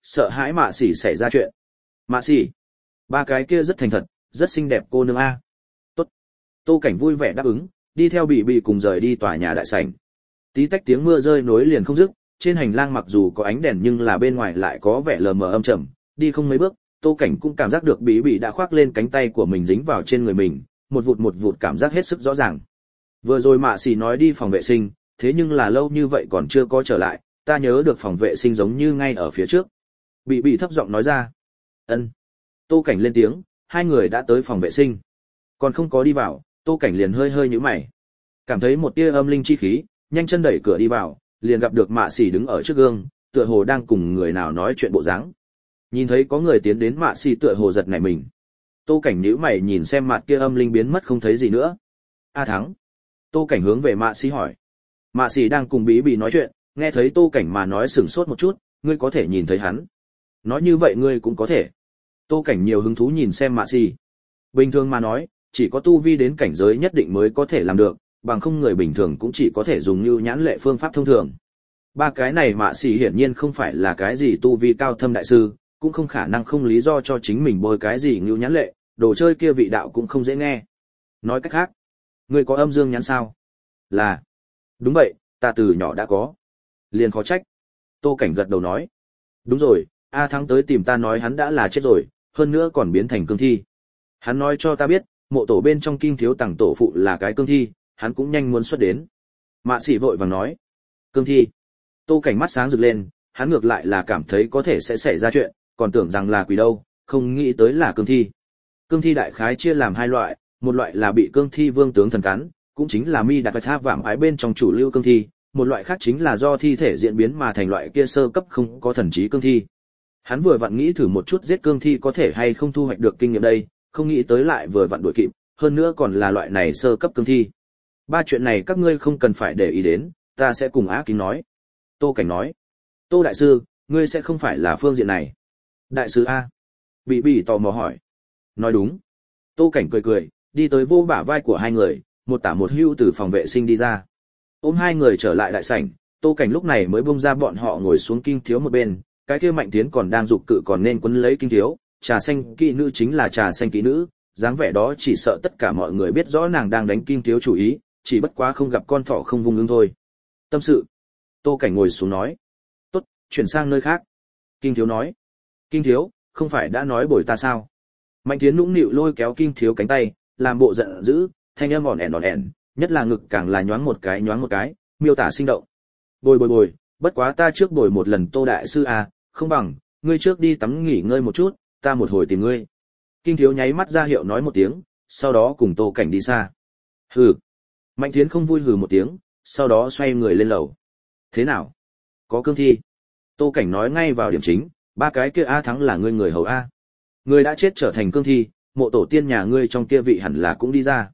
sợ hãi Mạ Xỉ xảy ra chuyện. Mạ Xỉ, ba cái kia rất thành thật, rất xinh đẹp cô nương a. Tốt. Tô Cảnh vui vẻ đáp ứng, đi theo Bỉ Bỉ cùng rời đi tòa nhà đại sảnh. Tí tách tiếng mưa rơi nối liền không dứt, trên hành lang mặc dù có ánh đèn nhưng là bên ngoài lại có vẻ lờ mờ âm trầm, đi không mấy bước, Tô Cảnh cũng cảm giác được Bỉ Bỉ đã khoác lên cánh tay của mình dính vào trên người mình, một vụt cảm giác hết sức rõ ràng. Vừa rồi Mạ Xỉ nói đi phòng vệ sinh, thế nhưng là lâu như vậy còn chưa có trở lại, ta nhớ được phòng vệ sinh giống như ngay ở phía trước. Bỉ Bỉ thấp giọng nói ra. Ân. Tô Cảnh lên tiếng, hai người đã tới phòng vệ sinh. Còn không có đi vào, Tô Cảnh liền hơi nhíu mày. Cảm thấy một tia âm linh chi khí, nhanh chân đẩy cửa đi vào, liền gặp được Mạ Xỉ đứng ở trước gương, tựa hồ đang cùng người nào nói chuyện bộ dáng. Nhìn thấy có người tiến đến, Mạ Xỉ tựa hồ giật nảy mình. Tô Cảnh nhíu mày nhìn xem mặt kia âm linh biến mất không thấy gì nữa. A Thắng. Tô Cảnh hướng về Mạ Xỉ hỏi. Mạ Xỉ đang cùng Bỉ Bỉ nói chuyện, nghe thấy Tô Cảnh mà nói sửng sốt một chút, ngươi có thể nhìn thấy hắn. Nói như vậy ngươi cũng có thể. Tô Cảnh nhiều hứng thú nhìn xem Mạ Xỉ. Bình thường mà nói, chỉ có tu vi đến cảnh giới nhất định mới có thể làm được, bằng không người bình thường cũng chỉ có thể dùng như nhãn lệ phương pháp thông thường. Ba cái này Mạ Xỉ hiển nhiên không phải là cái gì tu vi cao thâm đại sư, cũng không khả năng không lý do cho chính mình bôi cái gì như nhãn lệ, đồ chơi kia vị đạo cũng không dễ nghe. Nói cách khác, ngươi có âm dương nhãn sao? Là. Đúng vậy, ta từ nhỏ đã có. Liền khó trách. Tô Cảnh gật đầu nói. Đúng rồi, A Thắng tới tìm ta nói hắn đã là chết rồi, hơn nữa còn biến thành cương thi. Hắn nói cho ta biết, mộ tổ bên trong Kim Thiếu Tằng tổ phụ là cái cương thi, hắn cũng nhanh muốn xuất đến. Mạ Xỉ vội vàng nói. Cương thi. Tô Cảnh mắt sáng rực lên, hắn ngược lại là cảm thấy có thể sẽ xảy ra chuyện, còn tưởng rằng là quỷ đâu, không nghĩ tới là cương thi. Cương thi đại khái chia làm hai loại, một loại là bị cương thi vương tướng thần cắn, cũng chính là mi đạt bạch tháp vạm ái bên trong chủ lưu cương thi, một loại khác chính là do thi thể diễn biến mà thành loại kia sơ cấp không có thần trí cương thi. Hắn vừa vặn nghĩ thử một chút giết cương thi có thể hay không thu hoạch được kinh nghiệm đây, không nghĩ tới lại vừa vặn đuổi kịp, hơn nữa còn là loại này sơ cấp cương thi. Ba chuyện này các ngươi không cần phải để ý đến, ta sẽ cùng Á Kính nói. Tô Cảnh nói. Tô đại sư, ngươi sẽ không phải là phương diện này. Đại sư A. Bỉ Bỉ tò mò hỏi. Nói đúng. Tô Cảnh cười, đi tới vô bả vai của hai người, một tả một hữu từ phòng vệ sinh đi ra. Ôm hai người trở lại đại sảnh, Tô Cảnh lúc này mới buông ra bọn họ ngồi xuống Kinh Thiếu một bên, cái kia Mạnh Tiến còn đang giục cự còn nên quấn lấy Kinh Thiếu, trà xanh kỹ nữ chính là trà xanh kỹ nữ, dáng vẻ đó chỉ sợ tất cả mọi người biết rõ nàng đang đánh Kinh Thiếu chủ ý, chỉ bất quá không gặp con thỏ không vung ứng thôi. Tâm sự. Tô Cảnh ngồi xuống nói. Tốt, chuyển sang nơi khác. Kinh Thiếu nói. Kinh Thiếu, không phải đã nói bồi ta sao? Mạnh Tiến nũng nịu lôi kéo Kinh Thiếu cánh tay, làm bộ giận dữ, thanh âm ỏn ẻn, nhất là ngực càng là nhoáng một cái, miêu tả sinh động. Bồi, bất quá ta trước bồi một lần Tô đại sư à, không bằng, ngươi trước đi tắm nghỉ ngơi một chút, ta một hồi tìm ngươi. Kinh Thiếu nháy mắt ra hiệu nói một tiếng, sau đó cùng Tô Cảnh đi xa. Hừ. Mạnh Thiến không vui hừ một tiếng, sau đó xoay người lên lầu. Thế nào? Có cương thi. Tô Cảnh nói ngay vào điểm chính, ba cái kia A Thắng là ngươi người hầu A. Ngươi đã chết trở thành cương thi, mộ tổ tiên nhà ngươi trong kia vị hẳn là cũng đi ra.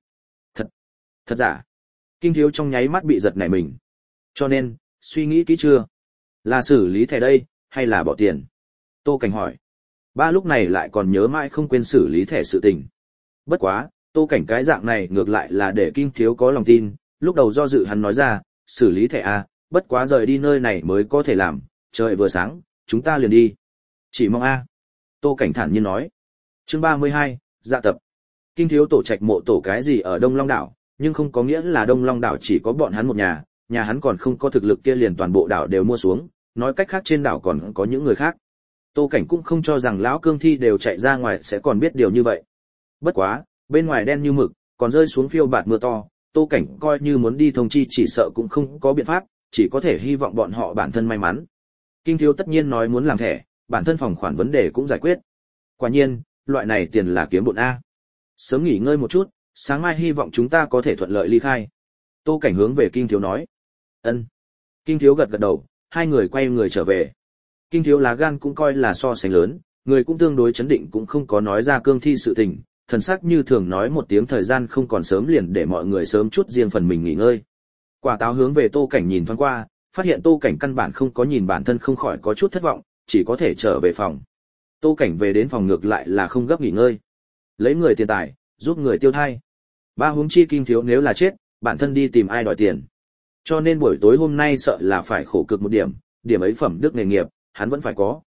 Thật giả. Kinh Thiếu trong nháy mắt bị giật nảy mình. Cho nên, suy nghĩ kỹ chưa? Là xử lý thẻ đây, hay là bỏ tiền? Tô Cảnh hỏi. Ba lúc này lại còn nhớ mãi không quên xử lý thẻ sự tình. Bất quá, Tô Cảnh cái dạng này ngược lại là để Kinh Thiếu có lòng tin, lúc đầu do dự hắn nói ra, xử lý thẻ A, bất quá rời đi nơi này mới có thể làm, trời vừa sáng, chúng ta liền đi. Chỉ mong A. Tô Cảnh thản nhiên nói. Chương 32, dạ tập. Kinh Thiếu tổ trạch mộ tổ cái gì ở Đông Long đảo, nhưng không có nghĩa là Đông Long đảo chỉ có bọn hắn một nhà hắn còn không có thực lực kia liền toàn bộ đảo đều mua xuống, nói cách khác trên đảo còn có những người khác. Tô Cảnh cũng không cho rằng lão cương thi đều chạy ra ngoài sẽ còn biết điều như vậy. Bất quá, bên ngoài đen như mực, còn rơi xuống phiêu bạt mưa to, Tô Cảnh coi như muốn đi thông chi chỉ sợ cũng không có biện pháp, chỉ có thể hy vọng bọn họ bản thân may mắn. Kinh Thiếu tất nhiên nói muốn làm thẻ, bản thân phòng khoản vấn đề cũng giải quyết. Quả nhiên, loại này tiền là kiếm bộn A. Sớm nghỉ ngơi một chút, sáng mai hy vọng chúng ta có thể thuận lợi ly khai. Tô Cảnh hướng về Kinh Thiếu nói. Ân. Kinh Thiếu gật đầu, hai người quay người trở về. Kinh Thiếu lá gan cũng coi là so sánh lớn, người cũng tương đối chấn định cũng không có nói ra cương thi sự tình, thần sắc như thường nói một tiếng thời gian không còn sớm liền để mọi người sớm chút riêng phần mình nghỉ ngơi. Quả táo hướng về Tô Cảnh nhìn thoáng qua, phát hiện Tô Cảnh căn bản không có nhìn bản thân không khỏi có chút thất vọng, chỉ có thể trở về phòng. Tô Cảnh về đến phòng ngược lại là không gấp nghỉ ngơi. Lấy người tiền tài, giúp người tiêu thai. Ba huống chi Kinh Thiếu nếu là chết, bản thân đi tìm ai đòi tiền. Cho nên buổi tối hôm nay sợ là phải khổ cực một điểm ấy phẩm đức nghề nghiệp, hắn vẫn phải có.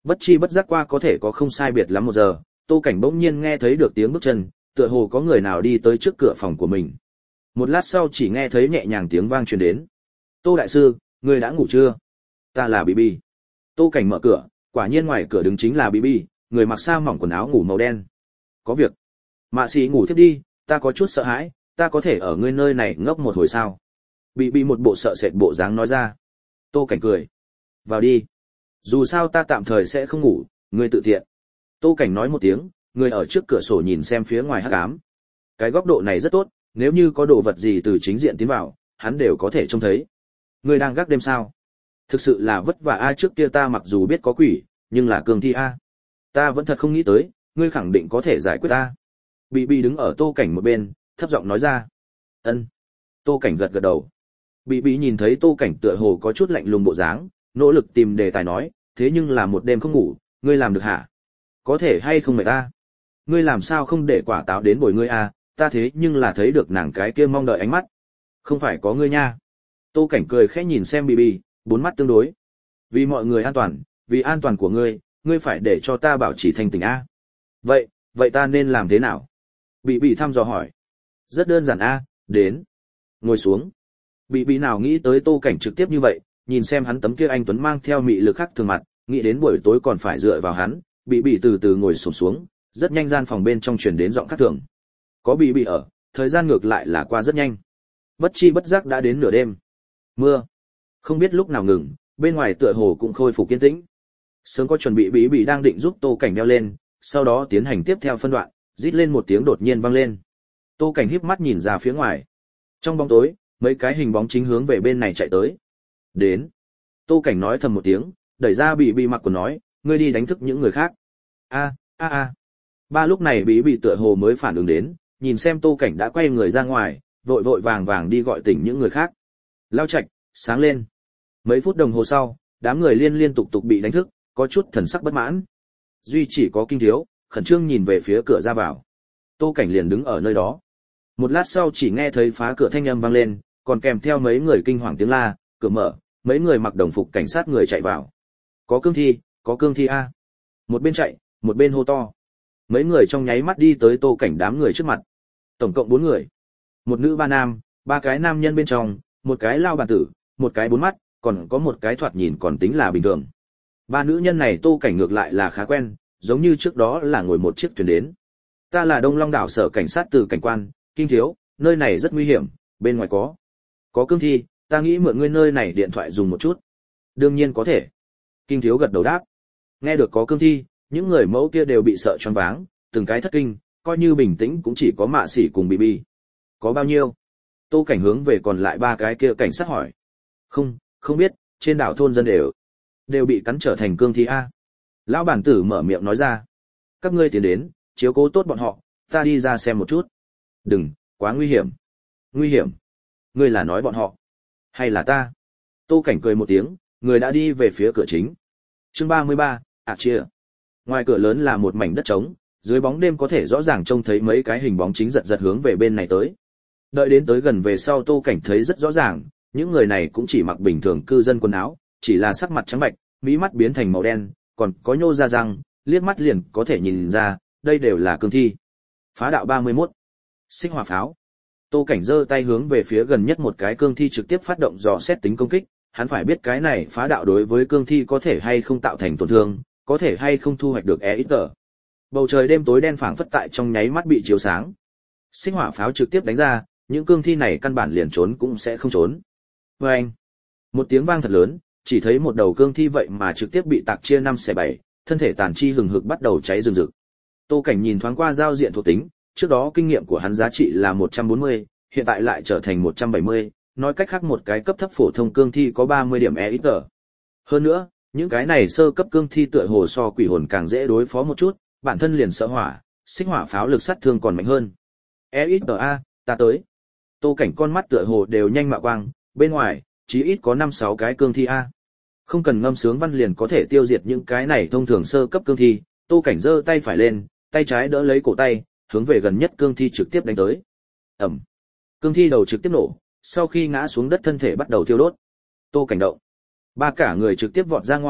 Bất chi bất giác qua có thể có không sai biệt lắm 1 giờ, Tô Cảnh bỗng nhiên nghe thấy được tiếng bước chân, tựa hồ có người nào đi tới trước cửa phòng của mình. Một lát sau chỉ nghe thấy nhẹ nhàng tiếng vang truyền đến. Tô đại sư, ngươi đã ngủ chưa? Ta là Bibi. Tô Cảnh mở cửa, quả nhiên ngoài cửa đứng chính là Bibi, người mặc sa mỏng quần áo ngủ màu đen. Có việc. Mạ sĩ ngủ tiếp đi, ta có chút sợ hãi, ta có thể ở ngươi nơi này ngốc một hồi sao? Bibi một bộ sợ sệt bộ dáng nói ra. Tô Cảnh cười. Vào đi. Dù sao ta tạm thời sẽ không ngủ, ngươi tự tiện. Tô Cảnh nói một tiếng, người ở trước cửa sổ nhìn xem phía ngoài hắc ám. Cái góc độ này rất tốt, nếu như có đồ vật gì từ chính diện tiến vào, hắn đều có thể trông thấy. Ngươi đang gác đêm sao? Thực sự là vất vả a, trước kia ta mặc dù biết có quỷ, nhưng là cương thi a. Ta vẫn thật không nghĩ tới, ngươi khẳng định có thể giải quyết ta. Bị đứng ở Tô Cảnh một bên, thấp giọng nói ra. Ân. Tô Cảnh gật gật đầu. Bị nhìn thấy Tô Cảnh tựa hồ có chút lạnh lùng bộ dáng, nỗ lực tìm đề tài nói, thế nhưng là một đêm không ngủ, ngươi làm được hả? Có thể hay không mệt ta? Ngươi làm sao không để quả táo đến bồi ngươi a, ta thế nhưng là thấy được nàng cái kia mong đợi ánh mắt. Không phải có ngươi nha. Tô Cảnh cười khẽ nhìn xem Bibi, bốn mắt tương đối. Vì mọi người an toàn, vì an toàn của ngươi, ngươi phải để cho ta bảo trì thanh tỉnh a. Vậy ta nên làm thế nào? Bị thăm dò hỏi. Rất đơn giản a, đến. Ngồi xuống. Bị nào nghĩ tới Tô Cảnh trực tiếp như vậy, nhìn xem hắn tấm kia anh tuấn mang theo mị lực khác thường mặt, nghĩ đến buổi tối còn phải dựa vào hắn, bị từ từ ngồi xổm xuống, rất nhanh gian phòng bên trong truyền đến giọng khác thường. Có bị ở, thời gian ngược lại là qua rất nhanh. Bất chi bất giác đã đến nửa đêm. Mưa không biết lúc nào ngừng, bên ngoài tựa hồ cũng khôi phục kiên tĩnh. Sớm có chuẩn bị bị đang định giúp Tô Cảnh đeo lên, sau đó tiến hành tiếp theo phân đoạn, rít lên một tiếng đột nhiên vang lên. Tô Cảnh híp mắt nhìn ra phía ngoài. Trong bóng tối, mấy cái hình bóng chính hướng về bên này chạy tới. Đến. Tô Cảnh nói thầm một tiếng, đẩy ra bị mặc quần nói, ngươi đi đánh thức những người khác. A. Ba lúc này bị tựa hồ mới phản ứng đến, nhìn xem Tô Cảnh đã quay người ra ngoài, vội vàng đi gọi tỉnh những người khác. Lao Trạch, sáng lên. Mấy phút đồng hồ sau, đám người liên tục bị đánh thức, có chút thần sắc bất mãn. Duy chỉ có Kinh Thiếu, khẩn trương nhìn về phía cửa ra vào. Tô Cảnh liền đứng ở nơi đó. Một lát sau chỉ nghe thấy phá cửa thanh âm vang lên, còn kèm theo mấy người kinh hoàng tiếng la, cửa mở, mấy người mặc đồng phục cảnh sát người chạy vào. Có cương thi a. Một bên chạy, một bên hô to. Mấy người trong nháy mắt đi tới Tô Cảnh đám người trước mặt. Tổng cộng 4 người. Một nữ 3 nam, 3 cái nam nhân bên trong, một cái lao bản tử, một cái 4 mắt, còn có một cái thoạt nhìn còn tính là bình thường. 3 nữ nhân này Tô Cảnh ngược lại là khá quen, giống như trước đó là ngồi một chiếc thuyền đến. Ta là Đông Long đảo sở cảnh sát từ cảnh quan, Kinh Thiếu, nơi này rất nguy hiểm, bên ngoài có cương thi, ta nghĩ mượn ngươi nơi này điện thoại dùng một chút. Đương nhiên có thể. Kinh Thiếu gật đầu đáp. Nghe được có cương thi, những người mẫu kia đều bị sợ choáng váng, từng cái thất kinh, coi như bình tĩnh cũng chỉ có Mạ Sĩ cùng Bibi. Có bao nhiêu? Tô Cảnh hướng về còn lại 3 cái kia cảnh sát hỏi. Không biết, trên đảo thôn dân đều bị cắn trở thành cương thi a. Lão bản tử mở miệng nói ra. Các ngươi tiến đến, chiếu cố tốt bọn họ, ta đi ra xem một chút. Đừng, quá nguy hiểm. Nguy hiểm? Ngươi là nói bọn họ? Hay là ta? Tô Cảnh cười một tiếng, người đã đi về phía cửa chính. Chương 33, chia. Ngoài cửa lớn là một mảnh đất trống, dưới bóng đêm có thể rõ ràng trông thấy mấy cái hình bóng chính giật hướng về bên này tới. Đợi đến tới gần về sau Tô Cảnh thấy rất rõ ràng, những người này cũng chỉ mặc bình thường cư dân quần áo, chỉ là sắc mặt trắng bệch, mí mắt biến thành màu đen, còn có nhô ra răng, liếc mắt liền có thể nhìn ra, đây đều là cương thi. Phá đạo 31. Xích hỏa pháo. Tô Cảnh giơ tay hướng về phía gần nhất một cái cương thi trực tiếp phát động dò xét tính công kích, hắn phải biết cái này phá đạo đối với cương thi có thể hay không tạo thành tổn thương, có thể hay không thu hoạch được EXP. Bầu trời đêm tối đen phảng phất tại trong nháy mắt bị chiếu sáng. Xích hỏa pháo trực tiếp đánh ra, những cương thi này căn bản liền trốn cũng sẽ không trốn. Oeng! Một tiếng vang thật lớn, chỉ thấy một đầu cương thi vậy mà trực tiếp bị tạc chia 5/7, thân thể tàn chi hừng hực bắt đầu cháy rừng rực. Tô Cảnh nhìn thoáng qua giao diện thuộc tính, trước đó kinh nghiệm của hắn giá trị là 140, hiện tại lại trở thành 170, nói cách khác một cái cấp thấp phổ thông cương thi có 30 điểm EXP. Hơn nữa, những cái này sơ cấp cương thi tựa hồ so quỷ hồn càng dễ đối phó một chút, bản thân liền sợ hỏa, xích hỏa pháo lực sát thương còn mạnh hơn. EXA, ta tới. Tô Cảnh con mắt tựa hồ đều nhanh mạo quang, bên ngoài, chí ít có 5-6 cái cương thi a. Không cần ngâm sướng văn liền có thể tiêu diệt những cái này thông thường sơ cấp cương thi, Tô Cảnh giơ tay phải lên, tay trái đỡ lấy cổ tay, hướng về gần nhất cương thi trực tiếp đánh tới. Ầm. Cương thi đầu trực tiếp nổ, sau khi ngã xuống đất thân thể bắt đầu thiêu đốt. Tô Cảnh động. 3 cả người trực tiếp vọt ra ngoài,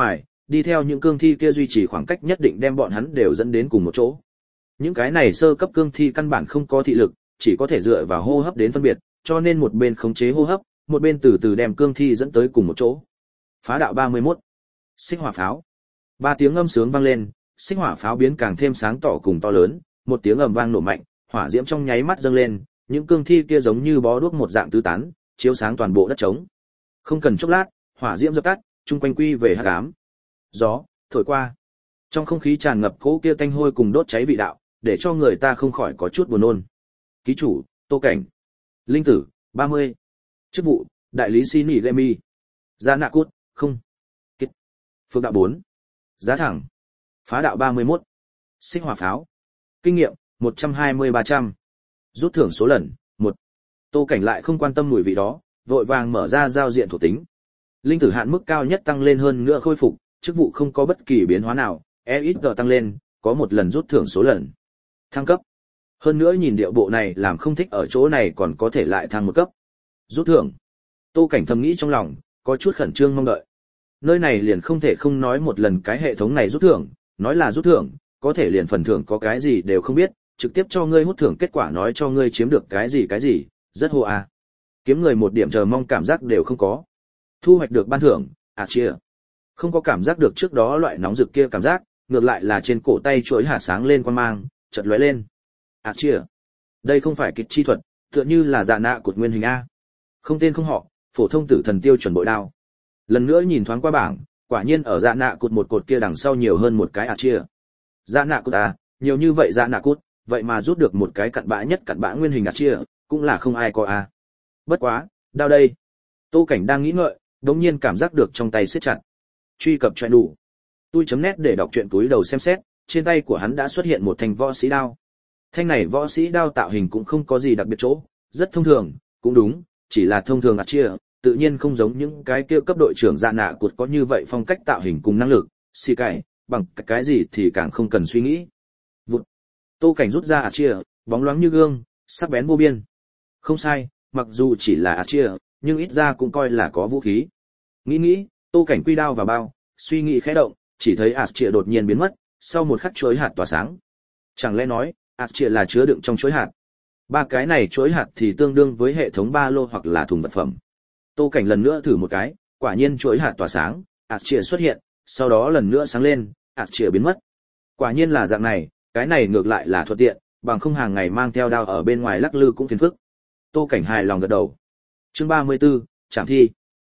đi theo những cương thi kia duy trì khoảng cách nhất định đem bọn hắn đều dẫn đến cùng một chỗ. Những cái này sơ cấp cương thi căn bản không có thị lực, chỉ có thể dựa vào hô hấp đến phân biệt, cho nên một bên khống chế hô hấp, một bên từ từ đem cương thi dẫn tới cùng một chỗ. Phá đạo 31. Xích hỏa pháo. Ba tiếng âm sướng vang lên, xích hỏa pháo biến càng thêm sáng tỏ cùng to lớn, một tiếng ầm vang nổ mạnh, hỏa diễm trong nháy mắt dâng lên, những cương thi kia giống như bó đuốc một dạng tứ tán, chiếu sáng toàn bộ đất trống. Không cần chốc lát, hỏa diễm dập tắt, chung quanh quy về hắc ám. Gió thổi qua, trong không khí tràn ngập cỗ kia tanh hôi cùng đốt cháy vị đạo, để cho người ta không khỏi có chút buồn nôn. Ký chủ, Tô Cảnh. Linh tử, 30. Chức vụ, đại lý xin nghỉ Gemi. Giá nạ cút, không. Kết. Phước đạo 4. Giá thẳng. Phá đạo 31. Xích hỏa pháo. Kinh nghiệm, 120-300. Rút thưởng số lần, 1. Tô Cảnh lại không quan tâm mùi vị đó, vội vàng mở ra giao diện thuộc tính. Linh tử hạn mức cao nhất tăng lên hơn nữa khôi phục, chức vụ không có bất kỳ biến hóa nào, EXP tăng lên, có một lần rút thưởng số lần. Thăng cấp. Hơn nữa nhìn điệu bộ này làm không thích ở chỗ này còn có thể lại thăng một cấp. Rút thưởng. Tô Cảnh thầm nghĩ trong lòng, có chút khẩn trương mong đợi. Nơi này liền không thể không nói một lần cái hệ thống này rút thưởng, nói là rút thưởng, có thể liền phần thưởng có cái gì đều không biết, trực tiếp cho ngươi hút thưởng kết quả nói cho ngươi chiếm được cái gì, rất hô à. Kiếm người một điểm chờ mong cảm giác đều không có. Thu hoạch được ban thưởng, chia. Không có cảm giác được trước đó loại nóng rực kia cảm giác, ngược lại là trên cổ tay chuỗi hạt sáng lên quang mang, chợt lóe lên. Chia. Đây không phải kịch chi thuật, tựa như là dạ nạ cột nguyên hình A. Không tên không họ, phổ thông tử thần tiêu chuẩn bội đao. Lần nữa nhìn thoáng qua bảng, quả nhiên ở dạ nạ cột một cột kia đằng sau nhiều hơn một cái chia. Dạ nạ cột à, nhiều như vậy dạ nạ cột, vậy mà rút được một cái cặn bã nguyên hình chia, cũng là không ai có a. Bất quá, đao đây. Tô Cảnh đang nghĩ ngợi, đống nhiên cảm giác được trong tay siết chặt. Truy cập truyện đủ. Tui.net để đọc truyện túi đầu xem xét, trên tay của hắn đã xuất hiện một thanh võ sĩ đao. Thanh này võ sĩ đao tạo hình cũng không có gì đặc biệt chỗ, rất thông thường, cũng đúng, chỉ là thông thường chia, tự nhiên không giống những cái kia cấp đội trưởng dạ nạ cột có như vậy phong cách tạo hình cùng năng lực, xì cải, bằng cái gì thì càng không cần suy nghĩ. Vụt. Tô Cảnh rút ra chia, bóng loáng như gương, sắc bén vô biên. Không sai, mặc dù chỉ là chia, nhưng ít ra cũng coi là có vũ khí. Nghĩ, Tô Cảnh quy đao vào bao, suy nghĩ khẽ động, chỉ thấy chia đột nhiên biến mất, sau một khắc chuỗi hạt tỏa sáng. Chẳng lẽ nói, chia là chứa đựng trong chuỗi hạt? Ba cái này chuỗi hạt thì tương đương với hệ thống ba lô hoặc là thùng vật phẩm. Tô Cảnh lần nữa thử một cái, quả nhiên chuỗi hạt tỏa sáng, chia xuất hiện, sau đó lần nữa sáng lên, chia biến mất. Quả nhiên là dạng này, cái này ngược lại là thuận tiện, bằng không hàng ngày mang theo đao ở bên ngoài lắc lư cũng phiền phức. Tô Cảnh hài lòng gật đầu. Chương 34, Trảm thi.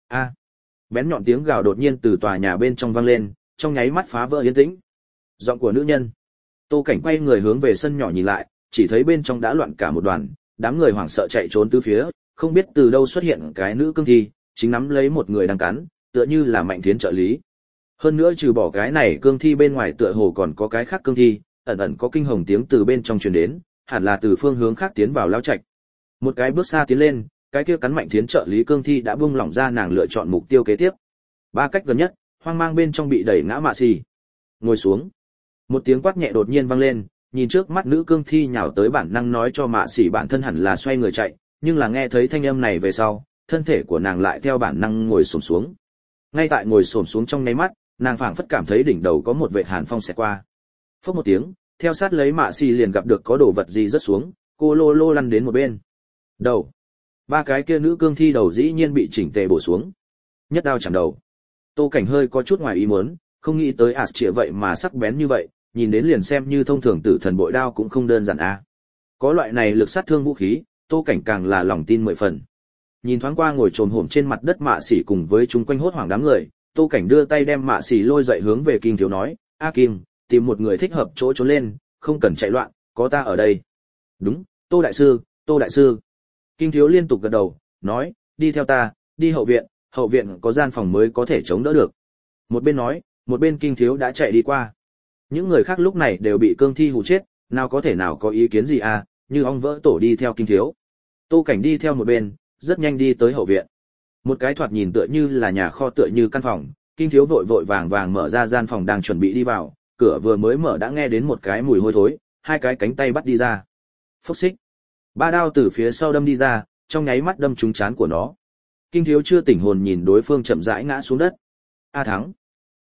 Bén nhọn tiếng gào đột nhiên từ tòa nhà bên trong vang lên, trong nháy mắt phá vỡ yên tĩnh. Giọng của nữ nhân. Tô Cảnh quay người hướng về sân nhỏ nhìn lại, chỉ thấy bên trong đã loạn cả một đoàn, đám người hoảng sợ chạy trốn tứ phía, không biết từ đâu xuất hiện cái nữ cương thi, chính nắm lấy một người đang cắn, tựa như là Mạnh Thiến trợ lý. Hơn nữa trừ bỏ cái này cương thi bên ngoài tựa hồ còn có cái khác cương thi, ẩn ẩn có kinh hồng tiếng từ bên trong truyền đến, hẳn là từ phương hướng khác tiến vào lao trạch. Một cái bước xa tiến lên, cái kia cắn Mạnh Thiến trợ lý cương thi đã buông lỏng ra nàng lựa chọn mục tiêu kế tiếp. Ba cách gần nhất, hoang mang bên trong bị đẩy ngã mạ xì. Ngồi xuống. Một tiếng quát nhẹ đột nhiên vang lên, nhìn trước mắt nữ cương thi nhào tới bản năng nói cho mạ xì bản thân hẳn là xoay người chạy, nhưng là nghe thấy thanh âm này về sau, thân thể của nàng lại theo bản năng ngồi xổm xuống. Ngay tại ngồi xổm xuống trong nháy mắt, nàng phảng phất cảm thấy đỉnh đầu có một vệt hàn phong xẹt qua. Phốc một tiếng, theo sát lấy mạ xì liền gặp được có đồ vật gì rớt xuống, cô lô lô lăn đến một bên. Đầu. Ba cái kia nữ cương thi đầu dĩ nhiên bị chỉnh tề bổ xuống. Nhất đao chạm đầu. Tô Cảnh hơi có chút ngoài ý muốn, không nghĩ tới chia vậy mà sắc bén như vậy, nhìn đến liền xem như thông thường tử thần bội đao cũng không đơn giản a. Có loại này lực sát thương vũ khí, Tô Cảnh càng là lòng tin 10 phần. Nhìn thoáng qua ngồi trồm hổm trên mặt đất mạ xỉ cùng với chúng quanh hốt hoảng đám người, Tô Cảnh đưa tay đem mạ xỉ lôi dậy hướng về Kim Thiếu nói, "A Kim, tìm một người thích hợp chỗ trốn lên, không cần chạy loạn, có ta ở đây." "Đúng, Tô đại sư, Tô đại sư." Kim Thiếu liên tục gật đầu, nói, "Đi theo ta, đi hậu viện có gian phòng mới có thể chống đỡ được." Một bên nói, một bên Kim Thiếu đã chạy đi qua. Những người khác lúc này đều bị cương thi hù chết, nào có thể nào có ý kiến gì à, như ong vỡ tổ đi theo Kim Thiếu. Tô Cảnh đi theo một bên, rất nhanh đi tới hậu viện. Một cái thoạt nhìn tựa như là nhà kho tựa như căn phòng, Kim Thiếu vội vội vàng vàng mở ra gian phòng đang chuẩn bị đi vào, cửa vừa mới mở đã nghe đến một cái mùi hôi thối, hai cái cánh tay bắt đi ra. Phốc xích. Ba đao từ phía sau đâm đi ra, trong nháy mắt đâm trúng trán của nó. Kim Thiếu chưa tỉnh hồn nhìn đối phương chậm rãi ngã xuống đất. A thắng.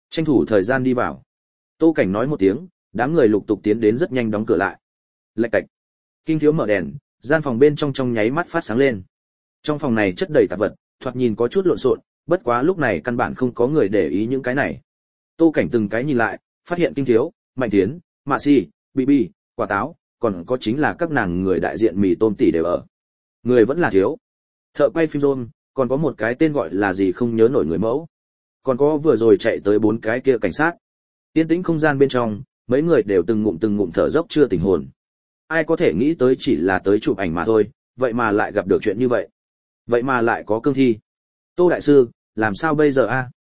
Tranh thủ thời gian đi vào. Tô Cảnh nói một tiếng, đám người lục tục tiến đến rất nhanh đóng cửa lại. Lạch cạch. Kinh Thiếu mở đèn, gian phòng bên trong trong nháy mắt phát sáng lên. Trong phòng này chất đầy tạp vật, thoạt nhìn có chút lộn xộn, bất quá lúc này căn bản không có người để ý những cái này. Tô Cảnh từng cái nhìn lại, phát hiện Kinh Thiếu, Mạnh Tiến, Mạ Si, Bibi, Quả Táo, còn có chính là các nàng người đại diện mì tôm tỷ đều ở. Người vẫn là thiếu. Thợ quay phim rôn, còn có một cái tên gọi là gì không nhớ nổi người mẫu. Còn có vừa rồi chạy tới 4 cái kia cảnh sát. Yên tĩnh không gian bên trong, mấy người đều từng ngụm thở dốc chưa tỉnh hồn. Ai có thể nghĩ tới chỉ là tới chụp ảnh mà thôi, vậy mà lại gặp được chuyện như vậy. Vậy mà lại có cương thi. Tô đại sư, làm sao bây giờ a?